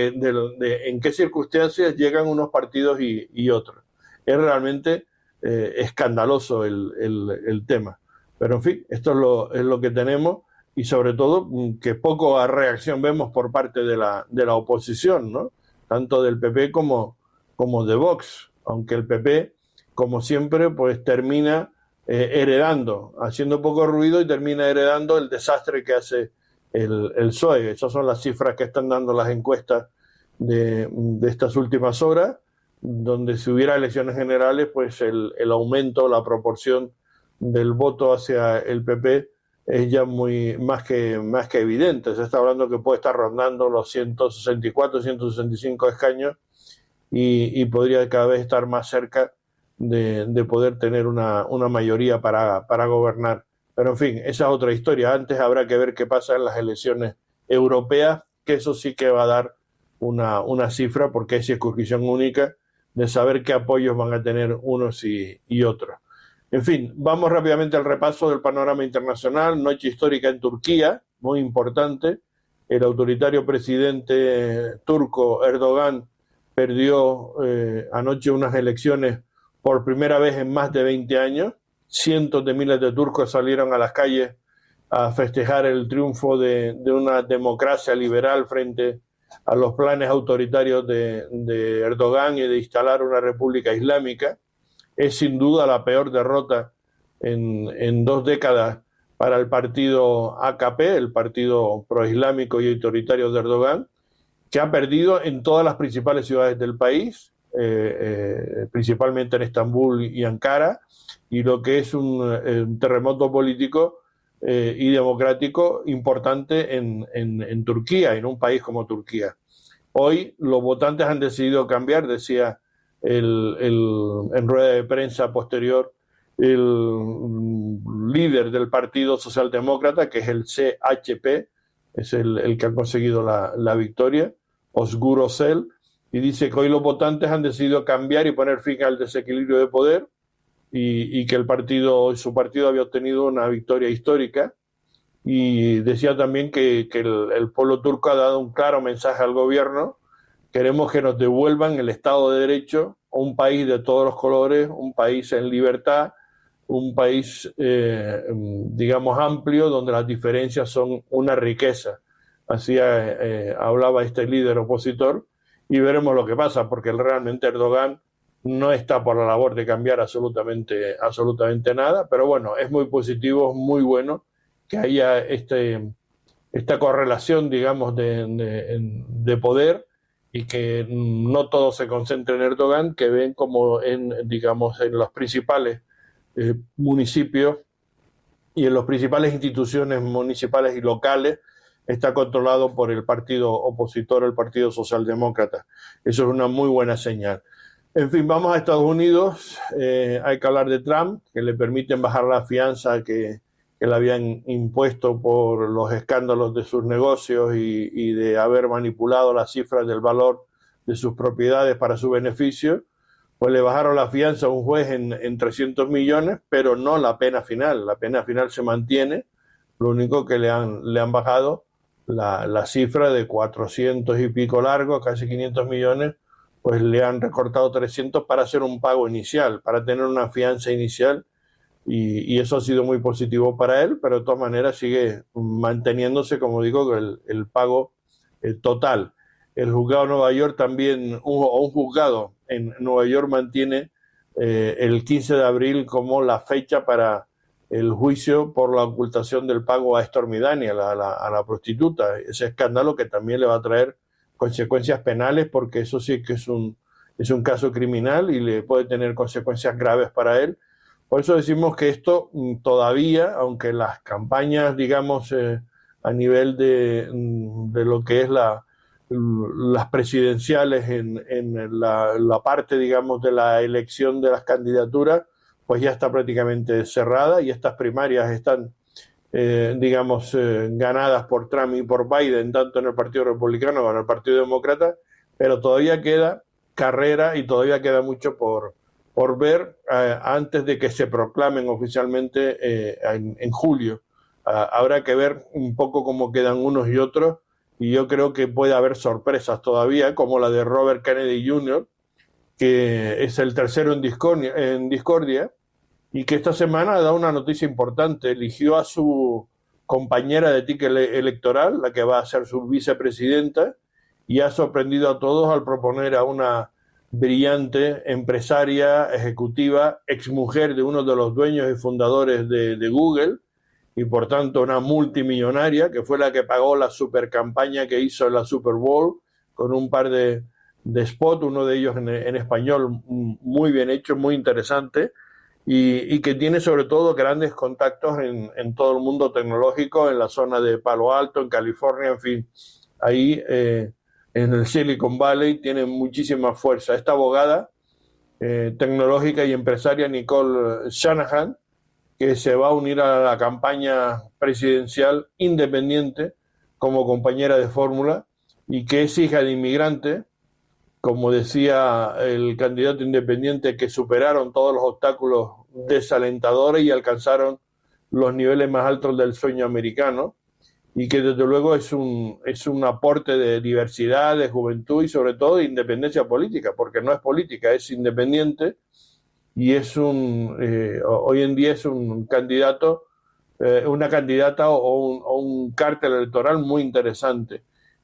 de en qué circunstancias llegan unos partidos y otros. Es realmente escandaloso el tema. Pero en fin, esto es lo que tenemos y sobre todo que poco reacción vemos por parte de la oposición, ¿no? Tanto del PP como de Vox, aunque el PP, como siempre, pues termina heredando, haciendo poco ruido y termina heredando el desastre que hace el PSOE. Esas son las cifras que están dando las encuestas de estas últimas horas, donde si hubiera elecciones generales, pues el aumento, la proporción del voto hacia el PP es ya más que evidente. Se está hablando que puede estar rondando los 164, 165 escaños y podría cada vez estar más cerca de poder tener una mayoría para gobernar. Pero en fin, esa es otra historia. Antes habrá que ver qué pasa en las elecciones europeas, que eso sí que va a dar una cifra, porque es circunscripción única, de saber qué apoyos van a tener unos y otros. En fin, vamos rápidamente al repaso del panorama internacional. Noche histórica en Turquía, muy importante. El autoritario presidente turco Erdogan perdió anoche unas elecciones por primera vez en más de 20 años. Cientos de miles de turcos salieron a las calles a festejar el triunfo de una democracia liberal frente a los planes autoritarios de Erdogan y de instalar una república islámica. Es sin duda la peor derrota en 2 décadas para el partido AKP, el partido proislámico y autoritario de Erdogan, que ha perdido en todas las principales ciudades del país, principalmente en Estambul y Ankara, y lo que es un terremoto político y democrático importante en Turquía, en un país como Turquía. Hoy los votantes han decidido cambiar, decía en rueda de prensa posterior el líder del Partido Socialdemócrata, que es el CHP, es el que ha conseguido la victoria, Özgür Özel, y dice que hoy los votantes han decidido cambiar y poner fin al desequilibrio de poder y que su partido había obtenido una victoria histórica. Y decía también que el pueblo turco ha dado un claro mensaje al gobierno: queremos que nos devuelvan el Estado de Derecho, un país de todos los colores, un país en libertad, un país, digamos, amplio, donde las diferencias son una riqueza. Así hablaba este líder opositor, y veremos lo que pasa, porque realmente Erdogan no está por la labor de cambiar absolutamente nada, pero bueno, es muy positivo, muy bueno que haya esta correlación, digamos, de poder, y que no todo se concentre en Erdogan, que ven como digamos, en los principales municipios y en las principales instituciones municipales y locales está controlado por el partido opositor, el Partido Socialdemócrata. Eso es una muy buena señal. En fin, vamos a Estados Unidos. Hay que hablar de Trump, que le permiten bajar la fianza que le habían impuesto por los escándalos de sus negocios y de haber manipulado las cifras del valor de sus propiedades para su beneficio. Pues le bajaron la fianza a un juez en 300 millones, pero no la pena final. La pena final se mantiene. Lo único que le han bajado la cifra de 400 y pico largos, casi 500 millones, pues le han recortado 300 para hacer un pago inicial, para tener una fianza inicial, y eso ha sido muy positivo para él, pero de todas maneras sigue manteniéndose, como digo, el pago total. El juzgado de Nueva York también, un juzgado en Nueva York mantiene el 15 de abril como la fecha para el juicio por la ocultación del pago a Stormy Daniels, a la prostituta. Ese escándalo que también le va a traer consecuencias penales, porque eso sí que es un caso criminal y le puede tener consecuencias graves para él. Por eso decimos que esto todavía, aunque las campañas, digamos, a nivel de lo que es las presidenciales en la parte, digamos, de la elección de las candidaturas, pues ya está prácticamente cerrada, y estas primarias están, digamos, ganadas por Trump y por Biden, tanto en el Partido Republicano como en el Partido Demócrata, pero todavía queda carrera y todavía queda mucho por ver antes de que se proclamen oficialmente en julio. Habrá que ver un poco cómo quedan unos y otros, y yo creo que puede haber sorpresas todavía, como la de Robert Kennedy Jr., que es el tercero en discordia, y que esta semana da una noticia importante. Eligió a su compañera de ticket electoral, la que va a ser su vicepresidenta, y ha sorprendido a todos al proponer a una brillante empresaria ejecutiva, exmujer de uno de los dueños y fundadores de Google, y por tanto una multimillonaria, que fue la que pagó la super campaña que hizo en la Super Bowl, con un par de spots, uno de ellos en español muy bien hecho, muy interesante, y que tiene sobre todo grandes contactos en todo el mundo tecnológico, en la zona de Palo Alto, en California, en fin, ahí en el Silicon Valley tiene muchísima fuerza. Esta abogada tecnológica y empresaria, Nicole Shanahan, que se va a unir a la campaña presidencial independiente como compañera de fórmula, y que es hija de inmigrante, como decía el candidato independiente, que superaron todos los obstáculos desalentadores y alcanzaron los niveles más altos del sueño americano. y que desde luego es un aporte de diversidad, de juventud y sobre todo de independencia política, porque no es política, es independiente y hoy en día es un candidato, una candidata o un cártel electoral muy interesante.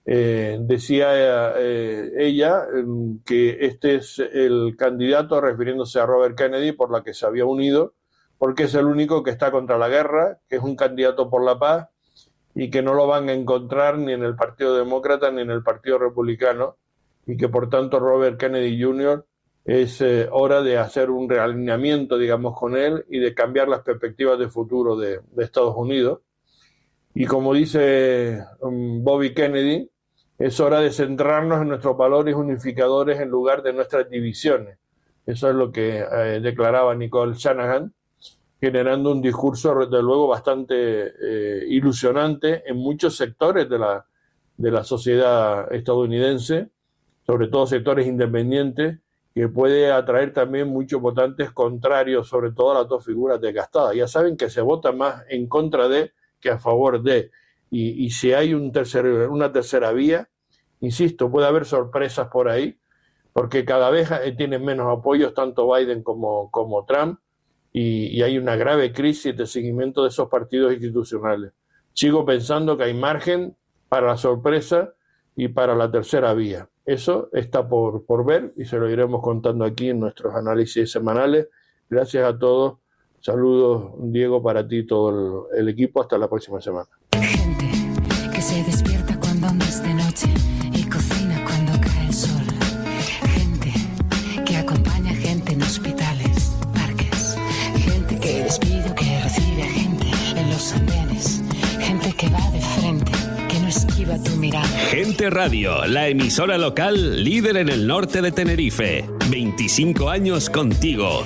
Decía ella que este es el candidato, refiriéndose a Robert Kennedy, por la que se había unido, porque es el único que está contra la guerra, que es un candidato por la paz y que no lo van a encontrar ni en el Partido Demócrata ni en el Partido Republicano, y que por tanto Robert Kennedy Jr. es hora de hacer un realineamiento, digamos, con él y de cambiar las perspectivas de futuro de Estados Unidos. Y como dice Bobby Kennedy, es hora de centrarnos en nuestros valores unificadores en lugar de nuestras divisiones. Eso es lo que declaraba Nicole Shanahan, generando un discurso, desde luego, bastante ilusionante en muchos sectores de la sociedad estadounidense, sobre todo sectores independientes, que puede atraer también muchos votantes contrarios, sobre todo a las dos figuras desgastadas. Ya saben que se vota más en contra de que a favor de. Y si hay una tercera vía, insisto, puede haber sorpresas por ahí, porque cada vez tienen menos apoyos tanto Biden como Trump, y hay una grave crisis de seguimiento de esos partidos institucionales. Sigo pensando que hay margen para la sorpresa y para la tercera vía. Eso está por ver y se lo iremos contando aquí en nuestros análisis semanales. Gracias a todos. Saludos, Diego, para ti y todo el equipo. Hasta la próxima semana. Gente que se despierta cuando aún es de noche y cocina cuando cae el sol. Gente que acompaña gente en hospitales, parques. Gente que despide o que recibe a gente en los andenes. Gente que va de frente, que no esquiva tu mirada. Gente Radio, la emisora local líder en el norte de Tenerife. 25 años contigo.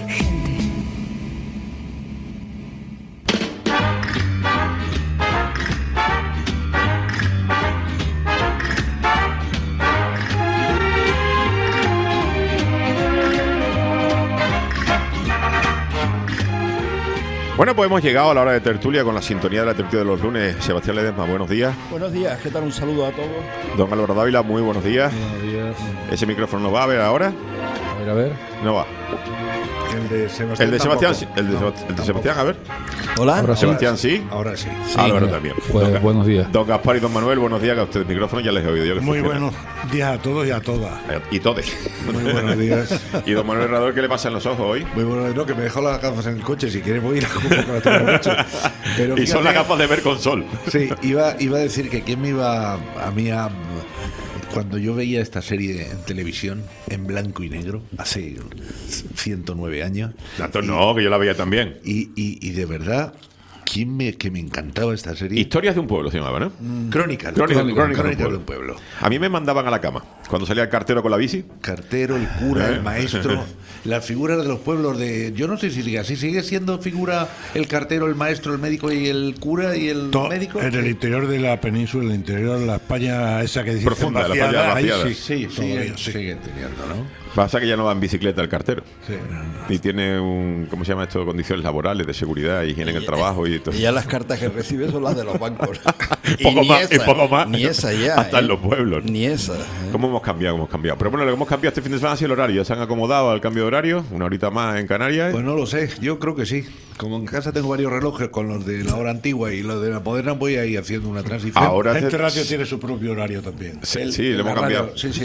Bueno, pues hemos llegado a la hora de tertulia con la sintonía de la tertulia de los lunes. Sebastián Ledesma, buenos días. Buenos días, ¿qué tal? Un saludo a todos. Don Álvaro Dávila, muy buenos días. Buenos días. ¿Ese micrófono no va a ver ahora? A ver. No va. El de Sebastián. El de Sebastián, tampoco. el de Sebastián, a ver. Hola. Ahora Sebastián, sí. Ahora sí. Álvaro también. Pues, buenos días. Don Gaspar y don Manuel, buenos días. Que a ustedes el micrófono ya les he oído yo. Que Muy funciona. buenos días a todos y a todas. Y todes. Muy buenos días. Y don Manuel Herrador, ¿qué le pasa en los ojos hoy? Muy buenos días. No, que me dejó las gafas en el coche. Si quieres voy a ir a comprar con las coche. Pero Y son fíjate, las gafas de ver con sol. Sí, iba a decir que quién me iba a mí a... Cuando yo veía esta serie en televisión, en blanco y negro, hace 109 años. Tanto no, que yo la veía también. Y de verdad, que me encantaba esta serie. Historias de un pueblo se llamaba, ¿no? Crónicas Crónicas de un pueblo. A mí me mandaban a la cama. Cuando salía el cartero con la bici. Cartero, el cura, el maestro, las figuras de los pueblos de... Yo no sé si sigue así. ¿Sigue siendo figura el cartero, el maestro, el médico y el cura y el médico? En el interior de la península, en el interior de la España esa que dice Profunda, la vaciada, España vaciada. ahí Sí, todavía siguen teniendo, ¿no? Pasa que ya no va en bicicleta el cartero. Sí. Y tiene ¿cómo se llama esto? Condiciones laborales, de seguridad, higiene en el trabajo y todo. Y ya las cartas que recibe son las de los bancos. poco más. Ni esa ya. Hasta en los pueblos. Ni esa. ¿Cómo hemos cambiado? Pero bueno, lo que hemos cambiado este fin de semana ha sido el horario. ¿Ya se han acomodado al cambio de horario? Una horita más en Canarias. Pues no lo sé, yo creo que sí. Como en casa tengo varios relojes con los de la hora antigua y los de la moderna, voy a ir haciendo una transición. Ahora Gente Radio tiene su propio horario también. Sí, le hemos cambiado. Sí.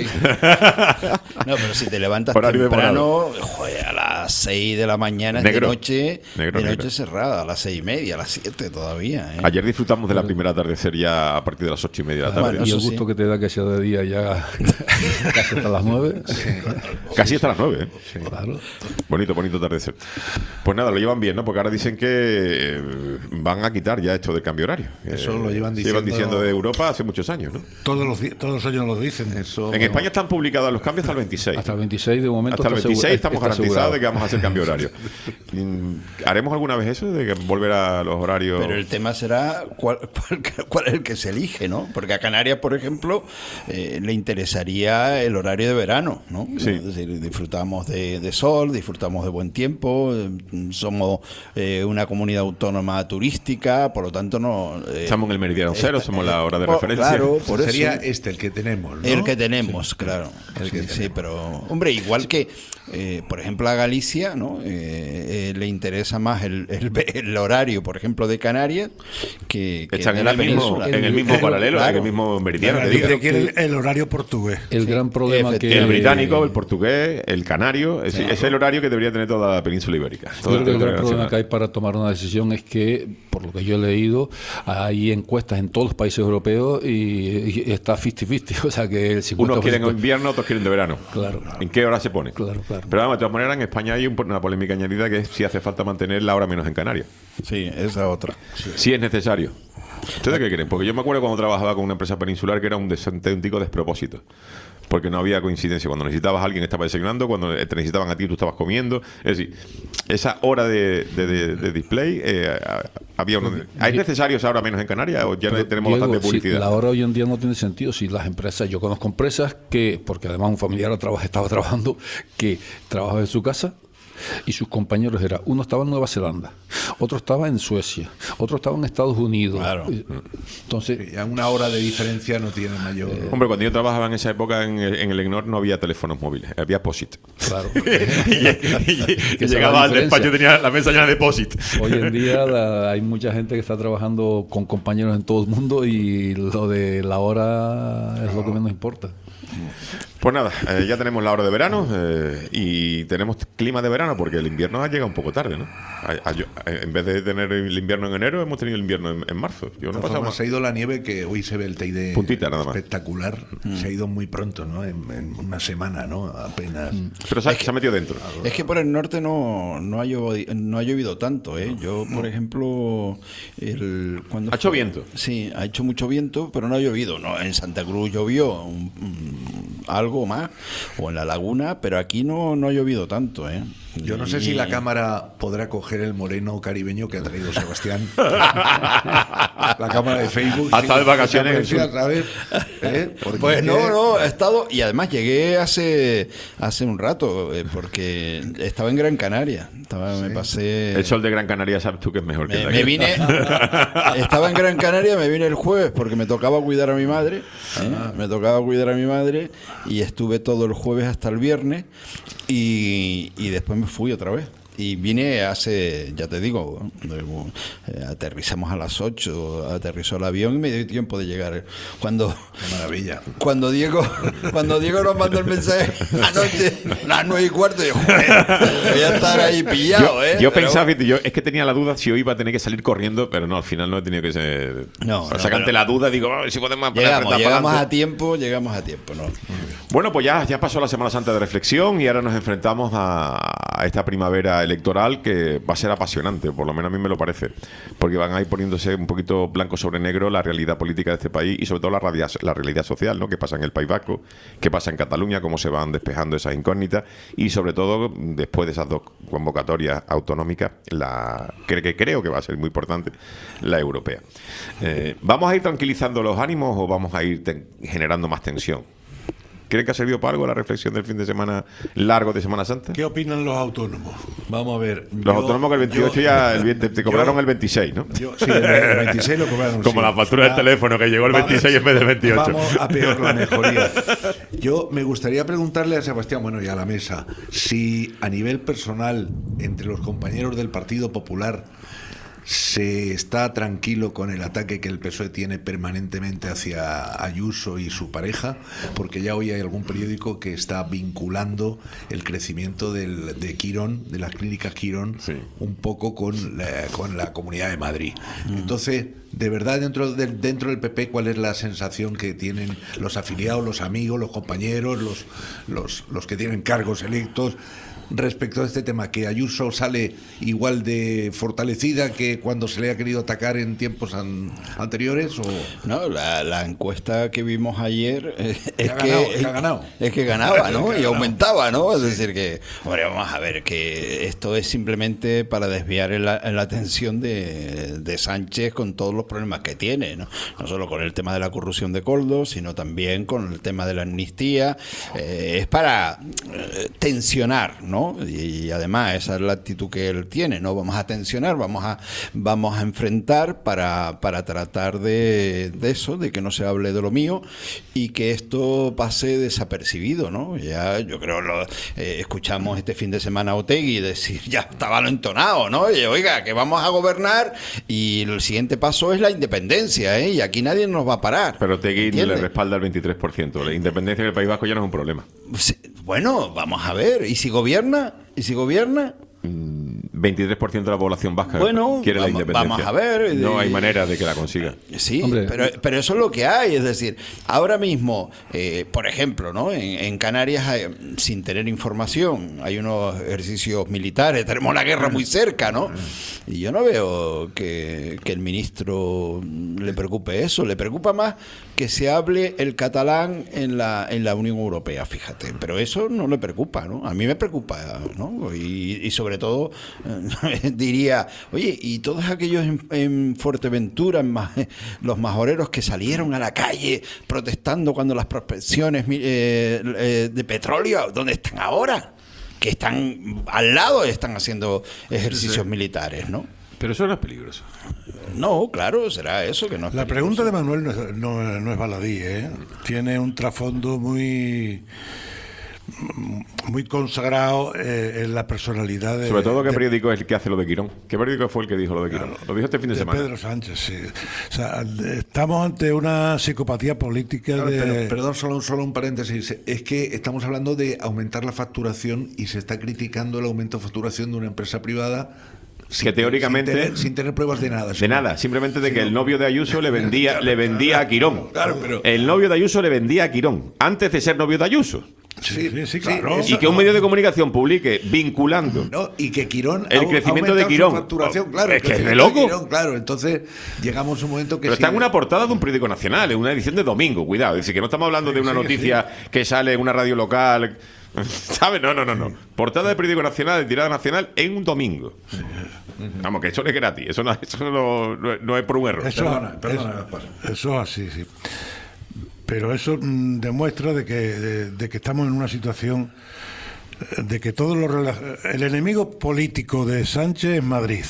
No, pero si te levantas Horario temprano, joder, a las 6 de la mañana es Negro. de noche, Negro. cerrada, a las 6:30, a las 7 todavía. Ayer disfrutamos de la primera atardecer ya a partir de las 8:30 de la tarde. Bueno, Y el eso gusto sí. que te da que sea de día ya casi hasta las 9. Casi hasta las 9, ¿eh? Sí, claro. Bonito atardecer. Pues nada, lo llevan bien, ¿no? Porque ahora dicen que van a quitar ya esto del cambio horario. Eso lo llevan Llevan diciendo- diciendo de Europa hace muchos años, ¿no? Todos los años lo dicen. Eso, En España están publicados los cambios hasta el 26. Hasta el 26 de momento. Hasta el está 26 estamos está garantizados asegurado. de que vamos a hacer cambio horario. ¿Haremos alguna vez eso de que volver a los horarios? Pero el tema será cuál es el que se elige, ¿no? Porque a Canarias, por ejemplo, le interesaría sería el horario de verano, ¿no? Sí. Es decir, disfrutamos de sol, disfrutamos de buen tiempo, somos una comunidad autónoma turística, por lo tanto no... Estamos en el meridiano cero, somos la hora de referencia. Claro, por Sería eso. el que tenemos, ¿no? El que tenemos, claro. Sí, pero, hombre, igual que, por ejemplo, a Galicia, ¿no? Le interesa más el horario, por ejemplo, de Canarias que Están de en la el mismo, península. en el mismo paralelo, claro. en el mismo meridiano. Claro, que diga. dice que el horario portugués. El gran problema que... El británico, el portugués, el canario, es el horario que debería tener toda la península ibérica. Todo Yo creo que el gran territorio problema nacional. que hay para tomar una decisión es que, por lo que yo he leído, hay encuestas en todos los países europeos y está 50-50, o sea que el 50%... Unos quieren invierno, otros quieren de verano. Claro. ¿En qué hora se pone? Claro. Pero vamos, de todas maneras, en España hay una polémica añadida que es si hace falta mantener la hora menos en Canarias. Sí, esa otra. Si es necesario. ¿Ustedes qué creen? Porque yo me acuerdo cuando trabajaba con una empresa peninsular que era un auténtico despropósito. Porque no había coincidencia. Cuando necesitabas a alguien estaba desayunando, cuando te necesitaban a ti tú estabas comiendo. Es decir, esa hora de display había ¿Es necesario esa hora menos en Canarias o ya Pero, tenemos Diego, bastante publicidad? si la hora hoy en día no tiene sentido. Si las empresas, yo conozco empresas que, porque además un familiar estaba trabajando, que trabajaba en su casa y sus compañeros uno estaba en Nueva Zelanda, otro estaba en Suecia, otro estaba en Estados Unidos. Claro. Entonces, A una hora de diferencia no tiene mayor... Hombre, cuando yo trabajaba en esa época en el EGNOR no había teléfonos móviles, había POSIT. claro. y llegaba al despacho y tenía la mesa llena de POSIT. Hoy en día hay mucha gente que está trabajando con compañeros en todo el mundo y lo de la hora es lo que menos importa. Pues nada, ya tenemos la hora de verano y tenemos clima de verano porque el invierno ha llegado un poco tarde, ¿no? En vez de tener el invierno en enero, hemos tenido el invierno en marzo. Yo no he pasado más. Se ha ido la nieve, que hoy se ve el Teide Puntita, nada más. espectacular. Se ha ido muy pronto, ¿no? En una semana, ¿no? Apenas. Pero se ha metido dentro. Es que por el norte no ha llovido tanto, ¿eh? Yo, por ejemplo, cuando ¿Ha hecho viento? Sí, ha hecho mucho viento, pero no ha llovido. No, en Santa Cruz llovió algo más, o en la laguna, pero aquí no ha llovido tanto, ¿eh? Yo no sé si la cámara podrá coger el moreno caribeño que ha traído Sebastián. La cámara de Facebook. Ha estado de vacaciones. ¿Sabes? Pues no, he estado, y además llegué hace un rato, porque estaba en Gran Canaria. Me pasé... El sol de Gran Canaria, sabes tú que es mejor que me vine. Estaba en Gran Canaria, me vine el jueves porque me tocaba cuidar a mi madre. Me tocaba cuidar a mi madre y estuve todo el jueves hasta el viernes y después me fui otra vez. Y vine hace, ya te digo, aterrizamos a las 8, aterrizó el avión y me dio tiempo de llegar. Qué maravilla. Cuando Diego nos mandó el mensaje anoche, las 9:15, yo, joder, voy a estar ahí pillado, Yo pensaba, es que tenía la duda si hoy iba a tener que salir corriendo, pero no, al final no he tenido que ser... sacarte la duda, digo, si podemos... Llegamos a tiempo, ¿no? Bueno, pues ya pasó la Semana Santa de reflexión y ahora nos enfrentamos a esta primavera electoral que va a ser apasionante, por lo menos a mí me lo parece, porque van a ir poniéndose un poquito blanco sobre negro la realidad política de este país y sobre todo la realidad social, ¿no? ¿Qué pasa en el País Vasco? ¿Qué pasa en Cataluña? ¿Cómo se van despejando esas incógnitas? Y sobre todo, después de esas dos convocatorias autonómicas, que creo que va a ser muy importante, la europea. ¿Vamos a ir tranquilizando los ánimos o vamos a ir generando más tensión? ¿Creen que ha servido para algo la reflexión del fin de semana largo de Semana Santa? ¿Qué opinan los autónomos? Vamos a ver. Los autónomos que el 28 te cobraron el 26, ¿no? Sí, el 26 lo cobraron. Como la factura del teléfono, que llegó el 26 en vez del 28. Vamos a peor la mejoría. Yo me gustaría preguntarle a Sebastián, bueno, y a la mesa, si a nivel personal, entre los compañeros del Partido Popular, se está tranquilo con el ataque que el PSOE tiene permanentemente hacia Ayuso y su pareja, porque ya hoy hay algún periódico que está vinculando el crecimiento de Quirón, de las clínicas Quirón, un poco con la Comunidad de Madrid. Entonces, de verdad, dentro del PP, ¿cuál es la sensación que tienen los afiliados, los amigos, los compañeros, los que tienen cargos electos? respecto a este tema? ¿Que Ayuso sale igual de fortalecida que cuando se le ha querido atacar en tiempos anteriores? ¿O? No, la encuesta que vimos ayer es que ganaba, ¿no? Y aumentaba, ¿no? Es decir que, hombre, vamos a ver, que esto es simplemente para desviar la atención de Sánchez con todos los problemas que tiene, ¿no? No solo con el tema de la corrupción de Koldo, sino también con el tema de la amnistía. Es para tensionar, ¿no? Y además esa es la actitud que él tiene, ¿no? Vamos a tensionar, vamos a enfrentar para tratar de eso, de que no se hable de lo mío y que esto pase desapercibido, ¿no? Ya yo creo escuchamos este fin de semana a Otegi decir, ya estaba lo entonado, ¿no? Y, oiga, que vamos a gobernar y el siguiente paso es la independencia, ¿eh? Y aquí nadie nos va a parar. Pero Otegi le respalda el 23%. La independencia del País Vasco ya no es un problema. Bueno, vamos a ver. ¿Y si gobierna? 23% de la población vasca quiere la independencia. Vamos a ver. No hay manera de que la consiga. Sí, pero eso es lo que hay. Es decir, ahora mismo, por ejemplo, ¿no? En Canarias, sin tener información, hay unos ejercicios militares, tenemos la guerra muy cerca, ¿no? Y yo no veo que el ministro le preocupe eso. Le preocupa más que se hable el catalán en la Unión Europea, fíjate. Pero eso no le preocupa, ¿no? A mí me preocupa, ¿no? Y sobre todo diría, oye, y todos aquellos en Fuerteventura, los majoreros que salieron a la calle protestando cuando las prospecciones de petróleo, ¿dónde están ahora? Que están al lado y están haciendo ejercicios militares, ¿no? Pero eso no es peligroso. No, claro, será eso que no es La pregunta de Manuel no es baladí, ¿eh? Tiene un trasfondo muy consagrado en la personalidad de... Sobre todo, ¿qué periódico es el que hace lo de Quirón? ¿Qué periódico fue el que dijo lo de Quirón? Claro, lo dijo este fin de semana. Pedro Sánchez, sí. O sea, estamos ante una psicopatía política Perdón, solo un paréntesis. Es que estamos hablando de aumentar la facturación y se está criticando el aumento de facturación de una empresa privada que teóricamente sin tener pruebas de nada. De nada, simplemente de que el novio de Ayuso le vendía a Quirón. Claro, pero el novio de Ayuso le vendía a Quirón antes de ser novio de Ayuso. Sí, claro. Y que un medio de comunicación publique vinculando y que Quirón el crecimiento de Quirón, facturación, claro, es que es de loco. Quirón, claro, entonces llegamos a un momento que pero está en una portada de un periódico nacional, en una edición de domingo, cuidado, es decir, que no estamos hablando de una noticia que sale en una radio local, ¿sabes? No. Portada de periódico nacional, de tirada nacional en un domingo. Vamos, que eso es gratis, eso no es por un error. Eso es así, sí. Pero eso demuestra de que estamos en una situación de que el enemigo político de Sánchez es Madrid.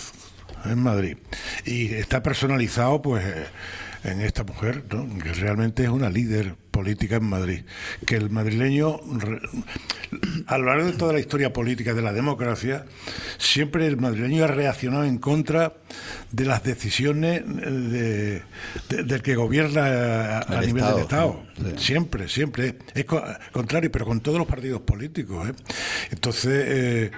Y está personalizado pues en esta mujer, ¿no? Que realmente es una líder política en Madrid. Que el madrileño, a lo largo de toda la historia política de la democracia, siempre el madrileño ha reaccionado en contra de las decisiones del que gobierna a nivel del Estado. Sí. Siempre. Es contrario, pero con todos los partidos políticos, ¿eh? Entonces,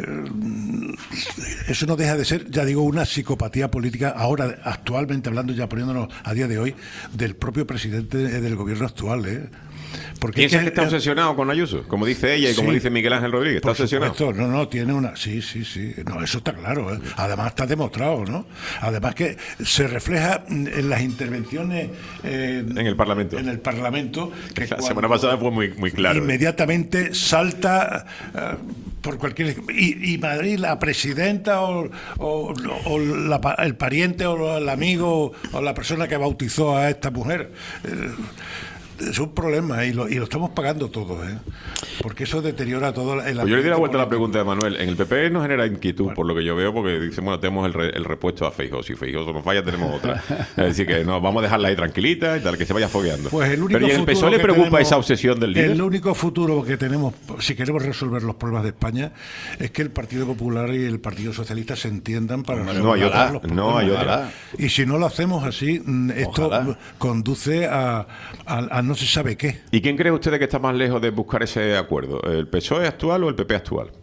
eso no deja de ser, ya digo, una psicopatía política, ahora, actualmente hablando, ya poniéndonos a día de hoy, del propio presidente del gobierno actual, ¿eh? Porque ¿piensas que está obsesionado con Ayuso? Como dice ella y como dice Miguel Ángel Rodríguez, ¿está obsesionado? No, tiene una... Sí. No, eso está claro, ¿eh? Además está demostrado, ¿no? Además que se refleja en las intervenciones... en el Parlamento. Que la semana pasada fue muy claro. Inmediatamente salta... por cualquier... Y Madrid, la presidenta o el pariente o el amigo o la persona que bautizó a esta mujer... es un problema y lo estamos pagando todos, ¿eh? Porque eso deteriora todo el ambiente. Yo le di la vuelta a la pregunta de Manuel. En el PP no genera inquietud, por lo que yo veo, porque dicen, bueno, tenemos el repuesto a Feijóo. Si Feijóo nos falla, tenemos otra. Es decir, que no, vamos a dejarla ahí tranquilita y tal, que se vaya fogueando. Pues el único Pero ¿y el PSOE le preocupa esa obsesión del líder? El único futuro que tenemos, si queremos resolver los problemas de España, es que el Partido Popular y el Partido Socialista se entiendan para resolver los problemas. No hay otra. Y si no lo hacemos así, esto conduce a no se sabe qué. ¿Y quién cree usted que está más lejos de buscar ese acuerdo? ¿El PSOE actual o el PP actual?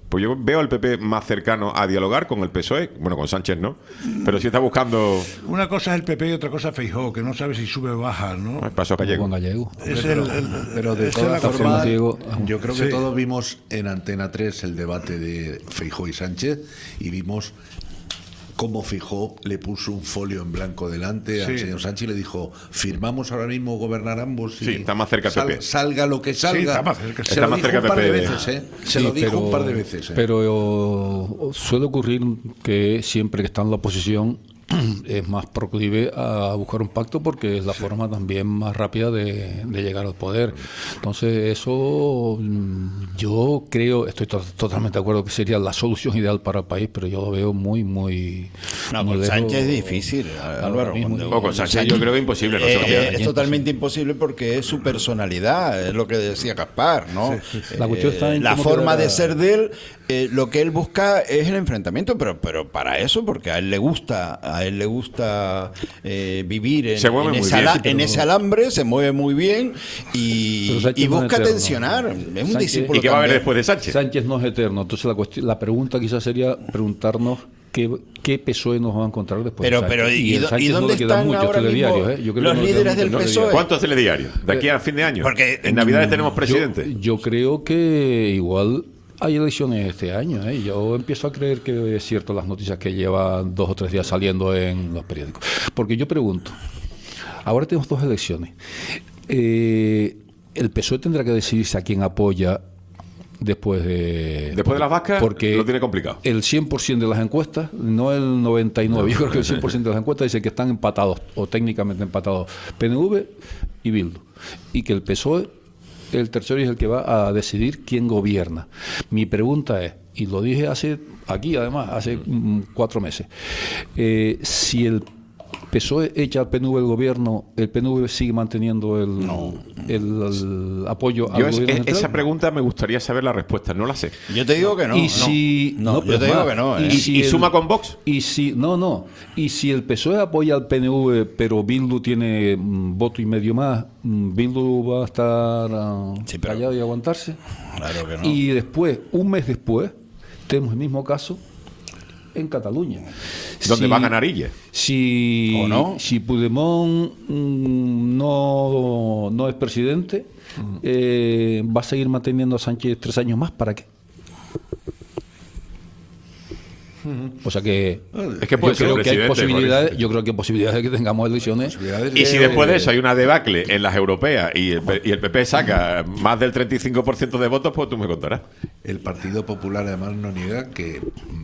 Pues yo veo al PP más cercano a dialogar con el PSOE, bueno, con Sánchez no, pero sí está buscando... Una cosa es el PP y otra cosa es Feijóo, que no sabe si sube o baja, ¿no? El paso gallego. Pero de todas formas, yo creo que Sí. todos vimos en Antena 3 el debate de Feijóo y Sánchez y vimos cómo Feijóo le puso un folio en blanco delante al Sí. señor Sánchez y le dijo, firmamos ahora mismo gobernar ambos. Sí, está más cerca el PP. Salga lo que salga. Sí, está más cerca. Se Está lo más dijo cerca un par de PP. veces, ¿eh? Se Sí, lo dijo un par de veces. Pero suele ocurrir que siempre que está en la oposición es más proclive a buscar un pacto porque es la forma también más rápida de llegar al poder. Entonces eso yo creo, estoy totalmente de acuerdo que sería la solución ideal para el país, pero yo lo veo muy No, muy con lejos Sánchez es difícil, Álvaro. mismo. O con Sánchez yo creo que imposible. No se lo quiere. Es totalmente imposible porque es su personalidad, es lo que decía Gaspar, ¿no? La cuestión está en la cómo forma quedará- de ser de él, lo que él busca es el enfrentamiento, pero para eso, porque a él le gusta vivir Se mueve muy bien, en ese alambre, se mueve muy bien Pero Sánchez y no es busca eterno. tensionar. Es un Sánchez- discípulo ¿Y qué va a haber también. después de Sánchez? Sánchez no es eterno. Entonces la pregunta quizás sería preguntarnos qué PSOE nos va a encontrar después. de Sánchez. ¿y el Sánchez dónde no le quedan están muchos ahora telediarios, mismo Yo creo los que no le quedan líderes del muchos PSOE? telediarios. ¿Cuántos telediarios? De aquí a fin de año. Porque en Navidades tenemos presidente. Yo creo que igual hay elecciones este año. Yo empiezo a creer que es cierto las noticias que llevan 2 o 3 días saliendo en los periódicos. Porque yo pregunto, ahora tenemos 2 elecciones. El PSOE tendrá que decidirse a quién apoya después de las vascas porque lo tiene complicado. El 100% de las encuestas, no el 99%, yo creo que el 100% de las encuestas dicen que están empatados o técnicamente empatados PNV y Bildu, y que el PSOE, el tercero, es el que va a decidir quién gobierna. Mi pregunta es, y lo dije hace 4 meses, si el PSOE echa al PNV el gobierno, ¿el PNV sigue manteniendo el apoyo al Yo gobierno central? esa pregunta me gustaría saber la respuesta, no la sé. Yo te digo que no. Y si yo te digo que no. ¿Y suma con Vox? Y si y si el PSOE apoya al PNV, pero Bildu tiene voto y medio más, Bildu va a estar callado y aguantarse. Claro que no. Y después, un mes después, tenemos el mismo caso en Cataluña. ¿Dónde va a ganar Illa? Si, ¿O no? si Puigdemont no es presidente, va a seguir manteniendo a Sánchez 3 años más. ¿Para qué? O sea que Es que puede yo ser creo que hay presidente, posibilidades, Boris. yo creo que hay posibilidades de que tengamos elecciones. Y si después de eso hay una debacle en las europeas y el PP saca más del 35% de votos, pues tú me contarás. El Partido Popular además no niega que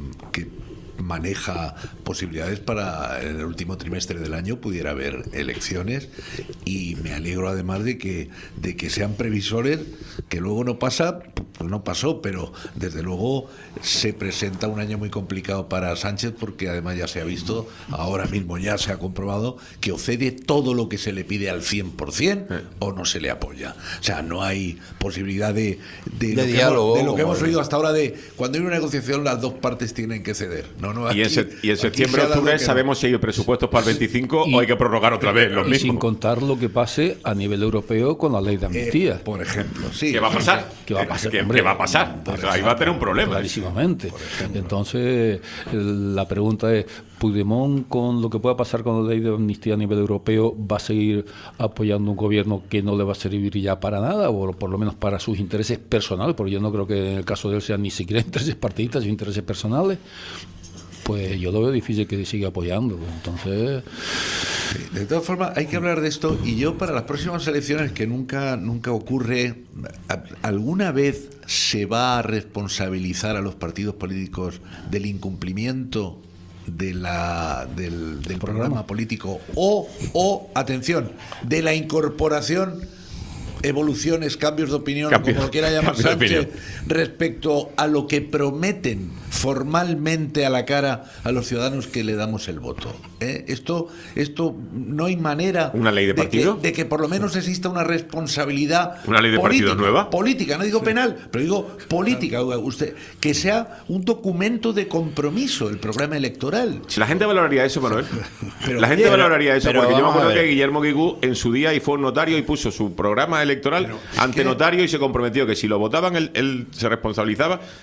maneja posibilidades para en el último trimestre del año pudiera haber elecciones, y me alegro además de que sean previsores, que luego no pasa, pues no pasó, pero desde luego se presenta un año muy complicado para Sánchez, porque además ya se ha visto, ahora mismo ya se ha comprobado que o cede todo lo que se le pide al 100% o no se le apoya. O sea, no hay posibilidad de diálogo, de lo que hemos oído hasta ahora, de cuando hay una negociación las dos partes tienen que ceder. Y en septiembre, octubre sabemos si hay presupuestos para el 25 o hay que prorrogar otra vez los Y sin mismos. contar lo que pase a nivel europeo con la ley de amnistía. Por ejemplo, sí. ¿Qué va a pasar? ¿Qué va a pasar? ¿Qué Hombre, va a pasar? Pues ahí va a tener un problema. Clarísimamente. Entonces, la pregunta es, ¿Puigdemont, con lo que pueda pasar con la ley de amnistía a nivel europeo, va a seguir apoyando un gobierno que no le va a servir ya para nada, o por lo menos para sus intereses personales? Porque yo no creo que en el caso de él sean ni siquiera intereses partidistas, sino intereses personales. Pues yo lo veo difícil que siga apoyando. Entonces, de todas formas, hay que hablar de esto, y yo para las próximas elecciones, que nunca ocurre, ¿alguna vez se va a responsabilizar a los partidos políticos del incumplimiento del programa político o, atención, de la incorporación, evoluciones, cambios de opinión, como lo quiera llamar Sánchez, respecto a lo que prometen formalmente a la cara a los ciudadanos que le damos el voto? Esto no hay manera. ¿Una ley de partido? De que por lo menos exista una responsabilidad. ¿Una ley de partido nueva? Política, no digo penal, pero digo política. Usted, que sea un documento de compromiso el programa electoral. La gente valoraría eso, Manuel. Pero- La gente valoraría eso, pero porque yo me vamos a acuerdo ver. que Guillermo Guigú en su día y fue un notario y puso su programa electoral ante notario y se comprometió que si lo votaban él se responsabilizaba.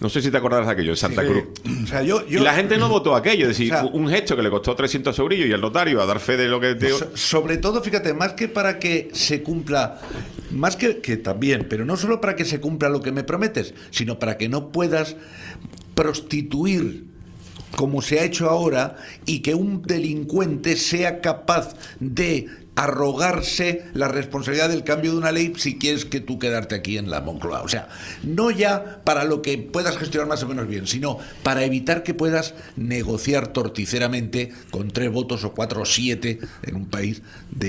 No sé si te acordarás de aquello, en Santa Cruz. O sea, Y la gente no votó aquello, es decir, O sea, un gesto que le costó 300 eurillos y el notario a dar fe de lo que... Sobre todo, fíjate, más que para que se cumpla, más que también, pero no solo para que se cumpla lo que me prometes, sino para que no puedas prostituir como se ha hecho ahora y que un delincuente sea capaz de arrogarse la responsabilidad del cambio de una ley si quieres que tú quedarte aquí en la Moncloa. O sea, no ya para lo que puedas gestionar más o menos bien, sino para evitar que puedas negociar torticeramente con 3 votos o 4 o 7 en un país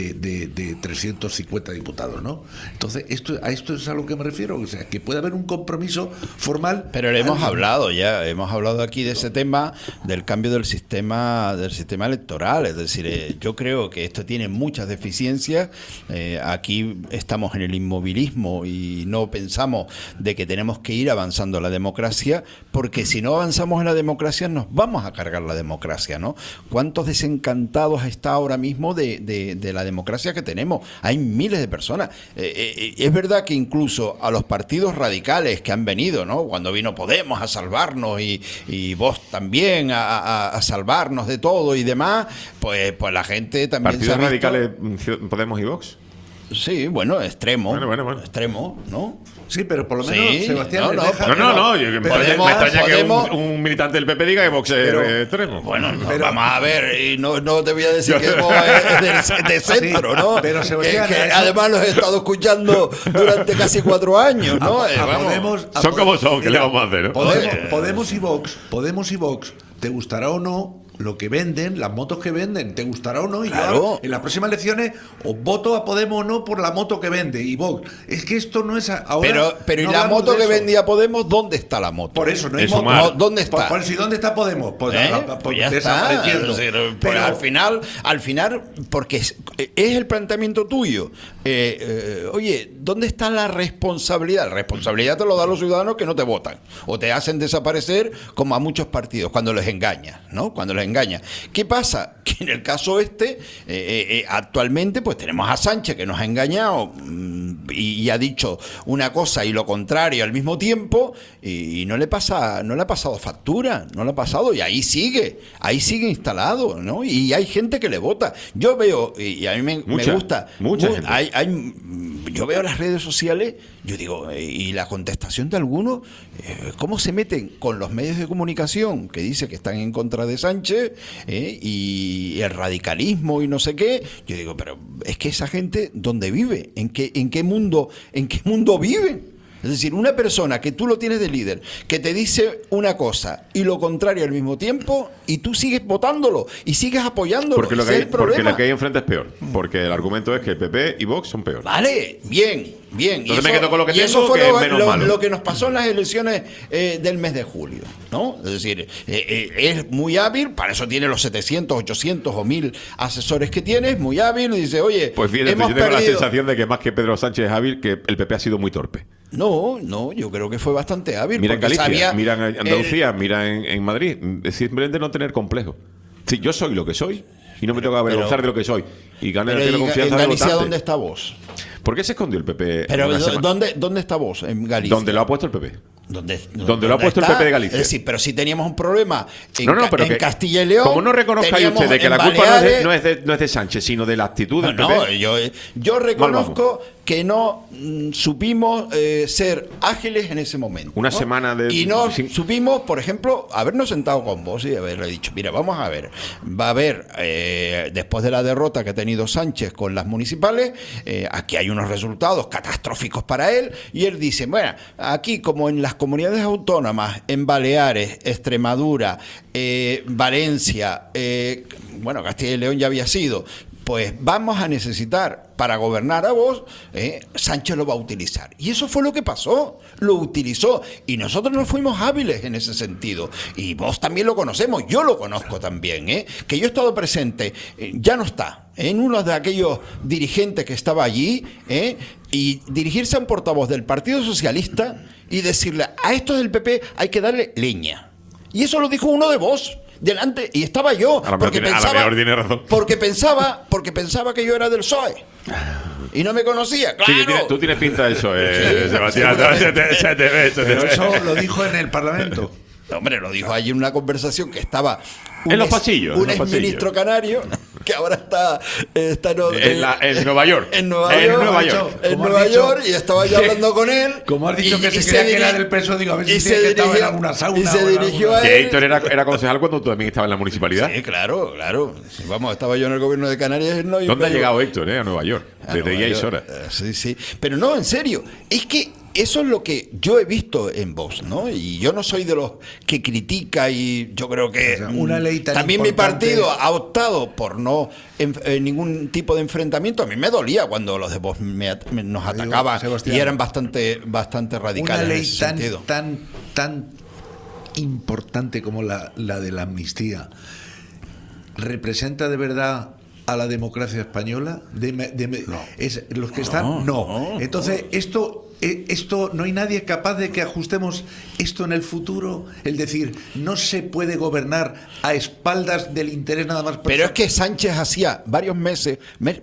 de 350 diputados, ¿no? Entonces, a esto es a lo que me refiero, o sea, que puede haber un compromiso formal. Pero le hemos hablado aquí de ese tema del cambio del sistema electoral, es decir, yo creo que esto tiene muchas deficiencias. Aquí estamos en el inmovilismo y no pensamos de que tenemos que ir avanzando en la democracia, porque si no avanzamos en la democracia nos vamos a cargar la democracia, ¿no? ¿Cuántos desencantados está ahora mismo de la democracia que tenemos? Hay miles de personas. Es verdad que incluso a los partidos radicales que han venido, ¿no? Cuando vino Podemos a salvarnos y Vox también a salvarnos de todo y demás, pues la gente también ¿Partidos radicales Podemos y Vox? Sí, bueno, extremo. Bueno. Extremo, ¿no? Sí, pero por lo menos Sí, Sebastián no, les deja... No. Podemos- me extraña Podemos- que un militante del PP diga que Vox es extremo. Bueno, vamos a ver, y no te voy a decir que Vox es de centro, Sí, ¿no? pero Sebastián, que eso- además los he estado escuchando durante casi 4 años, ¿no? Vamos. Son como son, ¿qué le vamos a hacer? ¿no? Podemos y Vox, ¿te gustará o no lo que venden, las motos que venden? ¿Te gustará o no? Y Claro. yo en las próximas elecciones os voto a Podemos o no por la moto que vende y Vox. Es que esto no es ahora. Pero no ¿y la hablamos moto de que eso. vendía Podemos, dónde está la moto? Por eso no hay Es moto. Sumar. No, ¿dónde está? Por eso, ¿y dónde está Podemos? Pues, Pues ya está. desapareciendo. Es decir, pues Pero- al final, porque es el planteamiento tuyo. Oye, ¿dónde está la responsabilidad? La responsabilidad te lo dan los ciudadanos que no te votan o te hacen desaparecer, como a muchos partidos cuando les engañas, ¿no? Cuando les engañas. ¿Qué pasa? Que en el caso actualmente, pues tenemos a Sánchez que nos ha engañado y ha dicho una cosa y lo contrario al mismo tiempo y no le ha pasado factura, no le ha pasado, y ahí sigue instalado, ¿no? Y hay gente que le vota. Yo veo, y a mí me gusta, mucha gente. yo veo las redes sociales, yo digo, y la contestación de algunos, cómo se meten con los medios de comunicación que dice que están en contra de Sánchez, y el radicalismo y no sé qué. Yo digo, pero es que esa gente, ¿dónde vive? ¿En qué mundo vive? Es decir, una persona que tú lo tienes de líder, que te dice una cosa y lo contrario al mismo tiempo, y tú sigues votándolo y sigues apoyándolo. Porque lo Ese que es el problema. hay enfrente es peor. Porque el argumento es que el PP y Vox son peor. Vale, bien. Entonces me quedo con lo que y eso tengo, fue que es menos malo. lo que nos pasó en las elecciones del mes de julio, ¿no? Es decir, es muy hábil, para eso tiene los 700, 800 o 1000 asesores que tiene, es muy hábil, y dice, oye, Pues fíjate, hemos yo tengo la perdido. sensación de que más que Pedro Sánchez es hábil, que el PP ha sido muy torpe. No, yo creo que fue bastante hábil. Mira en porque Galicia, sabía mira en Andalucía, mira en Madrid. Es simplemente no tener complejo. Sí, yo soy lo que soy y no me tengo que avergonzar de lo que soy. Y ganar pero la en confianza del Galicia, votante. ¿dónde está vos? ¿Por qué se escondió el PP? Pero una semana? ¿dónde está vos en Galicia? ¿Dónde lo ha puesto el PP? ¿Dónde lo ha puesto el está? PP de Galicia. Es decir, pero si teníamos un problema pero en que, Castilla y León. Como no reconozcáis teníamos ustedes que en la culpa Baleares. no es de Sánchez, sino de la actitud del PP. No, yo reconozco que no supimos ser ágiles en ese momento. Una ¿no? semana de... Y no sin- supimos, por ejemplo, habernos sentado con vos y haberle dicho, mira, vamos a ver, va a haber, después de la derrota que ha tenido Sánchez con las municipales, aquí hay unos resultados catastróficos para él, y él dice, bueno, aquí como en las comunidades autónomas, en Baleares, Extremadura, Valencia, bueno, Castilla y León ya había sido, pues vamos a necesitar para gobernar a vos, Sánchez lo va a utilizar. Y eso fue lo que pasó, lo utilizó. Y nosotros no fuimos hábiles en ese sentido. Y vos también lo conocemos, yo lo conozco también, que yo he estado presente, ya no está, en uno de aquellos dirigentes que estaba allí, y dirigirse a un portavoz del Partido Socialista y decirle, a estos del PP hay que darle leña. Y eso lo dijo uno de vos. Delante, y estaba yo, A lo mejor tiene razón. porque pensaba que yo era del PSOE. y no me conocía. Sí, ¡Claro! tú tienes pinta de eso, Sebastián. Se te ve. Pero eso lo dijo en el Parlamento. Hombre, lo dijo allí en una conversación que estaba en los pasillos. Un exministro canario que ahora está en Nueva York. En Nueva York, y estaba yo hablando con él. Como has dicho que se creía que era del peso, digo, a ver si se estaba en alguna sauna. Y se dirigió a él. Que Héctor era concejal cuando tú también estabas en la municipalidad. Sí, claro. Vamos, estaba yo en el gobierno de Canarias. No, ¿dónde ha llegado Héctor, a Nueva York? Desde ya es hora. Sí. Pero no, en serio. Es que eso es lo que yo he visto en Vox, ¿no? Y yo no soy de los que critica, y yo creo que una ley tan también importante... mi partido ha optado por no ningún tipo de enfrentamiento. A mí me dolía cuando los de Vox nos atacaban, Sebastián, y eran bastante radicales. Una ley en ese sentido. tan importante como la de la amnistía representa de verdad a la democracia española. Los que están no. Entonces esto no hay nadie capaz de que ajustemos esto en el futuro, el decir, no se puede gobernar a espaldas del interés nada más personal. Pero es que Sánchez hacía varios meses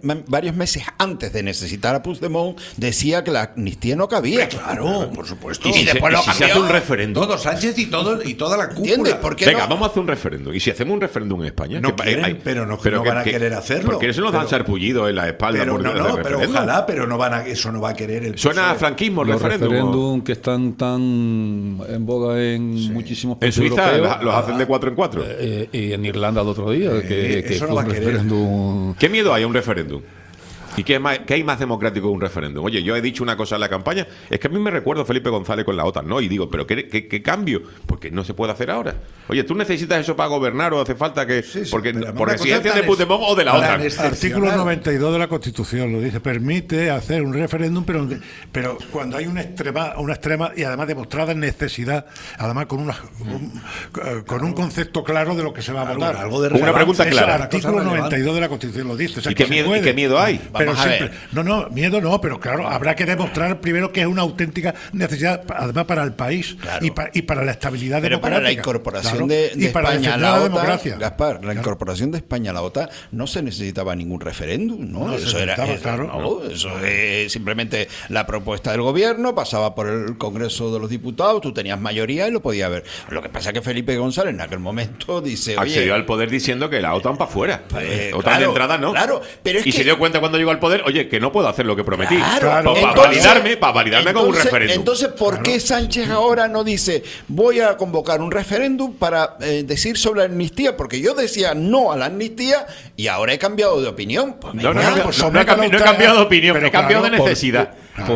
antes de necesitar a Puigdemont, decía que la amnistía no cabía. Claro, por supuesto. Y después se hace un referéndum. Todo Sánchez y toda la cúpula. ¿Entiendes? ¿Por qué Venga, vamos a hacer un referéndum. ¿Y si hacemos un referéndum en España? No quieren, pero no van a querer hacerlo. Porque eso nos dan sarpullido en la espalda. Pero ojalá, pero eso no va a querer el... Suena a franquismo. Los referéndum que están tan en boga en muchísimos países europeos. En Suiza los hacen de 4 en 4. Y en Irlanda el otro día, que eso fue no va un a querer. referéndum. ¿Qué miedo hay a un referéndum? ¿Y qué hay más democrático que un referéndum? Oye, yo he dicho una cosa en la campaña, es que a mí me recuerdo a Felipe González con la OTAN, ¿no? Y digo, ¿pero qué cambio? Porque no se puede hacer ahora. Oye, ¿tú necesitas eso para gobernar o hace falta que...? Porque por exigencia de Puigdemont o de la OTAN. Artículo 92 de la Constitución lo dice, permite hacer un referéndum, pero cuando hay una extrema y además demostrada necesidad, además con un concepto claro de lo que se va a votar. Algo de una pregunta clara. El artículo 92 de la Constitución lo dice. O sea, ¿Y qué miedo hay? Pero siempre, miedo no, pero claro, habrá que demostrar primero que es una auténtica necesidad, además para el país, claro, y para la estabilidad pero democrática. Para la incorporación de España a la OTAN, Gaspar, la incorporación de España a la OTAN no se necesitaba ningún referéndum, ¿no? Eso es simplemente la propuesta del gobierno, pasaba por el Congreso de los Diputados, tú tenías mayoría y lo podías ver. Lo que pasa es que Felipe González en aquel momento dice, accedió al poder diciendo que la OTAN para afuera. OTAN de entrada no. Claro, pero y se dio cuenta cuando llegó al poder, oye, que no puedo hacer lo que prometí. Claro. Para validarme con un referéndum. Entonces, ¿por qué Sánchez ahora no dice, voy a convocar un referéndum para decir sobre la amnistía? Porque yo decía no a la amnistía y ahora he cambiado de opinión. Pues no he cambiado de opinión, he cambiado de necesidad.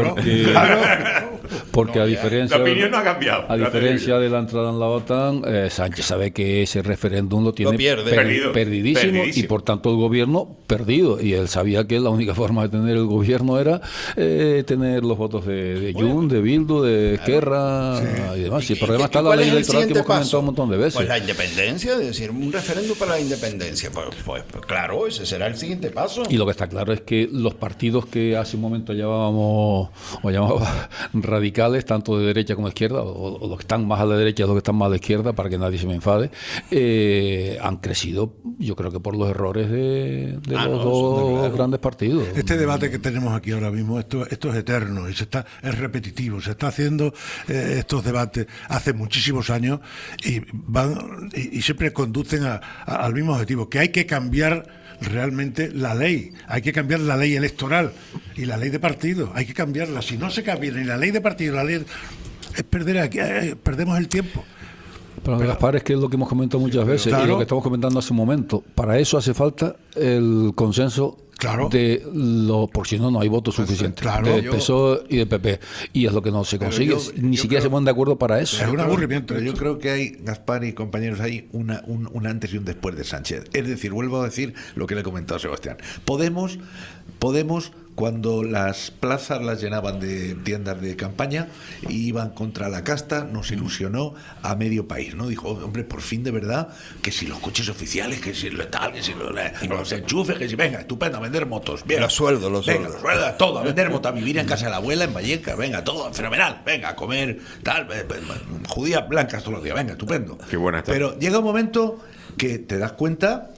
Porque a diferencia, la opinión no ha cambiado. A diferencia de la entrada en la OTAN, Sánchez sabe que ese referéndum lo tiene perdidísimo, y por tanto el gobierno perdido. Y él sabía que la única forma de tener el gobierno era tener los votos de Jun, de Bildu, de Esquerra y demás. Y el problema está en la ley electoral que hemos comentado un montón de veces. Pues la independencia, es decir, un referéndum para la independencia. Pues claro, ese será el siguiente paso. Y lo que está claro es que los partidos que hace un momento llamábamos radicales, tanto de derecha como de izquierda, o los que están más a la derecha y los que están más a la izquierda, para que nadie se me enfade, han crecido, yo creo que por los errores de los dos grandes partidos. Este debate que tenemos aquí ahora mismo, esto es eterno y es repetitivo. Se está haciendo estos debates hace muchísimos años y siempre conducen al mismo objetivo, que hay que cambiar realmente la ley, hay que cambiar la ley electoral y la ley de partido, hay que cambiarla. Si no se cambia ni la ley de partido, perdemos el tiempo. Pero Gaspar, es que es lo que hemos comentado muchas veces, claro, y lo que estamos comentando hace un momento. Para eso hace falta el consenso, claro, por si no hay votos suficientes, claro, de PSOE y de PP, y es lo que no se consigue, ni siquiera se ponen de acuerdo para eso. Es un aburrimiento. Yo creo que hay, Gaspar y compañeros, hay un antes y un después de Sánchez. Es decir, vuelvo a decir lo que le he comentado a Sebastián. Podemos, cuando las plazas las llenaban de tiendas de campaña y iban contra la casta, nos ilusionó a medio país, ¿no? Dijo, hombre, por fin de verdad, que si los coches oficiales, que si lo tal, que si los enchufes, que si venga, estupendo, a vender motos, bien. Los sueldos, todo, a vender motos, a vivir en casa de la abuela, en Vallecas, venga, todo fenomenal, venga, a comer, tal, judías blancas todos los días, venga, estupendo. Qué buena está. Pero llega un momento que te das cuenta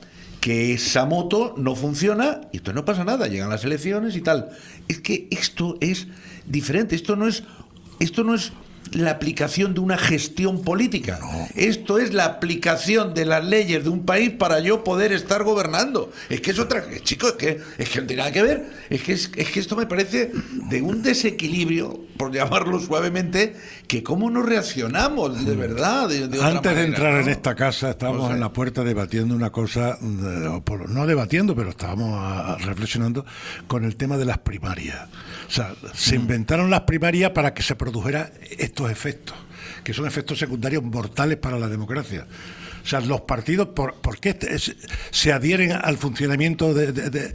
que esa moto no funciona y entonces no pasa nada, llegan las elecciones y tal. Es que esto es diferente, esto no es la aplicación de una gestión política. No. Esto es la aplicación de las leyes de un país para yo poder estar gobernando. Es que es otra... Chicos, es que no tiene nada que ver. Es que esto me parece de un desequilibrio, por llamarlo suavemente, que cómo no reaccionamos de verdad. De Antes otra manera, de entrar ¿no? en esta casa, estábamos en la puerta debatiendo una cosa, no debatiendo, pero estábamos reflexionando con el tema de las primarias. O sea, se inventaron las primarias para que se produjeran estos efectos, que son efectos secundarios mortales para la democracia. O sea, los partidos, ¿por qué se adhieren al funcionamiento de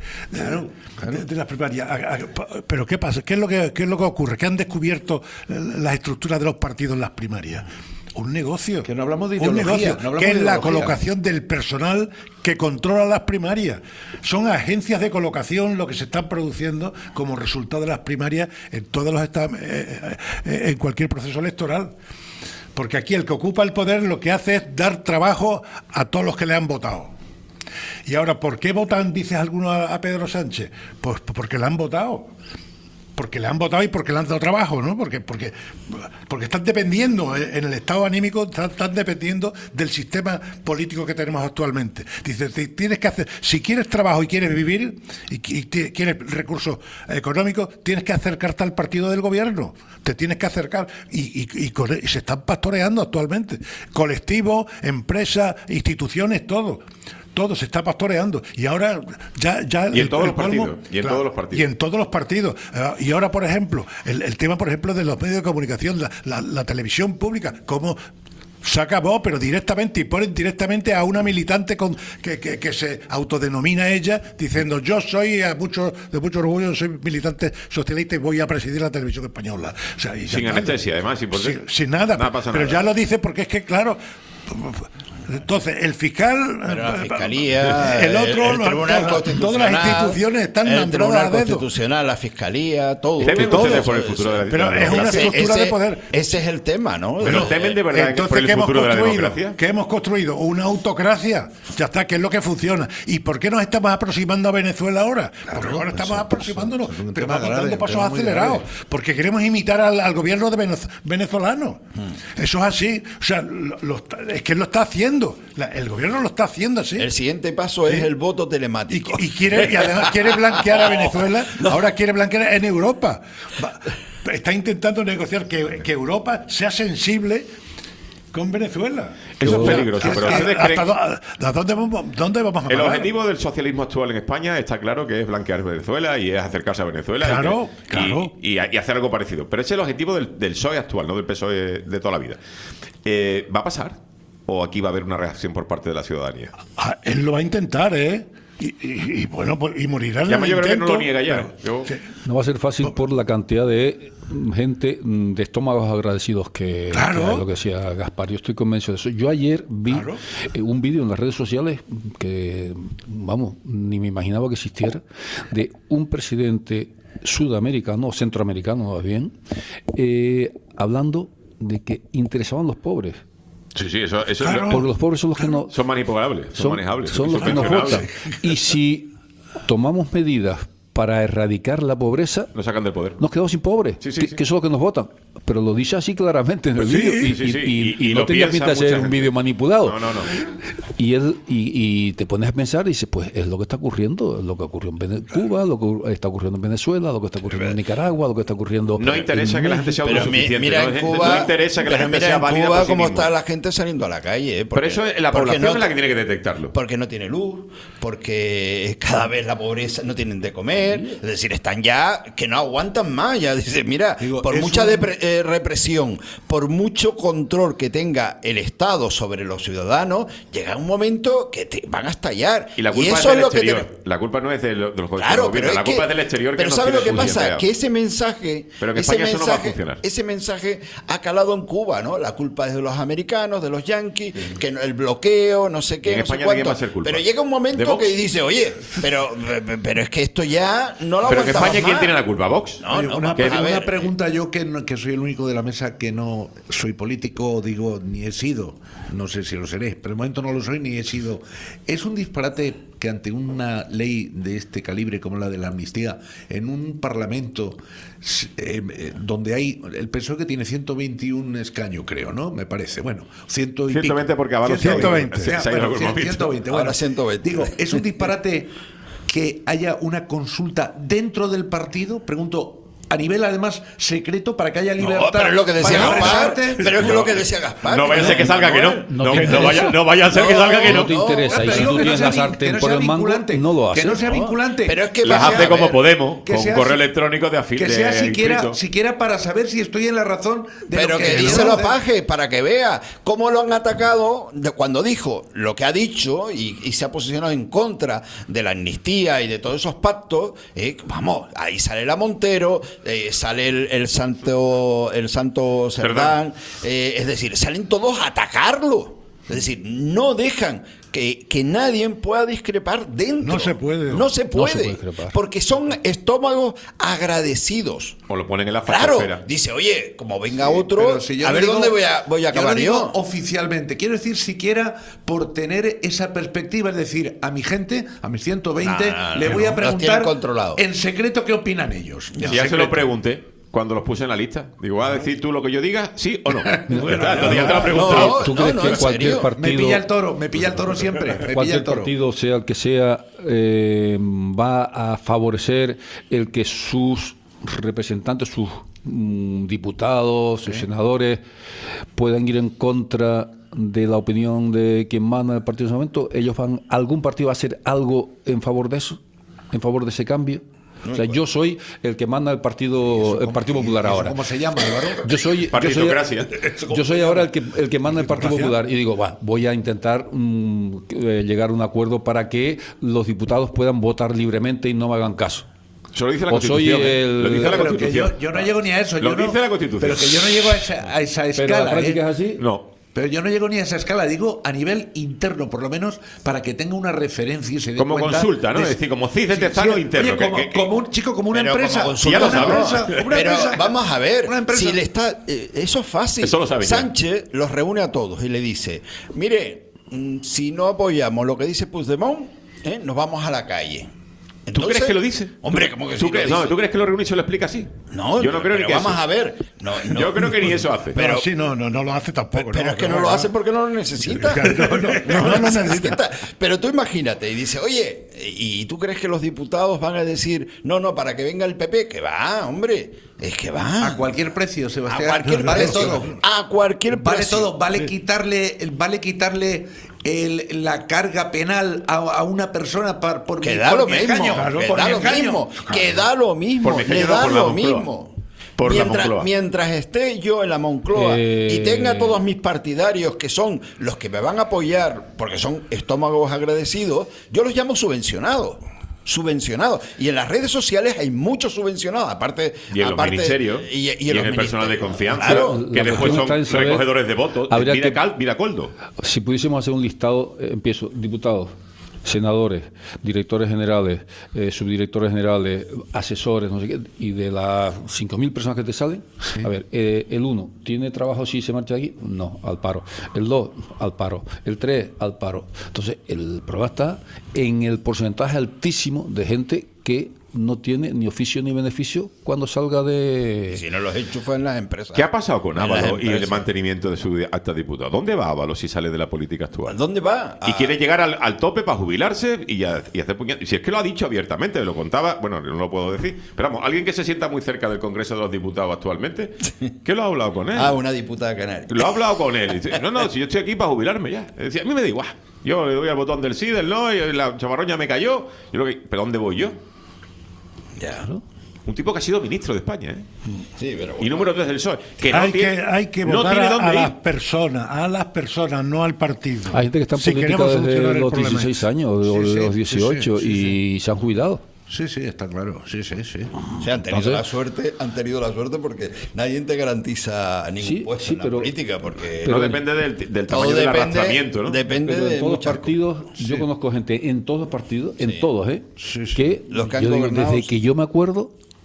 las primarias? Pero ¿qué pasa? ¿Qué es lo que ocurre? ¿Qué han descubierto las estructuras de los partidos en las primarias? Un negocio. Que no hablamos de ideología. Un negocio, no que es la ideología. Colocación del personal que controla las primarias. Son agencias de colocación lo que se están produciendo como resultado de las primarias en todos los en cualquier proceso electoral. Porque aquí el que ocupa el poder lo que hace es dar trabajo a todos los que le han votado. Y ahora, ¿por qué votan, dices algunos, a Pedro Sánchez? Pues porque le han votado. Porque le han votado y porque le han dado trabajo, ¿no? Porque están dependiendo, en el estado anímico, están dependiendo del sistema político que tenemos actualmente. Dice, tienes que hacer, si quieres trabajo y quieres vivir, y quieres recursos económicos, tienes que acercarte al partido del gobierno. Te tienes que acercar. Y se están pastoreando actualmente. Colectivos, empresas, instituciones, todo se está pastoreando y ahora ya y en todos los partidos y en todos los partidos y ahora, por ejemplo, el tema, por ejemplo, de los medios de comunicación, la televisión pública, cómo se acabó, pero directamente, y ponen directamente a una militante que se autodenomina ella, diciendo: yo soy de mucho orgullo, soy militante socialista y voy a presidir la televisión española. O sea, sin anestesia, además, sin nada, pasa pero nada. Ya lo dice porque es que, claro. Entonces, el fiscal, pero la fiscalía, el otro, el Tribunal Constitucional, todas las instituciones están el nombradas Tribunal a dedo. Constitucional, la fiscalía, todo. Temen ustedes por el futuro de la pero es una estructura de poder. Ese es el tema, ¿no? Pero temen de verdad por el futuro de la democracia. ¿Qué hemos construido? Una autocracia. Ya está, que es lo que funciona. ¿Y por qué nos estamos aproximando a Venezuela ahora? Porque ahora estamos aproximándonos, pero vamos dando pasos acelerados. Porque queremos imitar al gobierno venezolano. Eso es así. O sea, es que lo está haciendo. El gobierno lo está haciendo así. El siguiente paso es el voto telemático. Y además quiere blanquear a Venezuela, ahora quiere blanquear en Europa. Está intentando negociar que Europa sea sensible con Venezuela. Eso es peligroso, pero ¿ustedes creen? ¿Dónde vamos a parar? El objetivo del socialismo actual en España está claro que es blanquear Venezuela y es acercarse a Venezuela. Claro. Y hacer algo parecido. Pero ese es el objetivo del PSOE actual, no del PSOE de toda la vida. ¿Va a pasar? ¿O aquí va a haber una reacción por parte de la ciudadanía? Él lo va a intentar, ¿eh? Y bueno, y morirá en el yo creo que no intento. lo niega ya. No va a ser fácil por la cantidad de gente de estómagos agradecidos que lo que decía Gaspar. Yo estoy convencido de eso. Yo ayer vi un vídeo en las redes sociales que, vamos, ni me imaginaba que existiera, de un presidente sudamericano, centroamericano más bien, hablando de que interesaban los pobres. Sí, eso porque los pobres son los que no son manipulables, son manejables, son los que nos votan. Y si tomamos medidas para erradicar la pobreza, nos sacan del poder. Nos quedamos sin pobres, que son los que nos votan. Pero lo dice así claramente en el vídeo. Y no tenía pinta de ser un vídeo manipulado. No. Y te pones a pensar y dices, pues es lo que está ocurriendo, es lo que ocurrió en Cuba, lo que está ocurriendo en Venezuela, lo que está ocurriendo en Nicaragua, lo que está ocurriendo. No interesa que la gente sea autosuficiente. Mira en Cuba, no interesa que la gente sea válida Cuba por sí cómo misma. está la gente saliendo a la calle. Pero eso es la población es la que tiene que detectarlo. Porque no tiene luz, porque cada vez la pobreza no tienen de comer, es decir, están ya que no aguantan más. Ya dice, mira, por mucha represión, por mucho control que tenga el Estado sobre los ciudadanos, llega un momento que te van a estallar. Y la culpa eso es del lo exterior. Que la culpa no es de los claro, gobiernos, la culpa es del exterior. Pero ¿sabes lo que pasa? Que ese mensaje, pero que España eso no va a funcionar. Ese mensaje ha calado en Cuba, ¿no? La culpa es de los americanos, de los yanquis, que el bloqueo, no sé qué, en no España sé cuánto. va a ser culpa. Pero llega un momento que dice, oye, pero es que esto ya no lo pero en España, más. ¿quién tiene la culpa? ¿Vox? Una pregunta yo que soy el único de la mesa que no soy político, digo, ni he sido, no sé si lo seré, pero de momento no lo soy. soy ni he sido. Es un disparate que ante una ley de este calibre como la de la amnistía, en un parlamento donde hay, el PSOE que tiene 121 escaños, creo, ¿no? Me parece. Bueno, 120 porque Ábalos 120. 120. Ahora 120. Digo, ¿es un disparate que haya una consulta dentro del partido? Pregunto, a nivel además secreto, para que haya libertad. No, pero es lo que decía para Gaspar. expresarte. Pero es lo que decía Gaspar. No vaya a ser que salga que no. No vaya a ser que salga que No no. te interesa. Y si tú tienes la sartén por el mango, no lo haces. Que no sea vinculante. Pero es que Las hace como Podemos, que con sea correo así- electrónico de Que afiliados. sea siquiera para saber si estoy en la razón de Pero lo que quiero díselo a hacer. Paje para que vea cómo lo han atacado cuando dijo lo que ha dicho y se ha posicionado en contra de la amnistía y de todos esos pactos. Vamos, ahí sale la Montero, sale el santo Cerdán, es decir, salen todos a atacarlo. Es decir, no dejan que nadie pueda discrepar dentro. No se puede. No se puede. discrepar. Porque son estómagos agradecidos. O lo ponen en la Claro, fachosfera. dice, oye, como venga otro, Pero si yo a no ver digo- dónde voy a acabar yo. yo. No digo oficialmente, quiero decir siquiera por tener esa perspectiva, es decir, a mi gente, a mis 120, le voy a los tienen preguntar controlados. en secreto qué opinan ellos. En Ya se secreto. lo pregunté cuando los puse en la lista. Digo, ¿vas a decir tú lo que yo diga? ¿Sí o no? Entonces ya te lo he preguntado. ¿Tú crees que en cualquier serio. partido... Me pilla el toro siempre. Me pilla Cualquier el toro. partido, sea el que sea, va a favorecer el que sus representantes, sus diputados, sus senadores, puedan ir en contra de la opinión de quien manda el partido en ese momento. ¿Algún partido va a hacer algo en favor de eso? ¿En favor de ese cambio? O sea, yo soy el que manda el Partido Popular ahora. ¿Cómo se llama, Álvaro? Yo soy ahora el que manda el Partido Popular y digo, voy a intentar llegar a un acuerdo para que los diputados puedan votar libremente y no me hagan caso. Eso lo dice la O soy Constitución. el- Lo dice la Pero que Constitución. yo no llego ni a eso. Lo yo no- dice la Constitución. Pero que yo no llego a esa Pero escala. la práctica es así. No. Pero yo no llego ni a esa escala, digo a nivel interno, por lo menos para que tenga una referencia y se dé Como cuenta consulta, ¿no? de- Es decir, como CIS detectano Sí, interno. oye, como un chico, como una Pero empresa. como Sí, ya lo consulta, sabe. no. Una Pero empresa. vamos a ver, Una empresa. si le está, eso es fácil. Eso lo sabe ya. Sánchez los reúne a todos y le dice, mire, si no apoyamos lo que dice Puigdemont, nos vamos a la calle. ¿Tú crees que lo dice? Hombre, ¿cómo que sí ¿Tú lo crees, dice? no, ¿tú crees que lo reúne y se lo explica así? No, yo no creo ni pero que vamos eso. a ver. No, Yo creo que ni eso hace. Pero Pero- sí, no lo hace tampoco. Pero es que no lo hace porque no lo necesita. No lo necesita. Pero tú imagínate y dice, oye, ¿y tú crees que los diputados van a decir, no, para que venga el PP? Que va, hombre, es que va. A cualquier precio, A Sebastián. cualquier Vale precio. todo. A cualquier Vale precio. todo. Vale quitarle la carga penal a una persona por Que mi- da por lo mi mismo, escaño, que por da mi lo escaño. mismo, que da lo mismo, Por mi escaño, le no, da por la lo Moncloa. mismo. Por la Moncloa. Mientras esté yo en la Moncloa y tenga todos mis partidarios que son los que me van a apoyar porque son estómagos agradecidos, yo los llamo subvencionados. Y en las redes sociales hay muchos subvencionados, aparte Y en los aparte- ministerios. y en los el personal de ministerios. confianza. Claro. Que La después cuestión son está en saber- recogedores de votos. Habría Mira que- mira Coldo. Si pudiésemos hacer un listado, empiezo, diputados, senadores, directores generales, subdirectores generales, asesores, no sé qué, y de las 5.000 personas que te salen, a ver, el 1, ¿tiene trabajo si se marcha de aquí? No, al paro. El 2, al paro. El 3, al paro. Entonces, el problema está en el porcentaje altísimo de gente que no tiene ni oficio ni beneficio cuando salga de... Si no los enchufan en las empresas. ¿Qué ha pasado con En las Ábalos y el empresas. mantenimiento de su acta de diputado? ¿Dónde va Ábalos si sale de la política actual? ¿Dónde va? Y quiere llegar al tope para jubilarse y hacer puñetas. Si es que lo ha dicho abiertamente, lo contaba, bueno, no lo puedo decir, pero vamos, alguien que se sienta muy cerca del Congreso de los Diputados actualmente, ¿qué lo ha hablado con él? Una diputada canaria. Lo ha hablado con él. Y dice, no, si yo estoy aquí para jubilarme ya. Decía, a mí me da igual. Yo le doy al botón del sí, del no, y la chamarroña me cayó. ¿Pero dónde voy yo? Ya. Un tipo que ha sido ministro de España, ¿eh? Sí, pero Y número 3 del PSOE. Que no Hay tiene, que no votar tiene a dónde las ir. personas, no al partido. Hay gente que está en Si política queremos desde solucionar el los problema. 16 años o Sí, de los sí, 18 sí, y se han jubilado. Sí, está claro. Sí. O sea, han tenido Entonces- la suerte porque nadie te garantiza ningún Sí, puesto sí, en la pero- política porque No pero- depende del todo tamaño del depende, arrastramiento, ¿no? depende Pero de en todos los muchas partidos, yo conozco gente en todos los partidos, en todos, Sí, sí. que, Los que han yo digo, gobernado, desde sí. que yo me acuerdo,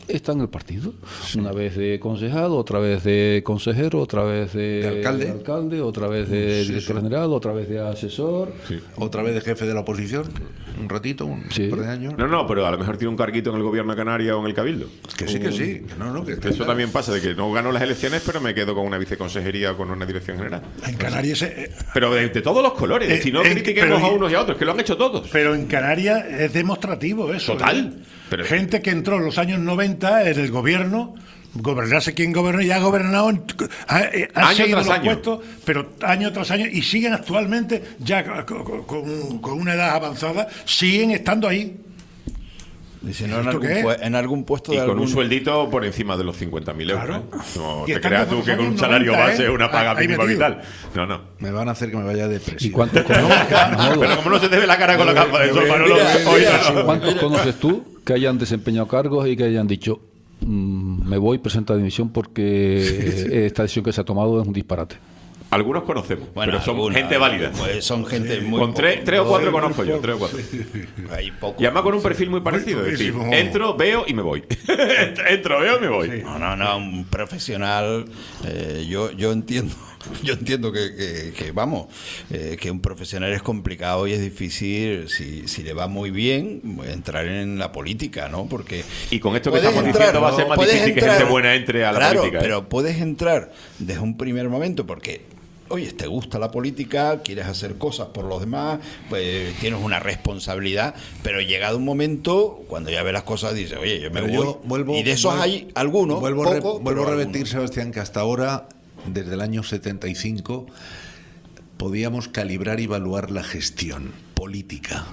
está en el partido. Una vez de concejal, otra vez de consejero, otra vez de alcalde, otra vez de director general, otra vez de asesor. Otra vez de jefe de la oposición, un ratito, un par de años. No, pero a lo mejor tiene un carguito en el gobierno de Canarias o en el Cabildo. Que sí. Que eso también pasa, de que no gano las elecciones, pero me quedo con una viceconsejería o con una dirección general. En Canarias... pero de todos los colores, si no critiquemos a unos y a otros, que lo han hecho todos. Pero en Canarias es demostrativo eso. Total. Pero gente que entró en los años 90 en el gobierno, gobernase quien goberne, ya ha gobernado, ha seguido los puestos, pero año tras año, y siguen actualmente, ya con una edad avanzada, siguen estando ahí. Dice, no, en algún puesto y de con un sueldito por encima de los 50.000 euros. Claro. No te creas tú que con un salario base una paga mínima vital. No. Me van a hacer que me vaya de depresión. ¿Y cuántos pero como no se te ve la cara con la capa de sol, ¿cuántos conoces tú que hayan desempeñado cargos y que hayan dicho me voy, presenta dimisión porque esta decisión que se ha tomado es un disparate? Algunos conocemos, pero son gente válida. Pues son gente muy... Con tres o cuatro conozco yo, 3 o 4. Y además con un perfil muy parecido. Es decir, entro, veo y me voy. Entro, veo y me voy. No, un profesional... yo entiendo... Yo entiendo que un profesional es complicado y es difícil, si le va muy bien, entrar en la política, ¿no? Porque y con esto que estamos diciendo va a ser más difícil que gente buena entre a la política. Pero puedes entrar desde un primer momento porque... Oye, te gusta la política, quieres hacer cosas por los demás, pues tienes una responsabilidad, pero llegado un momento, cuando ya ves las cosas, dices, oye, yo me voy. Y de esos hay algunos, vuelvo a repetir, Sebastián, que hasta ahora, desde el año 75, podíamos calibrar y evaluar la gestión política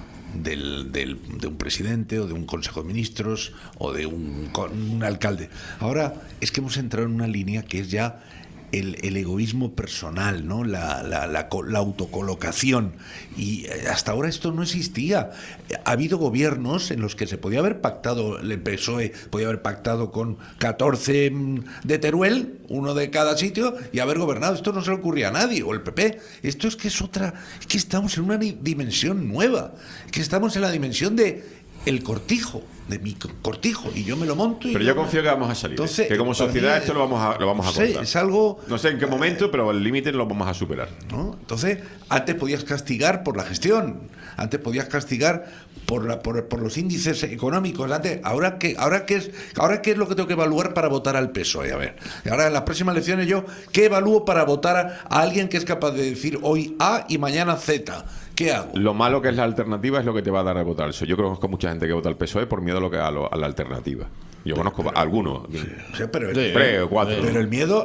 de un presidente o de un consejo de ministros o de un alcalde. Ahora es que hemos entrado en una línea que es ya el egoísmo personal, ¿no? La autocolocación. Y hasta ahora esto no existía. Ha habido gobiernos en los que se podía haber pactado, el PSOE podía haber pactado con 14 de Teruel, uno de cada sitio, y haber gobernado. Esto no se le ocurría a nadie, o el PP. Esto es que estamos en una dimensión nueva, que estamos en la dimensión de el cortijo, de mi cortijo, y yo me lo monto. Pero yo confío que vamos a salir. Entonces, que como sociedad esto lo vamos a contar. Es algo... No sé en qué momento, pero el límite lo vamos a superar. ¿No? Entonces, antes podías castigar por la gestión, antes podías castigar por los índices económicos. Ahora qué es lo que tengo que evaluar para votar al PSOE. A ver, ahora en las próximas elecciones ¿qué evalúo para votar a alguien que es capaz de decir hoy A y mañana Z? ¿Qué hago? Lo malo que es la alternativa es lo que te va a dar a votar eso. Yo conozco mucha gente que vota al PSOE por miedo a la alternativa. Yo conozco algunos. Pero el miedo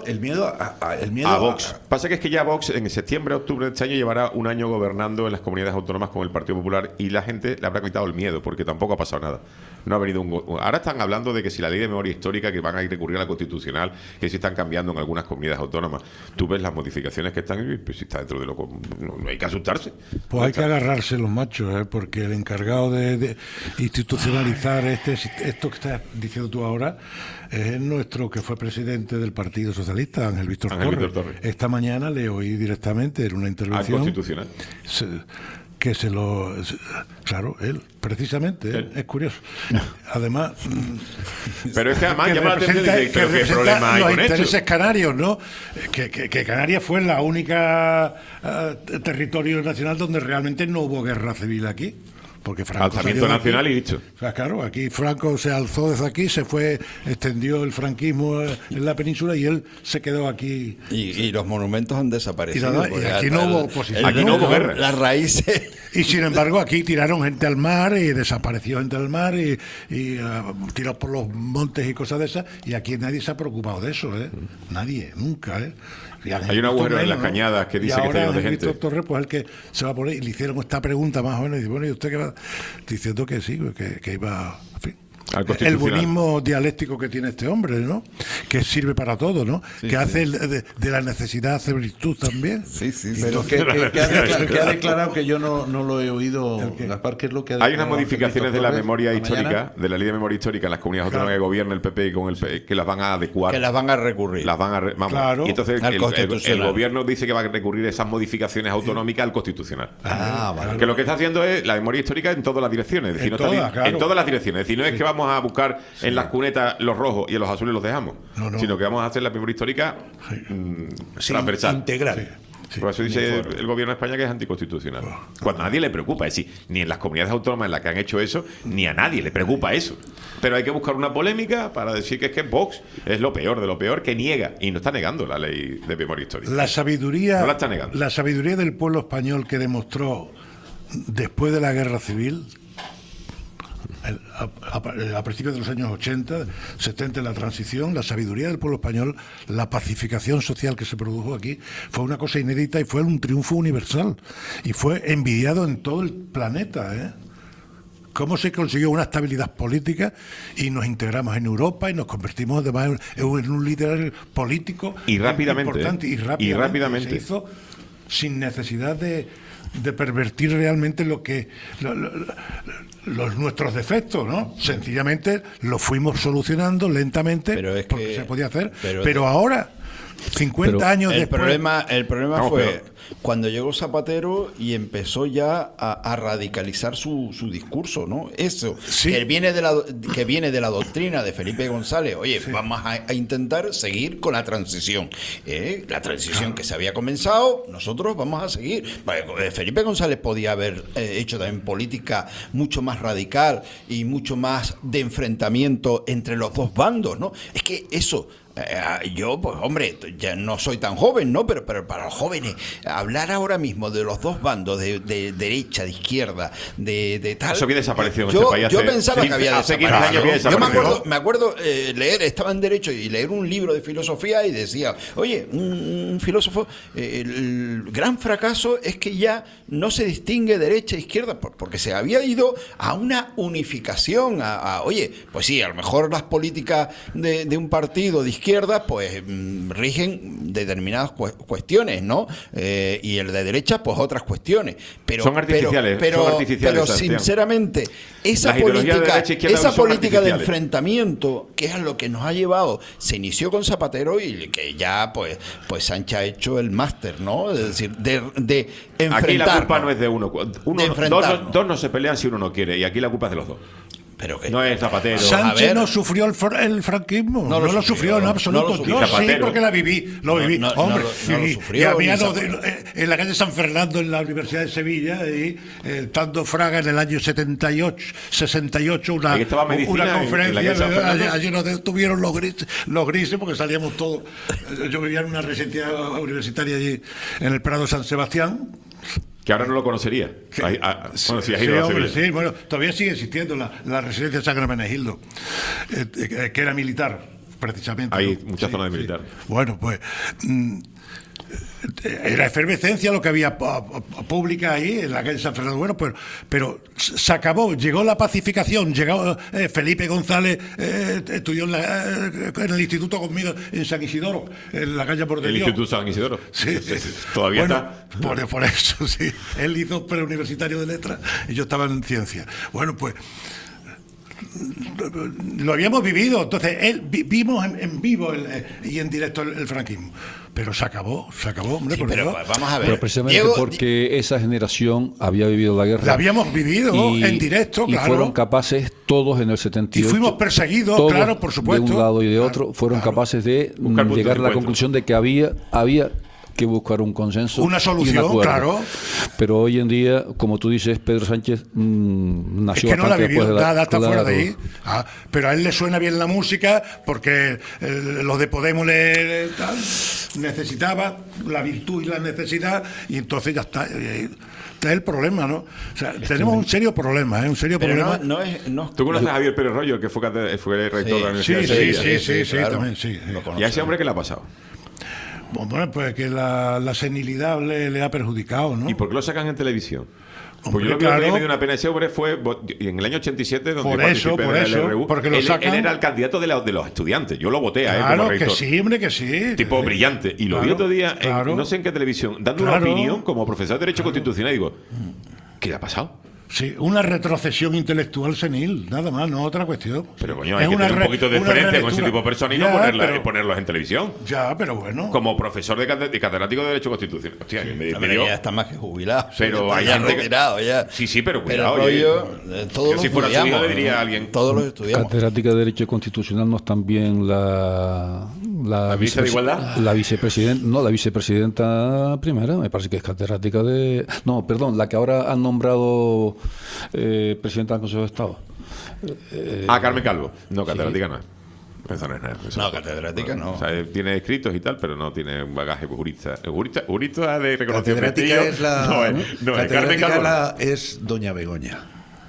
a Vox. Pasa que es que ya Vox en septiembre, octubre de este año llevará un año gobernando en las comunidades autónomas con el Partido Popular y la gente le habrá quitado el miedo porque tampoco ha pasado nada. No ha venido ahora están hablando de que si la ley de memoria histórica, que van a ir a recurrir a la Constitucional, que si están cambiando en algunas comunidades autónomas. Tú ves las modificaciones que están y pues si está dentro de no hay que asustarse. Pues hay que agarrarse los machos, porque el encargado de institucionalizar esto que estás diciendo tú ahora es nuestro que fue presidente del Partido Socialista, Ángel Víctor Torres. Esta mañana le oí directamente en una intervención constitucional que claro, él precisamente es curioso. Además, pero es que además llama la atención de que problema hay los con intereses esto. canarios, ¿no? Que Canarias fue la única territorio nacional donde realmente no hubo guerra civil aquí. Porque Franco alzamiento nacional aquí, y dicho. O sea, claro, aquí Franco se alzó desde aquí, extendió el franquismo en la península y él se quedó aquí. Y los monumentos han desaparecido. Y aquí no hubo oposición. Aquí no hubo guerra. Las raíces. Y sin embargo, aquí tiraron gente al mar y desapareció gente al mar y tiró por los montes y cosas de esas. Y aquí nadie se ha preocupado de eso, ¿eh? Nadie, nunca, ¿eh? Hay un agujero en las cañadas que dice que está lleno de gente. Víctor Torres, pues el que se va a poner, y le hicieron esta pregunta más o menos, y dice, bueno, ¿y usted qué va? Diciendo que sí, que iba, en fin. El buenismo dialéctico que tiene este hombre, ¿no? Que sirve para todo, ¿no? Sí, que hace de la necesidad hace virtud también. Sí. Pero que ha declarado que yo no lo he oído, Gaspar, ¿qué es lo que ha declarado? Hay unas modificaciones de la memoria histórica, de la ley de memoria histórica en las comunidades autónomas que gobierna el PP y con el PP, que las van a adecuar. Que las van a recurrir. Vamos. Y entonces el gobierno dice que va a recurrir esas modificaciones autonómicas al Constitucional. Vale. Que lo que está haciendo es la memoria histórica en todas las direcciones. Es decir, en todas las direcciones. Es decir, no es que vamos vamos a buscar en las cunetas los rojos y en los azules los dejamos, sino que vamos a hacer la memoria histórica transversal. Integral. Por eso dice el gobierno de España que es anticonstitucional. Cuando a nadie le preocupa, es decir, ni en las comunidades autónomas en las que han hecho eso, ni a nadie le preocupa eso. Pero hay que buscar una polémica para decir que es que Vox es lo peor de lo peor, que niega, y no está negando la ley de memoria histórica. La sabiduría, no la está negando. La sabiduría del pueblo español que demostró después de la guerra civil, a principios de los años 80, 70, en la transición, la sabiduría del pueblo español, la pacificación social que se produjo aquí, fue una cosa inédita y fue un triunfo universal. Y fue envidiado en todo el planeta, ¿eh? Cómo se consiguió una estabilidad política y nos integramos en Europa y nos convertimos además en un líder político importante. Y rápidamente. Se hizo sin necesidad de pervertir realmente nuestros defectos, ¿no? Sencillamente lo fuimos solucionando lentamente porque se podía hacer. Pero ahora, 50 años después... El problema fue cuando llegó Zapatero y empezó ya a radicalizar su discurso, ¿no? Eso, que viene de la doctrina de Felipe González. Oye, vamos a intentar seguir con la transición. La transición que se había comenzado, nosotros vamos a seguir. Felipe González podía haber hecho también política mucho más radical y mucho más de enfrentamiento entre los dos bandos, ¿no? Es que eso... yo, pues hombre, ya no soy tan joven, ¿no? Pero para los jóvenes, hablar ahora mismo de los dos bandos, de derecha, de izquierda, de tal... Eso había desaparecido en este país. Yo pensaba que había desaparecido. Yo me acuerdo leer, estaba en Derecho y leer un libro de filosofía y decía, oye, un filósofo, el gran fracaso es que ya no se distingue derecha e izquierda, porque se había ido a una unificación, oye, pues sí, a lo mejor las políticas de un partido de izquierda pues rigen determinadas cuestiones, ¿no? Y el de derecha pues otras cuestiones. Pero, son artificiales. Pero sinceramente, esa política de enfrentamiento, que es lo que nos ha llevado, se inició con Zapatero y que ya pues Sánchez ha hecho el máster, ¿no? Es decir, de enfrentar. Aquí la culpa no es de uno. Dos no se pelean si uno no quiere, y aquí la culpa es de los dos. Pero que no es Zapatero. Sánchez no sufrió el franquismo. No lo sufrió en absoluto. Yo sí, porque la viví. Lo viví. Hombre, y había en la calle San Fernando, en la Universidad de Sevilla, y tanto Fraga en el año 68, una conferencia. Allí nos detuvieron los grises, porque salíamos todos. Yo vivía en una residencia universitaria allí, en el Prado San Sebastián. Que ahora no lo conocería. Bueno, si has ido a Sevilla. Sí, bueno, todavía sigue existiendo la residencia San Hermenegildo, que era militar, precisamente. Hay muchas zonas de militar. Bueno, pues era efervescencia lo que había pública ahí en la calle San Fernando. Bueno, pero se acabó, llegó la pacificación, llegó Felipe González, estudió en el instituto conmigo en San Isidoro, en la calle Bordelio. ¿El Instituto San Isidoro? Sí. Todavía está. Por eso, sí. Él hizo preuniversitario de letras y yo estaba en ciencia. Bueno, pues lo habíamos vivido. Entonces vimos en vivo y en directo el franquismo. Pero se acabó, hombre. Sí, pero vamos a ver. Pero precisamente porque esa generación había vivido la guerra. La habíamos vivido en directo, claro. Y fueron capaces todos en el 78. Y fuimos perseguidos, claro, por supuesto. De un lado y de otro, fueron capaces de llegar a la conclusión de que había que buscar un consenso, una solución, claro. Pero hoy en día, como tú dices, Pedro Sánchez nació es que no la ha vivido, después está fuera de ahí. Pero a él le suena bien la música porque los de Podemos necesitaba la virtud y la necesidad, y entonces ya está. Este es el problema, ¿no? O sea, tenemos un serio problema, un serio problema. ¿Tú conoces a Javier Pérez Royo, que fue rector de la Universidad de Sevilla? Sí, claro. También, sí. ¿Y a ese hombre qué le ha pasado? Bueno, pues que la senilidad le ha perjudicado, ¿no? ¿Y por qué lo sacan en televisión? Pues yo lo que me dio una pena. Ese hombre fue en el año 87 donde participé en el RU. Porque lo sacan. Él era el candidato de los estudiantes. Yo lo voté a él como rector. Que sí, hombre, que sí. Tipo brillante. Y lo vi otro día, no sé en qué televisión, dando una opinión como profesor de Derecho Constitucional. Y digo, ¿qué le ha pasado? Sí, una retrocesión intelectual senil, nada más, no otra cuestión. Pero coño, hay que tener un poquito de diferencia con ese tipo de personas y no ponerlos en televisión. Ya, pero bueno. Como profesor de catedrático de Derecho Constitucional. Hostia, ya está más que jubilado. Pero hay ya gente retirado, ya. Sí, pero cuidado. Todos si fuera su hijo le diría a alguien. Todos los estudiamos. Catedrática de Derecho Constitucional no es también la ministra de Igualdad. La vicepresidenta primera, me parece que es catedrática de... No, perdón, la que ahora han nombrado presidenta del Consejo de Estado. Carmen Calvo. No, catedrática no es. Eso no es nada. No, catedrática no. O sea, tiene escritos y tal, pero no tiene un bagaje jurista. Jurista de reconocimiento. Catedrática es la... No, es Carmen Calvo. Es doña Begoña.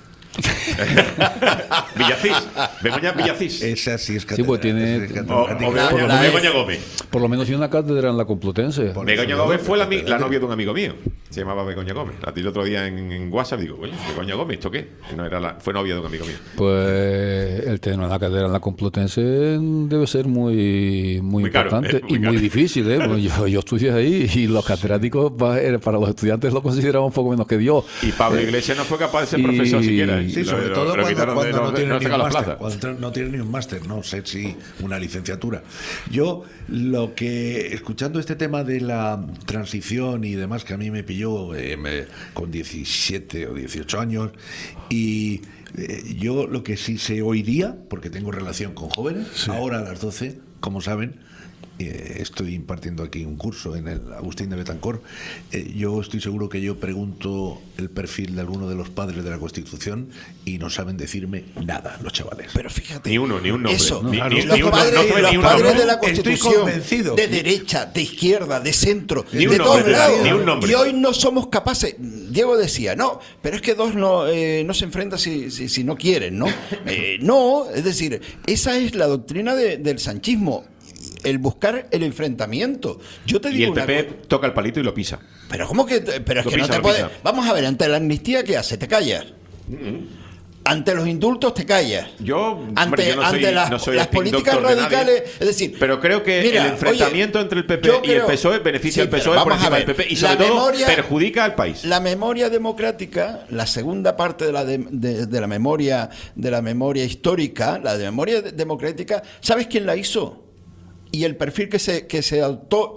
Begoña Villacís. Esa sí es catedrática. Sí, pues tiene... Begoña Gómez. Por lo menos tiene una cátedra en la Complutense. Begoña Gómez fue la novia de un amigo mío. Se llamaba Begoña Gómez. A ti el otro día en WhatsApp digo, oye, Begoña Gómez, ¿esto qué? No era fue novia de un amigo mío. Pues el tener una cátedra en la Complutense debe ser muy importante y muy difícil, ¿eh? Pues yo estudié ahí y los catedráticos para los estudiantes lo consideramos un poco menos que Dios. Y Pablo Iglesias no fue capaz de ser profesor siquiera. Sí, sobre todo cuando no tiene ni un máster. Cuando no tiene ni un máster, no sé si una licenciatura. Yo lo que, escuchando este tema de la transición y demás, que a mí me pilló con 17 o 18 años, y yo lo que sí sé hoy día, porque tengo relación con jóvenes, ahora a las 12, como saben, estoy impartiendo aquí un curso en el Agustín de Betancor. Yo estoy seguro que yo pregunto el perfil de alguno de los padres de la Constitución y no saben decirme nada los chavales. Pero fíjate, ni un nombre. Eso, los padres de la Constitución, de derecha, de izquierda, de centro, de todos lados. Ni un nombre. Y hoy no somos capaces. Diego decía, no, pero es que dos no se enfrentan si no quieren, ¿no? No, es decir, esa es la doctrina del sanchismo. El buscar el enfrentamiento. Yo te digo, y el PP toca el palito y lo pisa. Pero ¿cómo que? Pero es que no te puedes. Vamos a ver, ante la amnistía, ¿qué hace? Te callas. Ante los indultos te callas. Ante las políticas radicales, es decir. Pero creo que el enfrentamiento entre el PP y el PSOE beneficia al PSOE por encima del PP y sobre todo perjudica al país. La memoria democrática, la segunda parte de la memoria histórica, la de memoria democrática, ¿sabes quién la hizo? Y el perfil que se adoptó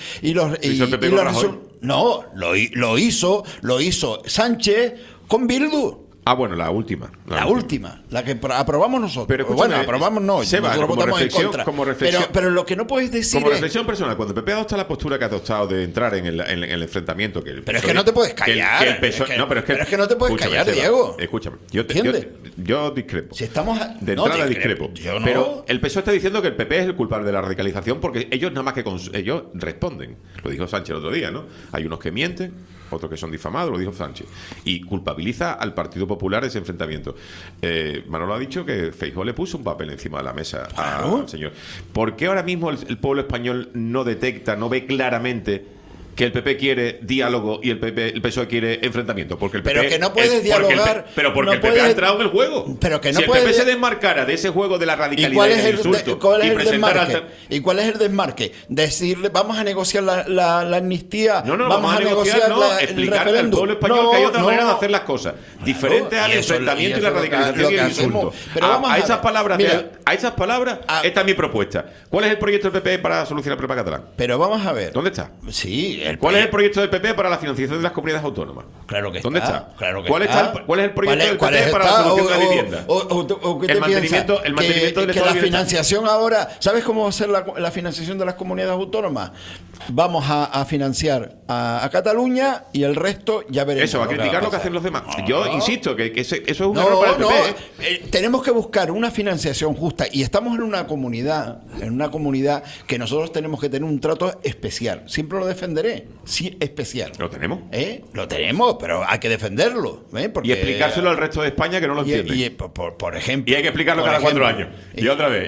no, lo hizo Sánchez con Bildu. Bueno, la última. La última, la que aprobamos nosotros. Pero aprobamos no, nosotros votamos en contra. Pero lo que no puedes decir como reflexión personal, cuando el PP adopta la postura que ha adoptado de entrar en el enfrentamiento... Pero es que no te puedes callar. Pero es que no te puedes callar, Diego. Escúchame, yo discrepo. Si estamos de entrada discrepo. Pero el PSOE está diciendo que el PP es el culpable de la radicalización porque ellos nada más que ellos responden. Lo dijo Sánchez el otro día, ¿no? Hay unos que mienten, otros que son difamados, lo dijo Sánchez. Y culpabiliza al Partido Popular de ese enfrentamiento. Manolo ha dicho que Feijóo le puso un papel encima de la mesa al señor. ¿Por qué ahora mismo el pueblo español no detecta, no ve claramente que el PP quiere diálogo y el PSOE quiere enfrentamiento? Porque el PP, pero que no puedes dialogar. Porque el PP ha entrado en el juego. Pero que no si el PP se desmarcara de ese juego de la radicalidad y del insulto. ¿Cuál es el desmarque? Decirle, vamos a negociar la amnistía. Vamos a negociar explicarle al pueblo español que hay otra manera de hacer las cosas. Diferente al enfrentamiento y la radicalización y el insulto. A esas palabras, esta es mi propuesta. ¿Cuál es el proyecto del PP para solucionar el problema catalán? Pero vamos a ver. ¿Dónde está? Sí. ¿Cuál es el proyecto del PP para la financiación de las comunidades autónomas? Claro que ¿Dónde está. ¿Cuál es el proyecto del PP para la solución de la vivienda? El mantenimiento del Estado de la financiación ahora. ¿Sabes cómo va a ser la financiación de las comunidades autónomas? Vamos a financiar a Cataluña y el resto ya veremos. Eso, va a criticar lo que hacen los demás. Yo insisto que eso es un error para el PP. Tenemos que buscar una financiación justa y estamos en una comunidad que nosotros tenemos que tener un trato especial. Siempre lo defenderé. Sí, especial. ¿Lo tenemos? Lo tenemos, pero hay que defenderlo. Porque, y explicárselo al resto de España que no lo entiende. Por ejemplo. Y hay que explicarlo cada 4 años. Y otra vez.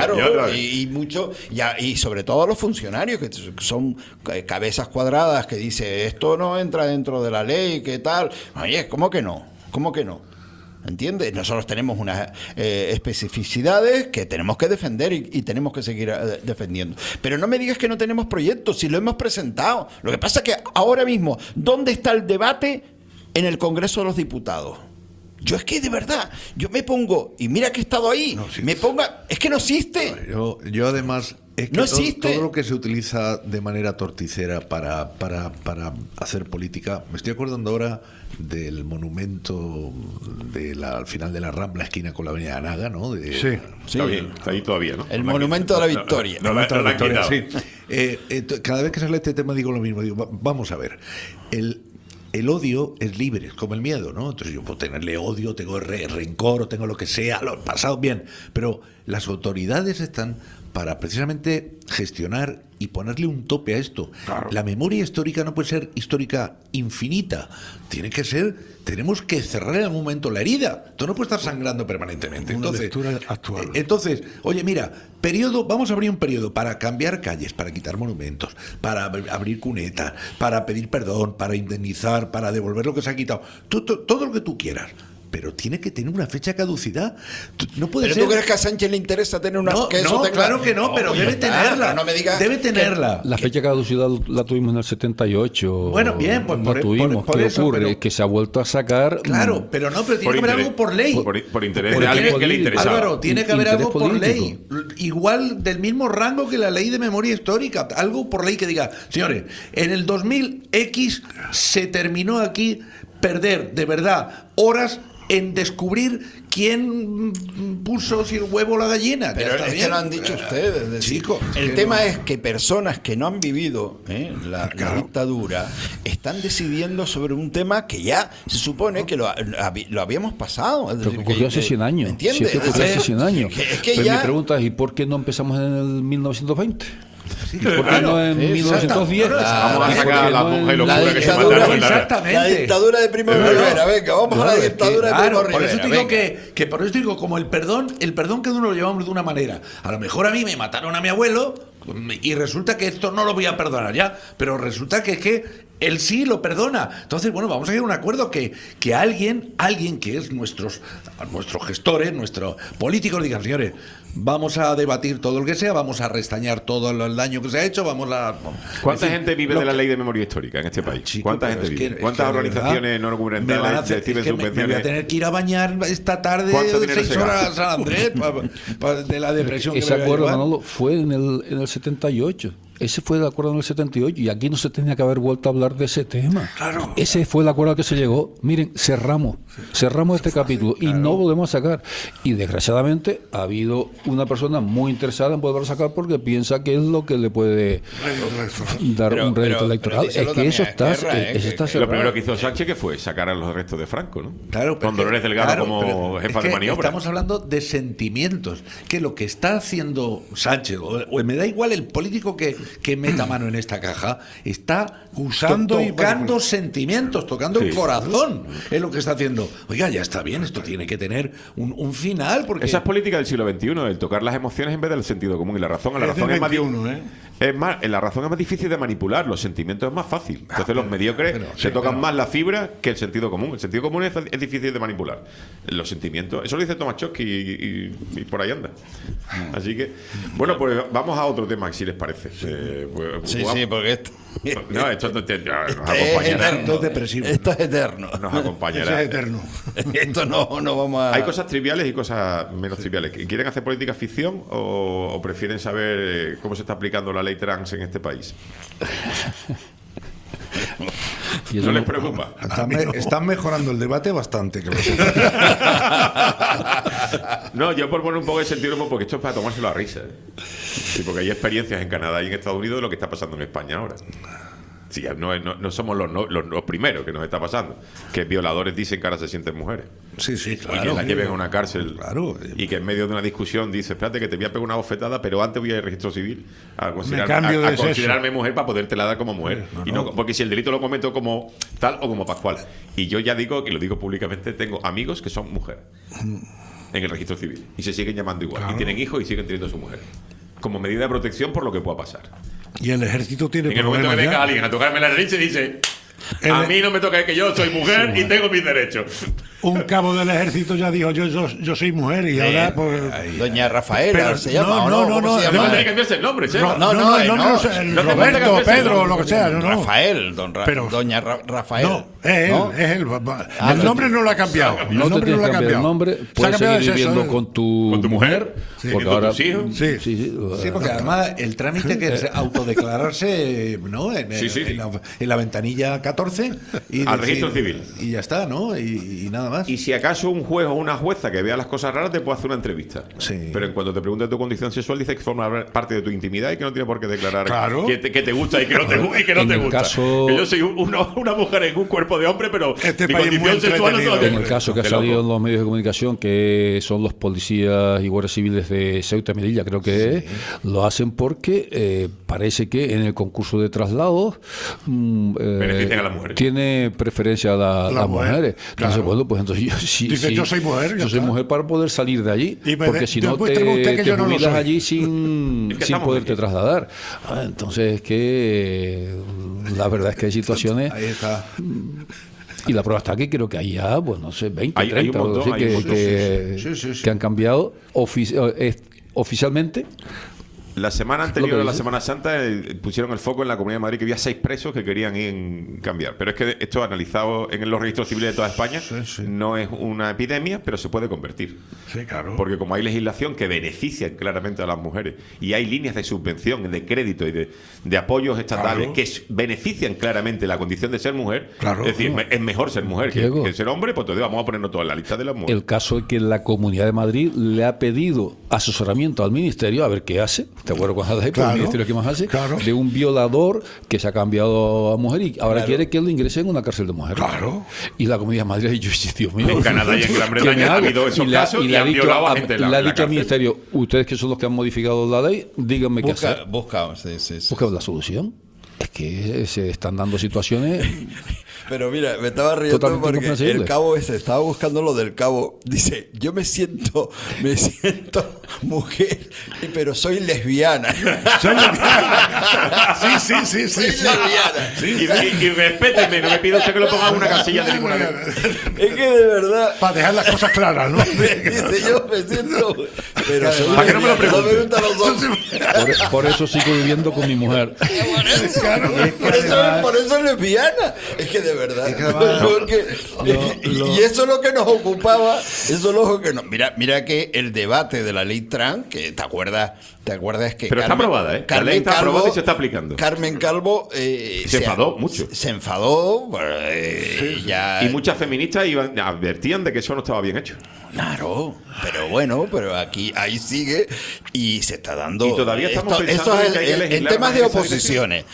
Y sobre todo a los funcionarios que son cabezas cuadradas que dice esto no entra dentro de la ley, ¿qué tal? Oye, ¿cómo que no? ¿Entiendes? Nosotros tenemos unas especificidades que tenemos que defender y tenemos que seguir defendiendo. Pero no me digas que no tenemos proyectos, si lo hemos presentado. Lo que pasa es que ahora mismo, ¿dónde está el debate en el Congreso de los Diputados. Yo es que de verdad, yo me pongo, y mira que he estado ahí, es que no existe. Yo además, es que no existe. Todo lo que se utiliza de manera torticera para hacer política, me estoy acordando ahora del monumento al final de la Rambla, esquina con la avenida Anaga, ¿no? Sí. Está bien, está ahí todavía, ¿no? El monumento de la Victoria. No, la Victoria, sí. Cada vez que sale este tema digo lo mismo, digo, vamos a ver, el odio es libre, es como el miedo, ¿no? Entonces yo puedo tenerle odio, tengo rencor o tengo lo que sea, lo he pasado bien, pero las autoridades están para precisamente gestionar y ponerle un tope a esto. Claro. La memoria histórica no puede ser histórica infinita, tenemos que cerrar en algún momento la herida. Esto no puede estar sangrando permanentemente. Una lectura actual. Entonces, oye, mira, vamos a abrir un periodo para cambiar calles, para quitar monumentos, para abrir cunetas, para pedir perdón, para indemnizar, para devolver lo que se ha quitado. Todo lo que tú quieras. Pero tiene que tener una fecha de caducidad. No puede ¿Pero ser... tú crees que a Sánchez le interesa tener una... No, claro que no, pero debe tenerla. No me digas debe tenerla. La fecha de caducidad la tuvimos en el 78. Bueno, bien, pues por ¿Qué eso, ocurre? pero, que se ha vuelto a sacar... Claro, pero tiene que haber algo por ley. Por interés de alguien que le interesa. Álvaro, tiene que haber algo por político. ley. Igual del mismo rango que la ley de memoria histórica. Algo por ley que diga, señores, en el 2000X se terminó aquí perder, de verdad, horas en descubrir quién puso si el huevo o la gallina. Pero es que lo han dicho ustedes. Chicos, el tema es que personas que no han vivido la dictadura están decidiendo sobre un tema que ya se supone que lo habíamos pasado. Es Pero decir, que ocurrió hace 100 años. ¿Me entiendes? Sí, ocurrió hace 100 años. Pero mi pregunta es, ¿y por qué no empezamos en el 1920? Sí, ¿Por qué no en 1910? Vamos a sacar a la monja y locura que se dictadura, mataron. Exactamente. La dictadura de Primo de Rivera, venga, vamos a la dictadura de Primo de Rivera. Por eso digo que por eso digo, como el perdón cada uno lo llevamos de una manera. A lo mejor a mí me mataron a mi abuelo y resulta que esto no lo voy a perdonar ya, pero resulta que él sí lo perdona. Entonces, bueno, vamos a llegar a un acuerdo que alguien que es nuestros gestores, nuestros políticos, digan, señores, vamos a debatir todo lo que sea, vamos a restañar todo el daño que se ha hecho, ¿Cuánta gente vive de la ley de memoria histórica en este país? Chico, ¿Cuánta gente vive? ¿Cuántas organizaciones no gubernamentales reciben subvenciones? Me voy a tener que ir a bañar esta tarde 6 horas a San Andrés de la depresión. Ese acuerdo, Manolo, fue en el 78. Ese fue el acuerdo en el 78 y aquí no se tenía que haber vuelto a hablar de ese tema. Claro. Ese fue el acuerdo al que se llegó. Miren, cerramos este capítulo y no volvemos a sacar. Y desgraciadamente ha habido una persona muy interesada en volver a sacar porque piensa que es lo que le puede dar un rédito electoral. Es que eso está cerrado. Lo primero que hizo Sánchez que fue sacar a los restos de Franco, ¿no? Claro, con Dolores Delgado como jefa de maniobra. Estamos hablando de sentimientos. Que lo que está haciendo Sánchez, o me da igual el político que meta mano en esta caja, está tocando sentimientos, tocando el corazón, es lo que está haciendo. Oiga, ya está bien, esto tiene que tener un final. Porque esa es política del siglo XXI, el tocar las emociones en vez del sentido común. Y la razón la razón es más difícil de manipular, los sentimientos es más fácil. Entonces los mediocres se tocan más la fibra que el sentido común. El sentido común es difícil de manipular. Los sentimientos, eso lo dice Tomás Chomsky y por ahí anda. Así que, bueno, pues vamos a otro tema, si les parece. Sí, porque esto... No, esto nos acompañará. Esto es depresivo. Esto es eterno. Nos acompañará. Es eterno. Esto no vamos a... Hay cosas triviales y cosas menos triviales. ¿Quieren hacer política ficción o prefieren saber cómo se está aplicando la ley trans en este país? ¿No les preocupa? Están mejorando el debate bastante, creo. No, yo por poner un poco de sentido común, porque esto es para tomárselo a risa. Sí, porque hay experiencias en Canadá y en Estados Unidos de lo que está pasando en España ahora. Sí, no somos los primeros que nos está pasando. Que violadores dicen que ahora se sienten mujeres. Sí, claro. Y que la lleven a una cárcel. Claro. Y que en medio de una discusión dice, espérate que te voy a pegar una bofetada, pero antes voy al registro civil a considerarme mujer para podértela dar como mujer. Porque si el delito lo cometo como tal o como pascual. Y yo ya digo, y lo digo públicamente, tengo amigos que son mujeres en el registro civil. Y se siguen llamando igual. Claro. Y tienen hijos y siguen teniendo a su mujer. Como medida de protección por lo que pueda pasar. Y el ejército tiene en el momento que venga alguien a tocarme la nariz y dice, a mí no me toca, que yo soy mujer y tengo mis derechos. un cabo del ejército ya dijo yo soy mujer y ahora pues, Doña Rafaela pero se llama. no, No tiene que cambiarse el nombre, Chema. Roberto, Pedro, lo que sea. Rafael, Pero- Doña Rafael. No, es él, ¿no? es él. El nombre no lo ha cambiado. No te tienes que cambiar el nombre, puedes Se ha cambiado seguir el sexo, viviendo con tu mujer, Sí. porque con ahora tus hijos. Sí. Sí, porque además el trámite que es autodeclararse, ¿no? En la ventanilla 14 y Al registro civil. Y ya está, ¿no? Y nada más. Y si acaso un juez o una jueza que vea las cosas raras te puede hacer una entrevista. Sí. Pero en cuanto te pregunte tu condición sexual, dice que forma parte de tu intimidad y que no tiene por qué declarar Claro. que te gusta y que no te, y que no En te el gusta. caso- Que yo soy una mujer en un cuerpo de hombre, pero Este mi país es muy condición sexual no te lo entretenido. en el caso que ha Qué salido loco. en los medios de comunicación, que son los policías y guardias civiles de Ceuta y Melilla, creo que es, lo hacen porque parece que en el concurso de traslados Benefician a las mujeres. tiene preferencia a las mujer, mujeres. Entonces, claro. bueno, pues entonces yo sí. Dice, sí, yo soy mujer, ya Yo soy está. mujer para poder salir de allí. Y me Porque si no demuéstreme usted que te yo no lo jubilas soy. allí sin Es que sin estamos poderte aquí. trasladar. Entonces es que la verdad es que hay situaciones. Ahí está. Y la prueba está que creo que hay ya, pues no sé, 20, Hay un 30 o algo montón, así hay un montón, que han cambiado oficialmente. La semana anterior Lo que a la dice. Semana Santa pusieron el foco en la Comunidad de Madrid que había 6 presos que querían cambiar. Pero es que esto analizado en los registros civiles de toda España no es una epidemia, pero se puede convertir. Sí, claro. Porque como hay legislación que beneficia claramente a las mujeres y hay líneas de subvención, de crédito y de apoyos estatales Claro. que benefician claramente la condición de ser mujer, Claro. es decir, es mejor ser mujer Diego. que ser hombre, pues entonces vamos a ponernos todos en la lista de las mujeres. El caso es que la Comunidad de Madrid le ha pedido asesoramiento al Ministerio a ver qué hace. ¿Te acuerdas cuando el Claro, Ministerio qué más hace? claro. De un violador que se ha cambiado a mujer y ahora Claro. quiere que él ingrese en una cárcel de mujeres. Claro. Y la Comunidad de Madrid ha dicho, Dios mío. En Canadá y en Gran ¿qué Bretaña me ha hago? habido esos le ha- casos y le ha han dicho violado a gente en la- le ha en la dicho al cárcel. Ministerio, ustedes que son los que han modificado la ley, díganme qué hacer. Busca, sí. Busca la solución. Es que se están dando situaciones. Pero mira, me estaba riendo Totalmente porque incomprensible. el cabo ese, estaba buscando lo del cabo, dice, yo me siento mujer, pero soy lesbiana. Soy lesbiana. Sí. Soy lesbiana. Y respéteme, no me pida usted que lo ponga en una casilla de ninguna vez. Es que de verdad, Para dejar las cosas claras, ¿no? dice, yo me siento, pero soy ¿Para qué no me lo lesbiana. pregunte? gustan los dos. Por eso sigo viviendo con mi mujer. Por eso es lesbiana. Es que de verdad. Es que además- Y eso es lo que nos ocupaba. Eso es lo que nos. Mira que el debate de la ley trans, que te acuerdas que. Pero está aprobada, ¿eh? La ley está aprobada y se está aplicando. Carmen Calvo. Se enfadó mucho. Se enfadó. Ya. Y muchas feministas advertían de que eso no estaba bien hecho. Claro, pero ahí sigue y se está dando. Y todavía estamos pensando esto en que hay que en legislar temas más de en esa oposiciones,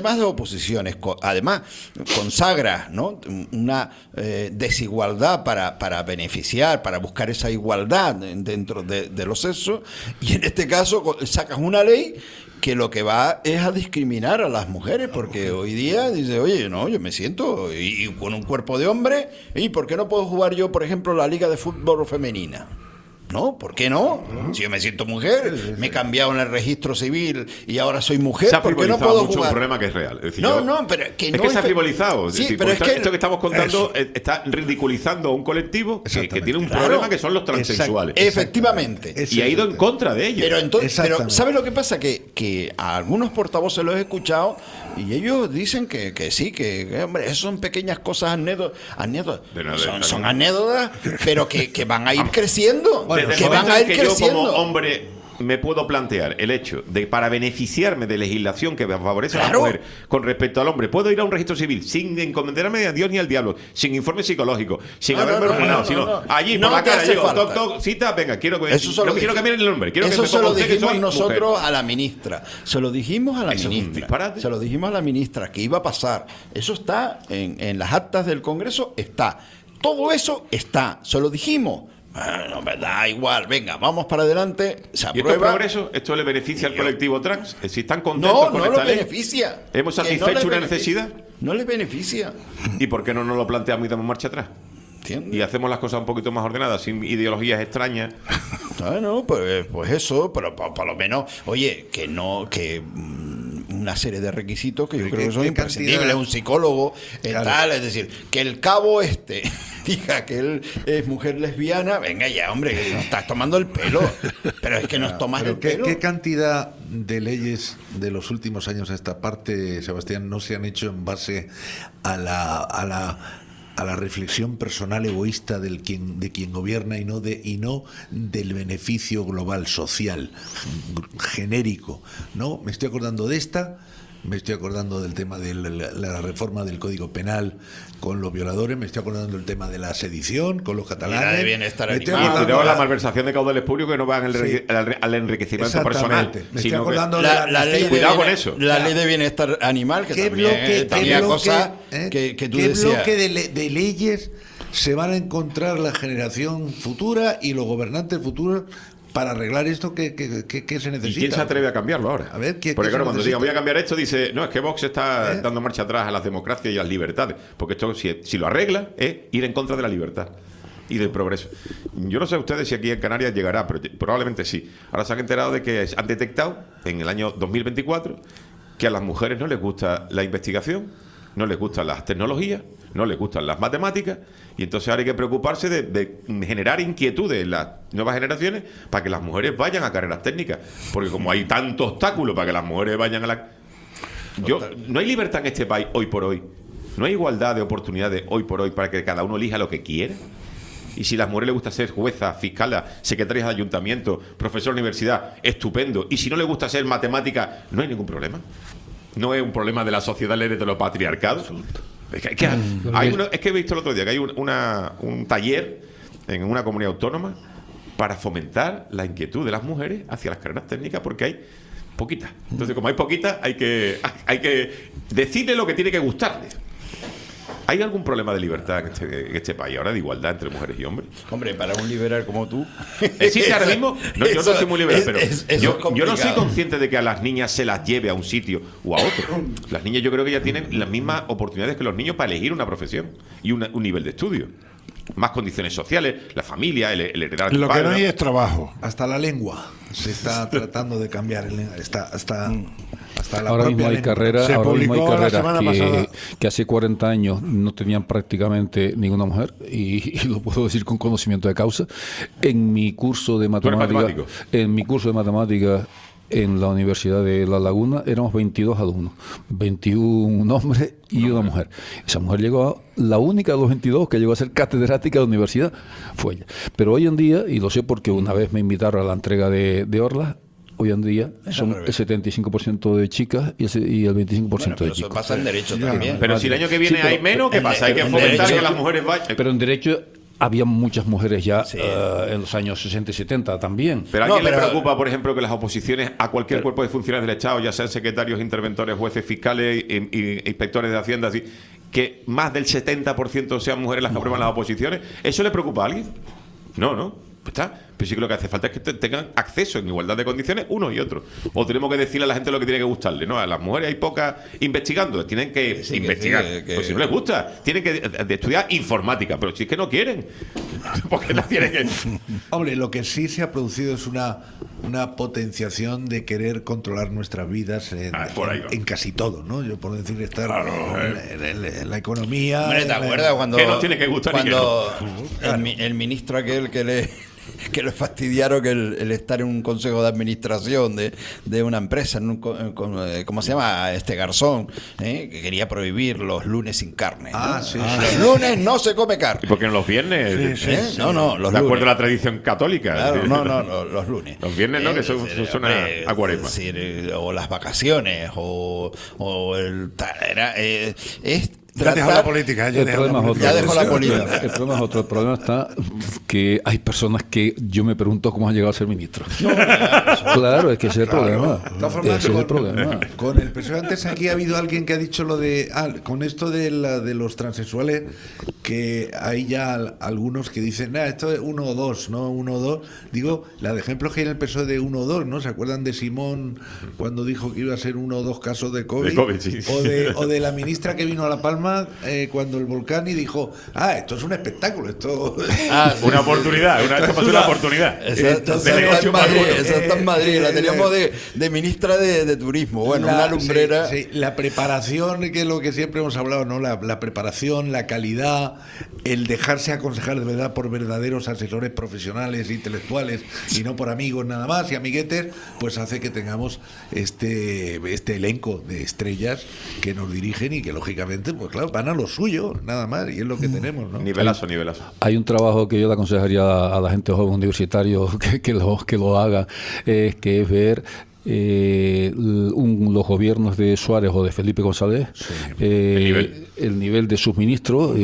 además consagra, ¿no? Una desigualdad para beneficiar, para buscar esa igualdad dentro de los sexos, y en este caso sacas una ley que lo que va es a discriminar a las mujeres, porque hoy día dice, oye, no, yo me siento y con un cuerpo de hombre, ¿y por qué no puedo jugar yo, por ejemplo, la Liga de Fútbol Femenina? No, ¿por qué no? Si yo me siento mujer, me he cambiado en el registro civil y ahora soy mujer, Se ha ¿por qué no frivolizado puedo mucho un jugar? problema que es real. Es decir, Pero que es no que se ha fe- frivolizado. Es Sí, decir, pero porque es que esto que estamos contando eso. está ridiculizando a un colectivo que tiene un Claro. problema que son los transexuales. Efectivamente. Y ha ido en contra de ellos. Pero entonces, Exactamente. ¿sabes lo que pasa? Que a algunos portavoces los he escuchado y ellos dicen que sí, que hombre, eso son pequeñas cosas son anécdotas, pero que van a ir creciendo, Desde que el van momento a en ir que yo como creciendo. hombre me puedo plantear el hecho de, para beneficiarme de legislación que favorece a Claro. la mujer con respecto al hombre, puedo ir a un registro civil sin encomendarme a Dios ni al diablo, sin informe psicológico, sin haberme hormonado, sino allí No por la te cara hace llego, falta. toc, cita, venga, quiero que Eso solo no quiero cambiar el nombre, quiero que Eso me se ponga lo usted que dijimos soy nosotros mujer. a la ministra. Se lo dijimos a la Eso es un ministra. disparate. Se lo dijimos a la ministra que iba a pasar. Eso está en las actas del Congreso, está. Todo eso está. Se lo dijimos. Bueno, me da igual. Venga, vamos para adelante. Se ¿Y esto es aprueba. progreso? ¿Esto le beneficia al colectivo trans? Si están contentos No, con no esta lo ley, beneficia. ¿hemos Que no satisfecho les una beneficia. necesidad? No les beneficia. ¿Y por qué no nos lo planteamos y damos marcha atrás? ¿Entiendes? Y hacemos las cosas un poquito más ordenadas, sin ideologías extrañas. Bueno, pues eso, pero por lo menos, oye, que una serie de requisitos que yo creo que son qué imprescindibles. cantidad? Un psicólogo, Claro. tal, es decir, que el cabo diga que él es mujer lesbiana, venga ya, hombre, que nos estás tomando el pelo. Pero es que nos tomas el Pero pelo. ¿qué cantidad de leyes de los últimos años a esta parte, Sebastián, no se han hecho en base a la reflexión personal egoísta de quien gobierna y no del beneficio global, social, genérico? ¿No? Me estoy acordando de esta. Me estoy acordando del tema de la reforma del Código Penal con los violadores, me estoy acordando del tema de la sedición con los catalanes. Y la de bienestar Me estoy animal. Y acordando cuidado de la malversación de caudales públicos que no van al enriquecimiento personal. Exactamente. Me estoy sino que- acordando de La ley de Cuidado con eso. La ley de bienestar animal, que ¿Qué también bloque, tenía qué bloque, cosas que tú qué decías. bloque de leyes se van a encontrar la generación futura y los gobernantes futuros para arreglar esto que se necesita? ¿Y quién se atreve a cambiarlo ahora? A ver, Porque qué claro, se cuando necesita? digan voy a cambiar esto, dice, no, es que Vox está dando marcha atrás a las democracias y a las libertades. Porque esto, si lo arregla, es ir en contra de la libertad y del progreso. Yo no sé ustedes si aquí en Canarias llegará, pero probablemente sí. Ahora se han enterado de que han detectado en el año 2024 que a las mujeres no les gusta la investigación, no les gustan las tecnologías, no les gustan las matemáticas, y entonces ahora hay que preocuparse de generar inquietudes en las nuevas generaciones para que las mujeres vayan a carreras técnicas, porque como hay tanto obstáculo para que las mujeres vayan a la... No hay libertad en este país hoy por hoy, no hay igualdad de oportunidades hoy por hoy para que cada uno elija lo que quiera. Y si a las mujeres les gusta ser jueza, fiscala, secretarias de ayuntamiento, profesor de universidad, estupendo. Y si no les gusta ser matemática, no hay ningún problema. No es un problema de la sociedad de los patriarcados. Es que he visto el otro día que hay un taller en una comunidad autónoma para fomentar la inquietud de las mujeres hacia las carreras técnicas, porque hay poquitas. Entonces, como hay poquitas, hay que decirle lo que tiene que gustarle. ¿Hay algún problema de libertad en este país ahora, de igualdad entre mujeres y hombres? Hombre, para un liberal como tú. ¿Existe ahora mismo? No, yo no soy muy liberal, pero yo no soy complicado. consciente de que a las niñas se las lleve a un sitio o a otro. Las niñas yo creo que ya tienen las mismas oportunidades que los niños para elegir una profesión y un nivel de estudio. Más condiciones sociales, la familia, el heredar a tu Lo que padre, no ¿no? hay es trabajo. Hasta la lengua se está tratando de cambiar. Hasta la Ahora mismo propia hay lengua. carreras, Se ahora mismo hay publicó la carreras semana pasada. que hace 40 años no tenían prácticamente ninguna mujer, y lo puedo decir con conocimiento de causa. En mi curso de eres matemáticas, matemático? en mi curso de matemáticas en la Universidad de La Laguna éramos 22 alumnos, 21 hombres y una mujer. Esa mujer llegó, la única de los 22 que llegó a ser catedrática de la universidad fue ella. Pero hoy en día, y lo sé porque una vez me invitaron a la entrega de Orlas, hoy en día son el 75% de chicas y el 25% Bueno, de pero eso chicos. pasa en derecho también. Pero si el año que viene Sí, pero hay menos, ¿qué pasa? Hay que en fomentar derecho- que las mujeres vayan. Pero en derecho había muchas mujeres ya en los años 60 y 70 también. Pero a quién le preocupa, por ejemplo, que las oposiciones a cualquier cuerpo de funcionarios del Estado, ya sean secretarios, interventores, jueces, fiscales, inspectores de Hacienda, así, que más del 70% sean mujeres las que aprueban las oposiciones? ¿Eso le preocupa a alguien? No. Pues está. Pero sí que lo que hace falta es que tengan acceso en igualdad de condiciones uno y otro. O tenemos que decirle a la gente lo que tiene que gustarle. No, a las mujeres hay pocas investigando, tienen que investigar. Pues si no les gusta, tienen que estudiar informática. Pero si es que no quieren, porque no tienen que... Hombre, lo que sí se ha producido es una potenciación de querer controlar nuestras vidas en casi todo, ¿no? Yo puedo decir estar en la economía. Hombre, ¿te acuerdas cuando, que nos tiene que gustar y que cuando no? el ministro aquel que le fastidiaron el estar en un consejo de administración de una empresa, ¿cómo se llama? Garzón, que quería prohibir los lunes sin carne. Sí. Los lunes no se come carne. ¿Y por qué no los viernes? No, los de acuerdo lunes. a la tradición católica. Claro, no, los lunes. Los viernes no, que eso suena a cuaresma. Es decir, o las vacaciones, o el... Ya dejó la política. El problema es otro. Ya dejó la política. El problema es otro. El problema está que hay personas que yo me pregunto cómo han llegado a ser ministros. Claro, es que ese es el problema. Ese es el problema. Con el PSOE antes aquí ha habido alguien que ha dicho lo de... con esto de los transexuales, que hay ya algunos que dicen, esto es 1 o 2, ¿no? 1 o 2. Digo, la de ejemplos que hay en el PSOE de 1 o 2, ¿no? ¿Se acuerdan de Simón cuando dijo que iba a ser 1 o 2 casos de COVID? De COVID, sí. O de la ministra que vino a La Palma cuando el volcán y dijo, esto es un espectáculo, esto... Una oportunidad, esto pasó una oportunidad. Esa está en Madrid, la teníamos de ministra de turismo. Bueno, una lumbrera. Sí, la preparación, que es lo que siempre hemos hablado, ¿no? La preparación, la calidad, el dejarse aconsejar de verdad por verdaderos asesores profesionales, intelectuales, y no por amigos nada más y amiguetes, pues hace que tengamos este elenco de estrellas que nos dirigen y que lógicamente, pues claro, van a lo suyo, nada más, y es lo que tenemos, ¿no? Nivelazo. Hay un trabajo que yo le aconsejaría a la gente joven universitario que lo haga, que es ver los gobiernos de Suárez o de Felipe González, el nivel de sus ministros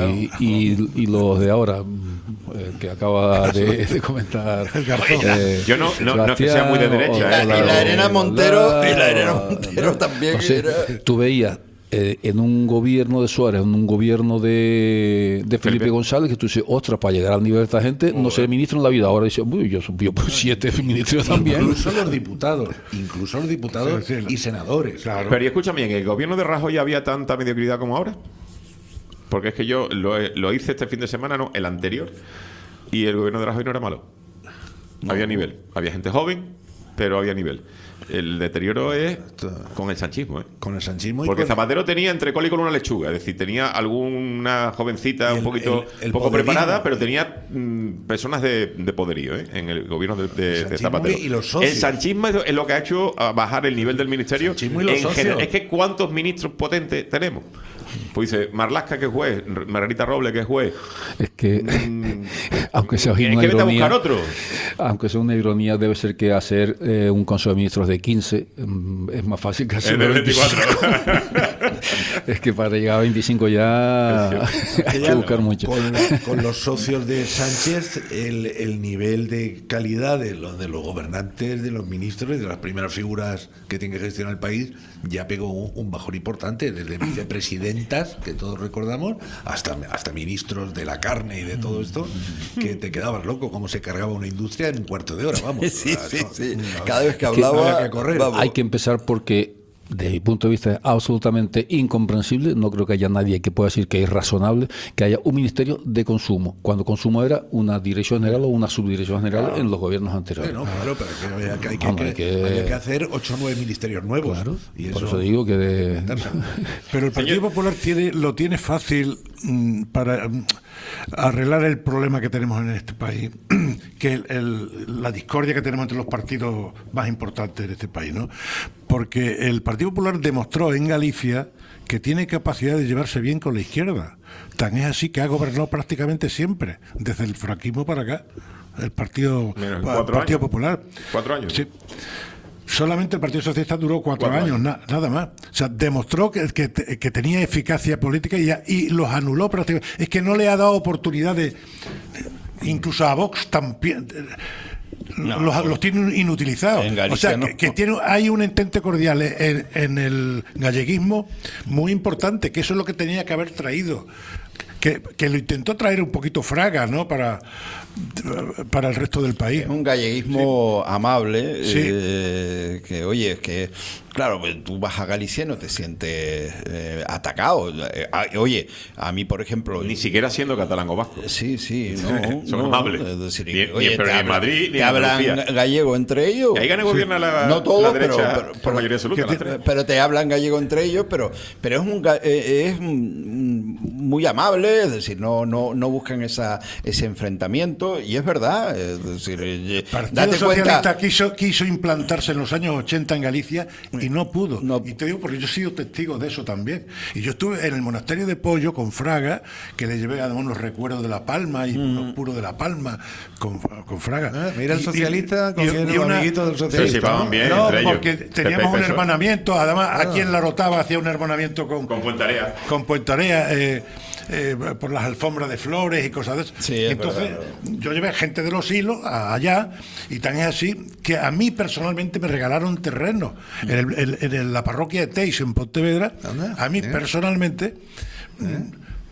y los de ahora, que acaba de comentar. Yo no es que sea muy de derecha. Y la Arena Montero también. O sea, tú veías en un gobierno de Suárez, en un gobierno de Felipe González, que tú dices, ostras, para llegar al nivel de esta gente, no ser ministro en la vida. Ahora dice, uy, yo 7 ministros también. Incluso los diputados y senadores. Claro. Pero y escúchame, ¿en el gobierno de Rajoy había tanta mediocridad como ahora? Porque es que yo lo hice este fin de semana, no, el anterior, y el gobierno de Rajoy no era malo. Había nivel. Había gente joven, pero había nivel. El deterioro es con el sanchismo, ¿eh? Con el sanchismo. Porque Zapatero tenía entre col y con una lechuga. Es decir, tenía alguna jovencita un poquito poco preparada, pero tenía personas de poderío, ¿eh? En el gobierno de Zapatero. Y los socios. El sanchismo es lo que ha hecho bajar el nivel del ministerio. Y los socios. Es que ¿cuántos ministros potentes tenemos? Pues dice Marlaska, que es juez, Margarita Robles, que es juez. Es que, aunque sea una ironía, buscar otro. Aunque sea una ironía, debe ser que hacer un Consejo de Ministros de 15 es más fácil que hacer de 24. Es que para llegar a 25 ya hay que buscar mucho. Con los socios de Sánchez, el nivel de calidad de los gobernantes, de los ministros, de las primeras figuras que tienen que gestionar el país, ya pegó un bajón importante, desde vicepresidentas, que todos recordamos, hasta ministros de la carne y de todo esto, que te quedabas loco cómo se cargaba una industria en un cuarto de hora, vamos. Sí. Cada vez que hablaba, había que correr. Hay que empezar porque, desde mi punto de vista, es absolutamente incomprensible. No creo que haya nadie que pueda decir que es razonable que haya un ministerio de consumo, cuando consumo era una dirección general o una subdirección general en los gobiernos anteriores. No, claro, pero hay que hacer 8 o 9 ministerios nuevos. Claro, y por eso digo que Pero el Partido Popular lo tiene fácil para arreglar el problema que tenemos en este país, que la discordia que tenemos entre los partidos más importantes de este país, ¿no? Porque el Partido Popular demostró en Galicia que tiene capacidad de llevarse bien con la izquierda. Tan es así que ha gobernado prácticamente siempre, desde el franquismo para acá, el Partido Popular. 4 años. Sí. Solamente el Partido Socialista duró 4 años, nada más. O sea, demostró que tenía eficacia política y los anuló prácticamente. Es que no le ha dado oportunidad incluso a Vox también. Los tiene inutilizados. O sea, hay un entente cordial en el galleguismo muy importante, que eso es lo que tenía que haber traído. Que lo intentó traer un poquito Fraga, ¿no? Para el resto del país. Es un galleguismo amable, Sí. que claro, tú vas a Galicia y no te sientes atacado. Oye, a mí, por ejemplo... Ni siquiera siendo catalán o vasco. Sí, son amables. Es decir, pero ni en Madrid, ni en hablan Andalucía. gallego entre ellos. Y ahí gobierna no todos, la derecha por mayoría absoluta. Pero te hablan gallego entre ellos, pero es muy amable, es decir, no buscan ese enfrentamiento, y es verdad. Es decir, Partido Socialista quiso implantarse en los años 80 en Galicia y no pudo. Y te digo porque yo he sido testigo de eso también. Y yo estuve en el monasterio de Pollo con Fraga, que le llevé además unos recuerdos de La Palma y unos puros de La Palma con Fraga. Mira el socialista con un amiguito del socialista. Sí, van bien no, entre ellos. porque teníamos un hermanamiento. Además, aquí en La Rotava hacía un hermanamiento con Puentarea. Con Puentarea. Por las alfombras de flores y cosas de eso. Sí, entonces yo llevé gente de Los Hilos allá, y tan es así que a mí personalmente me regalaron terreno en la parroquia de Teix, en Pontevedra. A mí personalmente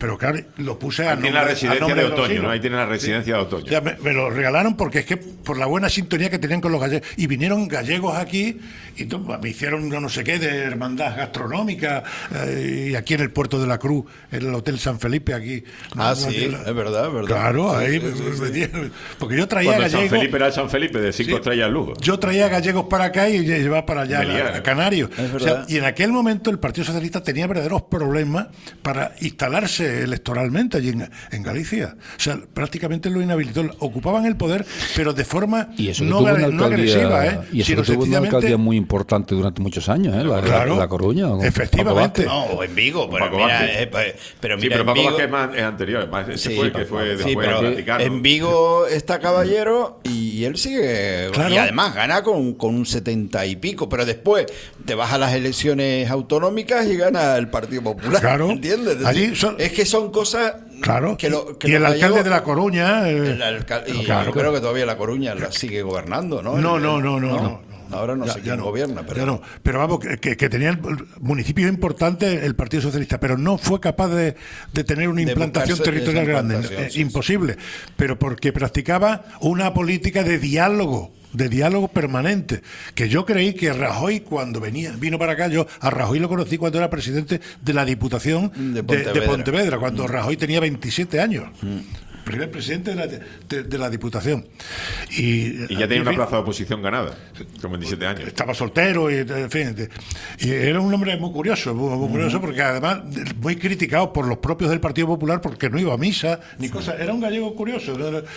pero claro, lo puse a Ahí tiene la residencia de los otoño, hilos. ¿no? Ahí tiene la residencia de otoño. O sea, me lo regalaron porque es que por la buena sintonía que tenían con los gallegos. Y vinieron gallegos aquí y me hicieron no sé qué de hermandad gastronómica, y aquí en el Puerto de la Cruz, en el Hotel San Felipe, aquí. Sí, es verdad, es verdad. Claro, Sí, ahí sí, me sí. dieron. Porque yo traía Cuando gallegos. San Felipe era el San Felipe de 5 estrellas lujo. Yo traía gallegos para acá y llevaba para allá Meliá. a Canarios. Es O sea, verdad. y en aquel momento el Partido Socialista tenía verdaderos problemas para instalarse electoralmente allí en Galicia. O sea, prácticamente lo inhabilitó. Ocupaban el poder, pero de forma Y eso no, que tuvo una no alcaldía, agresiva, y eso sino que tuvo una sencillamente. alcaldía muy importante durante muchos años, Claro, la Coruña. con efectivamente. Paco Vázquez. No, en Vigo, pero Paco mira, Vázquez. pero Sí, mira, pero en Paco Vigo, Vázquez es anterior. Ese sí, fue el que fue sí, después pero del Vaticano. en Vigo está Caballero y él sigue, Claro. y además gana con un 70 y pico, pero después te vas a las elecciones autonómicas y gana el Partido Popular. Claro. ¿Entiendes? Allí son- es que son cosas Claro. que Y el los alcalde gallegos- de La Coruña. y Claro. yo creo que todavía La Coruña la sigue gobernando, ¿no? No. Ahora no Ya- sé ya quién no, gobierna, pero ya no. Pero vamos, que tenía el municipio importante el Partido Socialista, pero no fue capaz de tener una De implantación buscarse territorial esa grande. implantación, sí, Imposible. Pero porque practicaba una política de diálogo permanente, que yo creí que Rajoy cuando vino para acá, yo a Rajoy lo conocí cuando era presidente de la Diputación de Pontevedra, cuando Rajoy tenía 27 años. Primer presidente de la Diputación. Y ya tenía una plaza de oposición ganada, con 27 años. Estaba soltero, y en fin. Y era un hombre muy curioso, muy curioso, porque además muy criticado por los propios del Partido Popular porque no iba a misa ni cosas. Era un gallego curioso.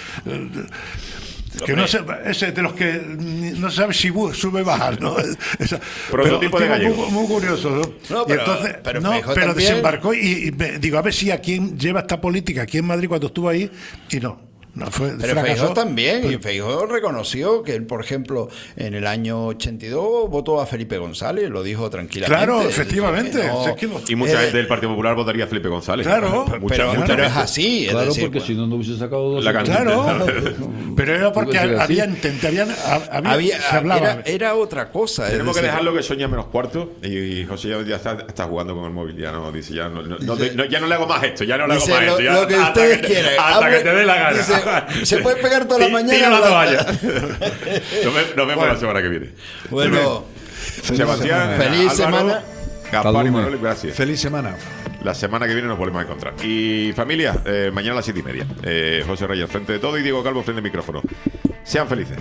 Que no sé, ese de los que no sabe si sube o baja, ¿no? Prototipo de gallego. Muy curioso, ¿no? No, Y entonces, pero no, Feijóo pero también. desembarcó y digo, a ver si a quién lleva esta política aquí en Madrid cuando estuvo ahí, y no fue, Pero fracasó. Feijóo también, y Feijóo reconoció que él, por ejemplo, en el año 82 votó a Felipe González, lo dijo tranquilamente. Claro, efectivamente. Que no- O sea, que Y mucha gente del Partido Popular votaría a Felipe González. Claro, pero mucha es gente. así, es Claro, decir, porque pues, si no hubiese sacado dos. La cantidad. Claro, pero era porque Puede ser así. se hablaba. era otra cosa. es Tenemos que decir, dejarlo que sueña menos cuarto. Y José ya está jugando con el móvil. Ya no dice, ya no le hago más esto. Ya no le hago dice, más esto. Ya, lo que hasta ustedes te- quieran. Hasta que te dé la gana. Dice, se puede pegar toda la mañana. Tira la hablando. toalla. Nos vemos la semana que viene. Bueno, Sebastián, feliz Álvaro, semana. Gaspar y Manuel, gracias. Feliz semana. La semana que viene nos volvemos a encontrar. Y familia, mañana a las 7:30. José Reyes frente de todo y Diego Calvo frente de micrófono. Sean felices.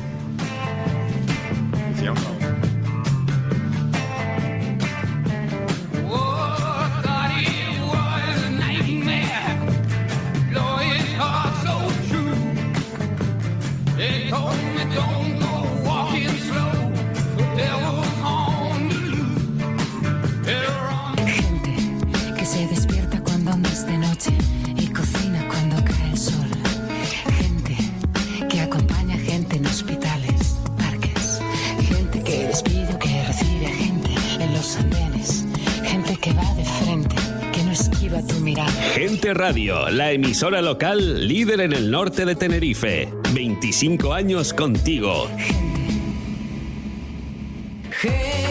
Sean felices. Gente que se despierta cuando aún es de noche y cocina cuando cae el sol. Gente que acompaña gente en hospitales, parques. Gente que despide o que recibe a gente en los andenes. Gente que va de frente, que no esquiva tu mirada. Gente Radio, la emisora local líder en el norte de Tenerife. 25 años contigo. Gente